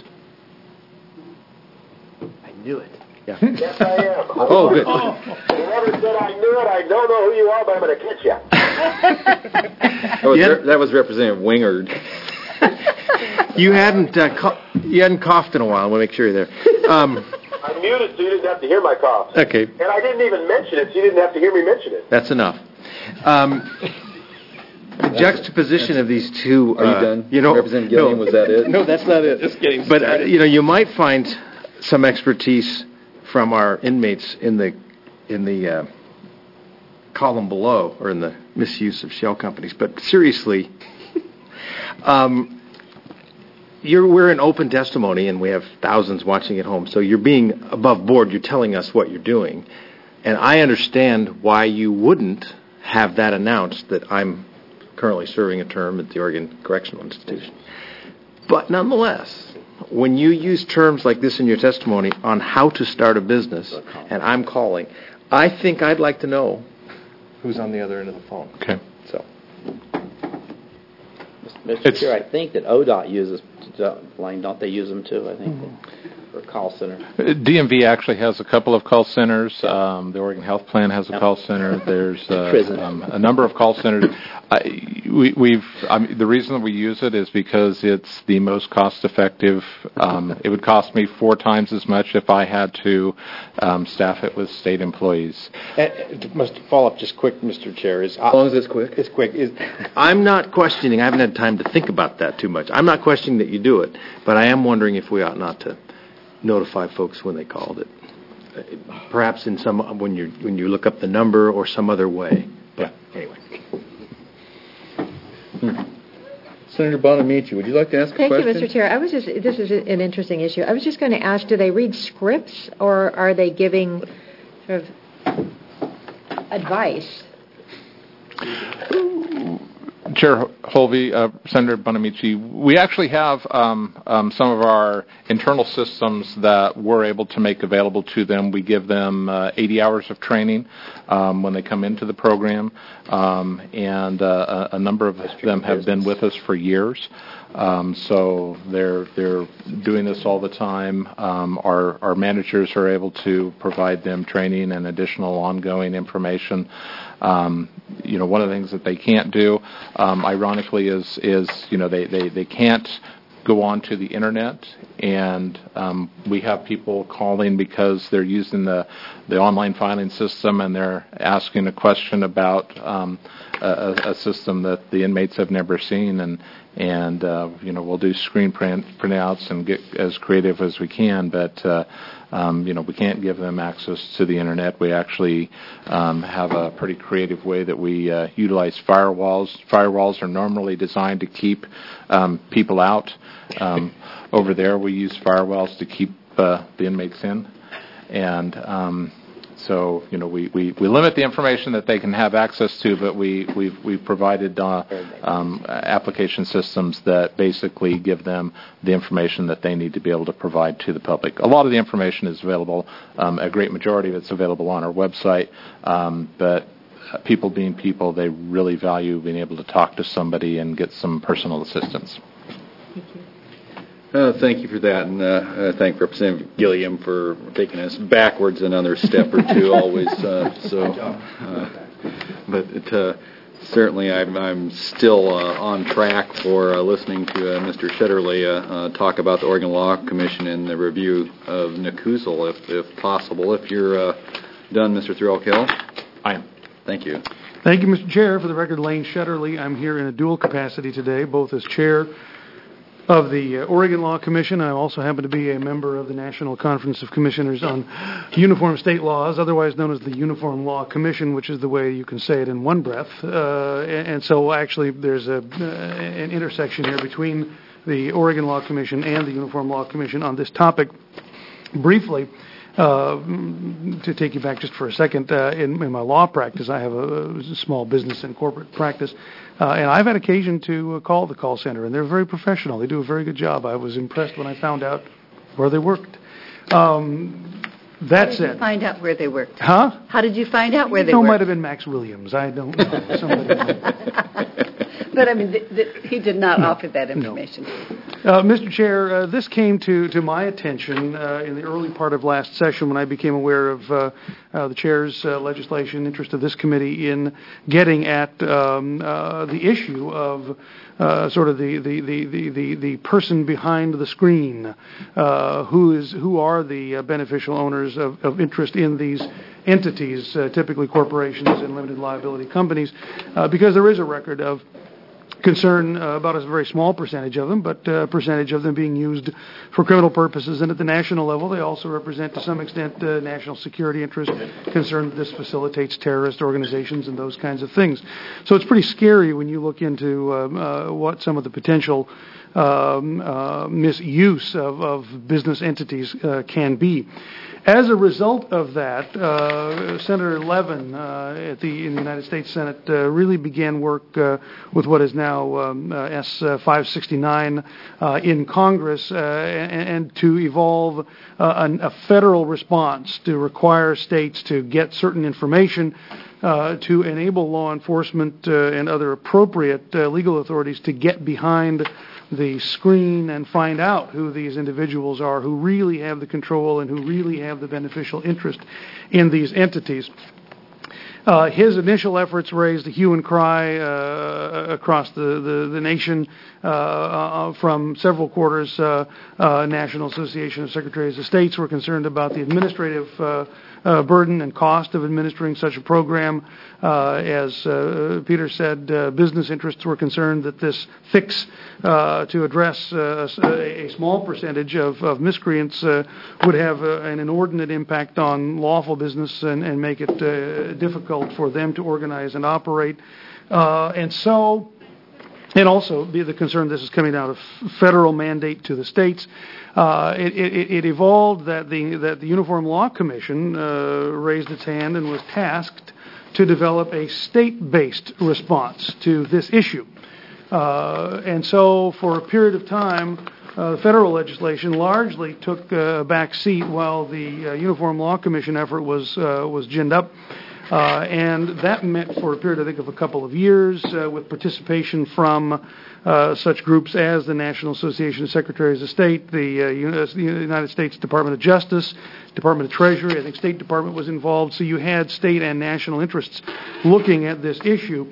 I knew it. Yeah. Yes, I am. Oh, good. Whoever said I knew it, I don't know who you are, but I'm going to catch you. That was, Yeah. Re- that was Representative Wingard. You hadn't uh, co- you hadn't coughed in a while. I want to make sure you're there. Um, I'm muted, so you didn't have to hear my cough. okay, And I didn't even mention it, so you didn't have to hear me mention it. that's enough. Um, the juxtaposition of these two. Are you uh, done? You know, Representative Gilliam, no, was that it? No, that's not it. Just getting But uh, started. you know, you might find some expertise from our inmates in the in the uh, column below, or in the misuse of shell companies. But seriously, um, you're we're in open testimony, and we have thousands watching at home. So you're being above board. You're telling us what you're doing, and I understand why you wouldn't have that announced that I'm currently serving a term at the Oregon Correctional Institution. But nonetheless, when you use terms like this in your testimony on how to start a business, and I'm calling, I think I'd like to know who's on the other end of the phone. Okay. So, Mister It's- Chair, I think that O D O T uses line, don't they use them too? I think for a call center. D M V actually has a couple of call centers. Um, the Oregon Health Plan has a Yep. call center. There's uh, Prison. um, a number of call centers. I, we, we've I mean, the reason that we use it is because it's the most cost-effective. Um, it would cost me four times as much if I had to um, staff it with state employees. and, must follow up just quick, Mister Chair. Is As long as it's quick. It's quick. Is, I'm not questioning. I haven't had time to think about that too much. I'm not questioning that you do it, but I am wondering if we ought not to notify folks when they called it, uh, perhaps in some when you when you look up the number or some other way. But anyway, Senator Bonamici, would you like to ask a Thank you, question? Mister Chair. I was just, this is an interesting issue. I was just going to ask, do they read scripts or are they giving sort of advice? Chair Holvey, uh, Senator Bonamici, we actually have um, um, some of our internal systems that we're able to make available to them. We give them uh, eighty hours of training um, when they come into the program, um, and uh, a, a number of them have been with us for years. Um, so they're they're doing this all the time. Um, our our managers are able to provide them training and additional ongoing information. Um, you know, one of the things that they can't do, um, ironically, is is you know they, they, they can't go onto the internet, and um, we have people calling because they're using the the online filing system and they're asking a question about um, a, a system that the inmates have never seen, and and uh, you know we'll do screen print printouts and get as creative as we can, but uh, um, you know we can't give them access to the internet. We actually um, have a pretty creative way that we uh, utilize firewalls. Firewalls are normally designed to keep um, people out. Um, over there, we use firewalls to keep uh, the inmates in, and um, so you know we, we, we limit the information that they can have access to, but we we've we've provided uh, um, application systems that basically give them the information that they need to be able to provide to the public. A lot of the information is available. Um, a great majority of it's available on our website, um, but people being people, they really value being able to talk to somebody and get some personal assistance. Thank you. Uh, thank you for that, and uh, uh, thank Representative Gilliam for taking us backwards another step or two. Always, uh, so. Uh, but it, uh, certainly, I'm, I'm still uh, on track for uh, listening to uh, Mister Shetterly uh, uh, talk about the Oregon Law Commission and the review of N C U S L, if, if possible. If you're uh, done, Mister Threlkel. I am. Thank you. Thank you, Mister Chair. For the record, Lane Shetterly. I'm here in a dual capacity today, both as chair of the uh, Oregon Law Commission. I also happen to be a member of the National Conference of Commissioners on Uniform State Laws, otherwise known as the Uniform Law Commission, which is the way you can say it in one breath. Uh, and, and so actually there's a, uh, an intersection here between the Oregon Law Commission and the Uniform Law Commission on this topic. Briefly, uh, to take you back just for a second, uh, in, in my law practice, I have a, a small business and corporate practice, uh, and I've had occasion to uh, call the call center, and they're very professional. They do a very good job. I was impressed when I found out where they worked. Um, that How did said, you find out where they worked? Huh? How did you find out where they no, worked? might have been Max Williams. I don't know. Somebody. But, I mean, th- th- he did not no, offer that information. No. Uh, Mister Chair, uh, this came to, to my attention uh, in the early part of last session when I became aware of uh, uh, the Chair's uh, legislation, interest of this committee in getting at um, uh, the issue of uh, sort of the, the, the, the, the, the person behind the screen, uh, who is who are the uh, beneficial owners of, of interest in these entities, uh, typically corporations and limited liability companies, uh, because there is a record of concern uh, about a very small percentage of them, but a uh, percentage of them being used for criminal purposes. And at the national level, they also represent, to some extent, uh, national security interest, concern that this facilitates terrorist organizations and those kinds of things. So it's pretty scary when you look into um, uh, what some of the potential um, uh, misuse of, of business entities uh, can be. As a result of that, uh, Senator Levin uh, at the in the United States Senate uh, really began work uh, with what is now um, uh, S five sixty-nine uh, in Congress, uh, and, and to evolve uh, an, a federal response to require states to get certain information uh, to enable law enforcement uh, and other appropriate uh, legal authorities to get behind the screen and find out who these individuals are who really have the control and who really have the beneficial interest in these entities. Uh, his initial efforts raised a hue and cry uh, across the, the, the nation uh, uh, from several quarters. Uh, uh, National Association of Secretaries of States were concerned about the administrative uh, uh, burden and cost of administering such a program. Uh, as uh, Peter said, uh, business interests were concerned that this fix uh, to address uh, a, a small percentage of, of miscreants uh, would have uh, an inordinate impact on lawful business and, and make it uh, difficult for them to organize and operate. Uh, and so, and also the, the concern this is coming out of federal mandate to the states. Uh, it, it, it evolved that the that the Uniform Law Commission uh, raised its hand and was tasked to develop a state-based response to this issue. Uh, and so, for a period of time, Uh, federal legislation largely took uh, a back seat while the uh, Uniform Law Commission effort was uh, was ginned up. Uh, and that meant for a period, I think, of a couple of years, uh, with participation from uh, such groups as the National Association of Secretaries of State, the, uh, the United States Department of Justice, Department of Treasury, I think State Department was involved. So you had state and national interests looking at this issue.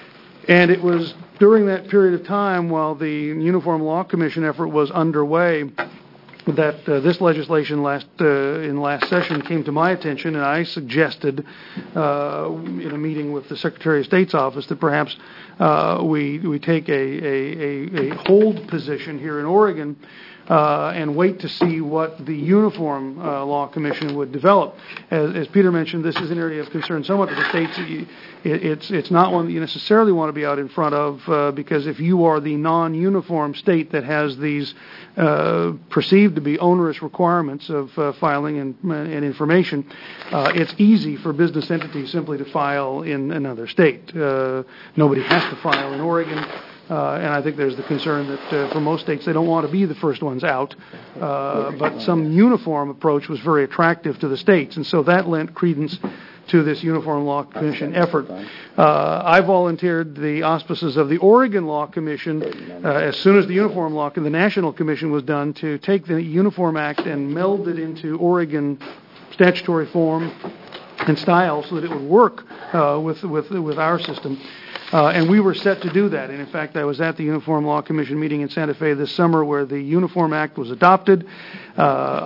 And it was during that period of time, while the Uniform Law Commission effort was underway, that uh, this legislation last uh, in last session came to my attention, and I suggested uh, in a meeting with the Secretary of State's office that perhaps uh, we we take a, a, a, a hold position here in Oregon uh, and wait to see what the Uniform uh, Law Commission would develop. As, as Peter mentioned, this is an area of concern somewhat to the states. It, it's it's not one that you necessarily want to be out in front of uh, because if you are the non-uniform state that has these uh, perceived to be onerous requirements of uh, filing and, and information, uh, it's easy for business entities simply to file in another state. Uh, nobody has to file in Oregon. Uh, and I think there's the concern that uh, for most states they don't want to be the first ones out. Uh, but some uniform approach was very attractive to the states, and so that lent credence to this Uniform Law Commission effort. Uh, I volunteered the auspices of the Oregon Law Commission uh, as soon as the Uniform Law, the National Commission was done, to take the Uniform Act and meld it into Oregon statutory form and style so that it would work uh, with, with, with our system. Uh, and we were set to do that. And in fact, I was at the Uniform Law Commission meeting in Santa Fe this summer where the Uniform Act was adopted. Uh,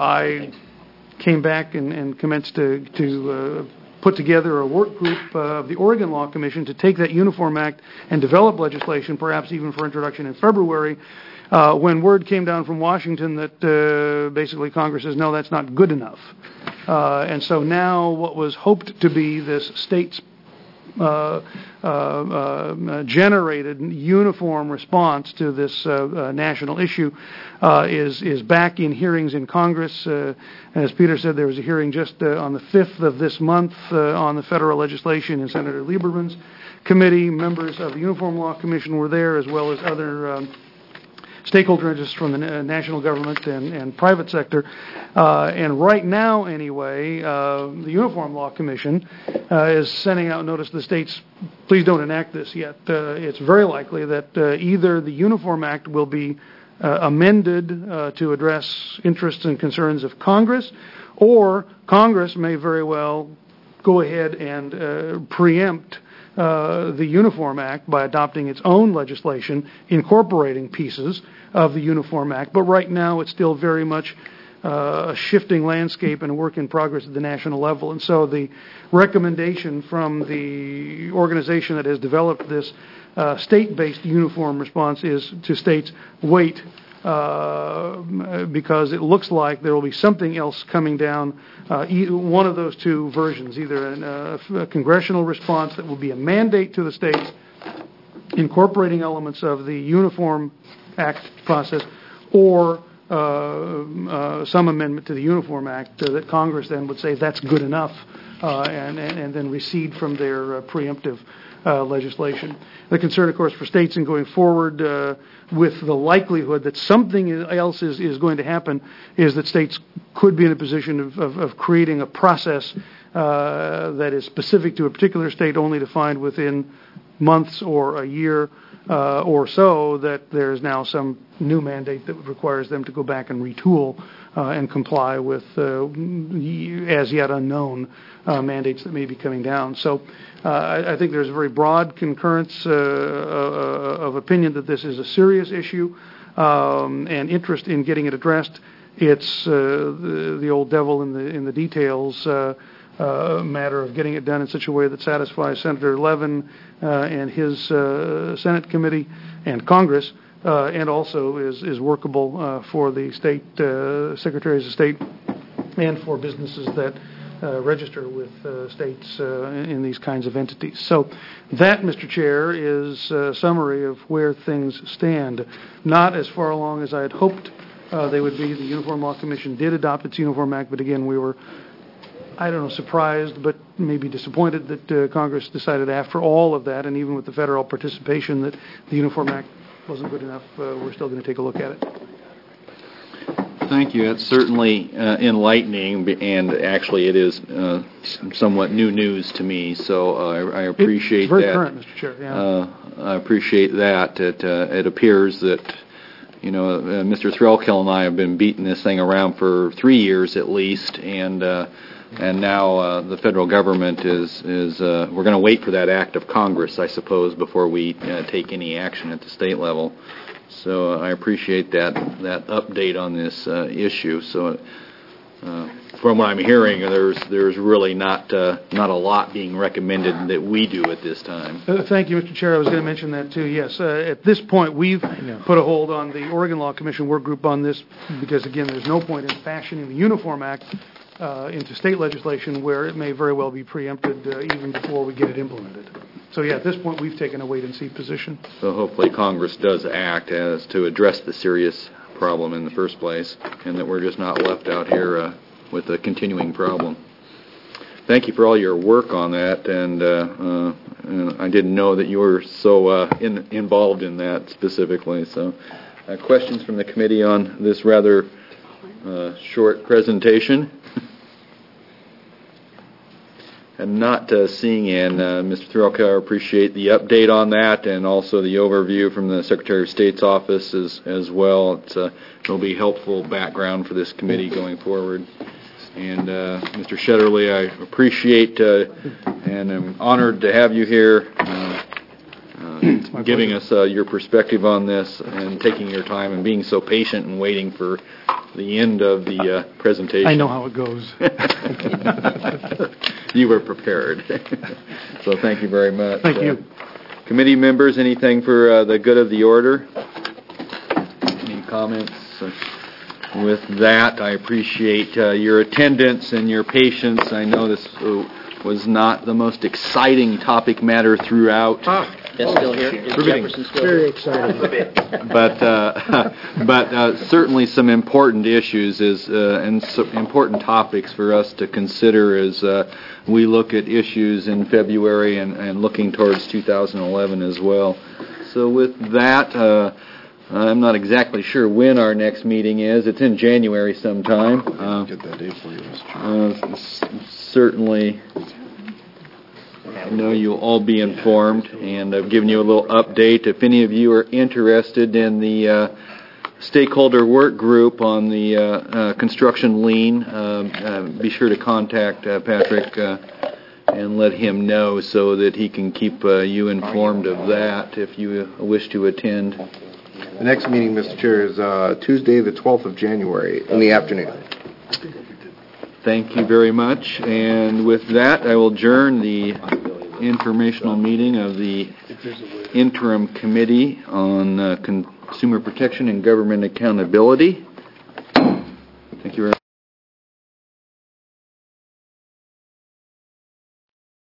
I came back and, and commenced to, to uh, put together a work group uh, of the Oregon Law Commission to take that Uniform Act and develop legislation, perhaps even for introduction in February. uh, when word came down from Washington that uh, basically Congress says, no, that's not good enough. Uh, and so now what was hoped to be this state's uh, uh, uh, generated uniform response to this uh, uh, national issue uh, is is back in hearings in Congress. Uh, as Peter said, there was a hearing just uh, on the fifth of this month uh, on the federal legislation in Senator Lieberman's committee. Members of the Uniform Law Commission were there, as well as other um, stakeholder interests from the na- national government and, and private sector. Uh, and right now, anyway, uh, the Uniform Law Commission uh, is sending out notice to the states, please don't enact this yet. Uh, it's very likely that uh, either the Uniform Act will be uh, amended uh, to address interests and concerns of Congress, or Congress may very well go ahead and uh, preempt Uh, the Uniform Act by adopting its own legislation incorporating pieces of the Uniform Act. But right now it's still very much uh, a shifting landscape and a work in progress at the national level. And so the recommendation from the organization that has developed this uh, state-based uniform response is to states, wait, uh, because it looks like there will be something else coming down, uh, e- one of those two versions, either an, uh, a congressional response that will be a mandate to the states, incorporating elements of the Uniform Act process, or uh, uh, some amendment to the Uniform Act uh, that Congress then would say that's good enough, uh, and, and, and then recede from their uh, preemptive Uh, legislation. The concern, of course, for states in going forward uh, with the likelihood that something else is, is going to happen is that states could be in a position of, of, of creating a process uh, that is specific to a particular state only to find within months or a year uh, or so that there is now some new mandate that requires them to go back and retool uh, and comply with uh, as yet unknown uh, mandates that may be coming down. So uh, I, I think there's a very broad concurrence uh, uh, of opinion that this is a serious issue um, and interest in getting it addressed. It's uh, the, the old devil in the in the details. Uh, Uh, matter of getting it done in such a way that satisfies Senator Levin uh, and his uh, Senate committee and Congress, uh, and also is, is workable uh, for the state uh, secretaries of state and for businesses that uh, register with uh, states uh, in these kinds of entities. So that, Mister Chair, is a summary of where things stand. Not as far along as I had hoped uh, they would be. The Uniform Law Commission did adopt its Uniform Act, but again, we were I don't know, surprised, but maybe disappointed that uh, Congress decided after all of that, and even with the federal participation, that the Uniform Act wasn't good enough. Uh, we're still going to take a look at it. Thank you. That's certainly uh, enlightening, and actually it is uh, somewhat new news to me, so uh, I, I appreciate it's very that. current, Mister Chair. Yeah. Uh, I appreciate that. It, uh, it appears that, you know, uh, Mister Threlkel and I have been beating this thing around for three years at least, and uh, And now uh, the federal government is, is uh, we're going to wait for that act of Congress, I suppose, before we uh, take any action at the state level. So uh, I appreciate that that update on this uh, issue. So uh, from what I'm hearing, there's there's really not uh, not a lot being recommended that we do at this time. Uh, thank you, Mister Chair. I was going to mention that too. Yes, uh, at this point, we've put a hold on the Oregon Law Commission work group on this because, again, there's no point in fashioning the Uniform Act Uh, into state legislation where it may very well be preempted uh, even before we get it implemented. So, yeah, at this point, we've taken a wait-and-see position. So hopefully Congress does act as to address the serious problem in the first place, and that we're just not left out here uh, with a continuing problem. Thank you for all your work on that, and uh, uh, I didn't know that you were so uh, in, involved in that specifically. So, uh, questions from the committee on this rather uh, short presentation? And not uh, seeing in, uh, Mister Threlkel, I appreciate the update on that and also the overview from the Secretary of State's office as, as well. It's, uh, it'll be helpful background for this committee going forward. And uh, Mister Shetterly, I appreciate uh, and I'm honored to have you here uh, uh, giving us uh, your perspective on this and taking your time and being so patient and waiting for the end of the uh, presentation. I know how it goes. You were prepared. So thank you very much. Thank uh, you. Committee members, anything for uh, the good of the order? comments? With that, I appreciate uh, your attendance and your patience. I know this uh, was not the most exciting topic matter throughout. Ah, that's still here. Is Jefferson still Very here? exciting. but uh, but uh, certainly some important issues is uh, and so important topics for us to consider as uh, we look at issues in February and, and looking towards two thousand eleven as well. So with that, uh, I'm not exactly sure when our next meeting is. It's in January sometime. Uh, Get that date for you, Mister uh, s- certainly. I know you'll all be informed, and I've given you a little update. If any of you are interested in the uh, stakeholder work group on the uh, uh, construction lien, uh, uh, be sure to contact uh, Patrick uh, and let him know so that he can keep uh, you informed of that if you wish to attend. The next meeting, Mister Chair, is uh, Tuesday, the twelfth of January, in the afternoon. Thank you very much. And with that, I will adjourn the informational meeting of the Interim Committee on uh, Consumer Protection and Government Accountability.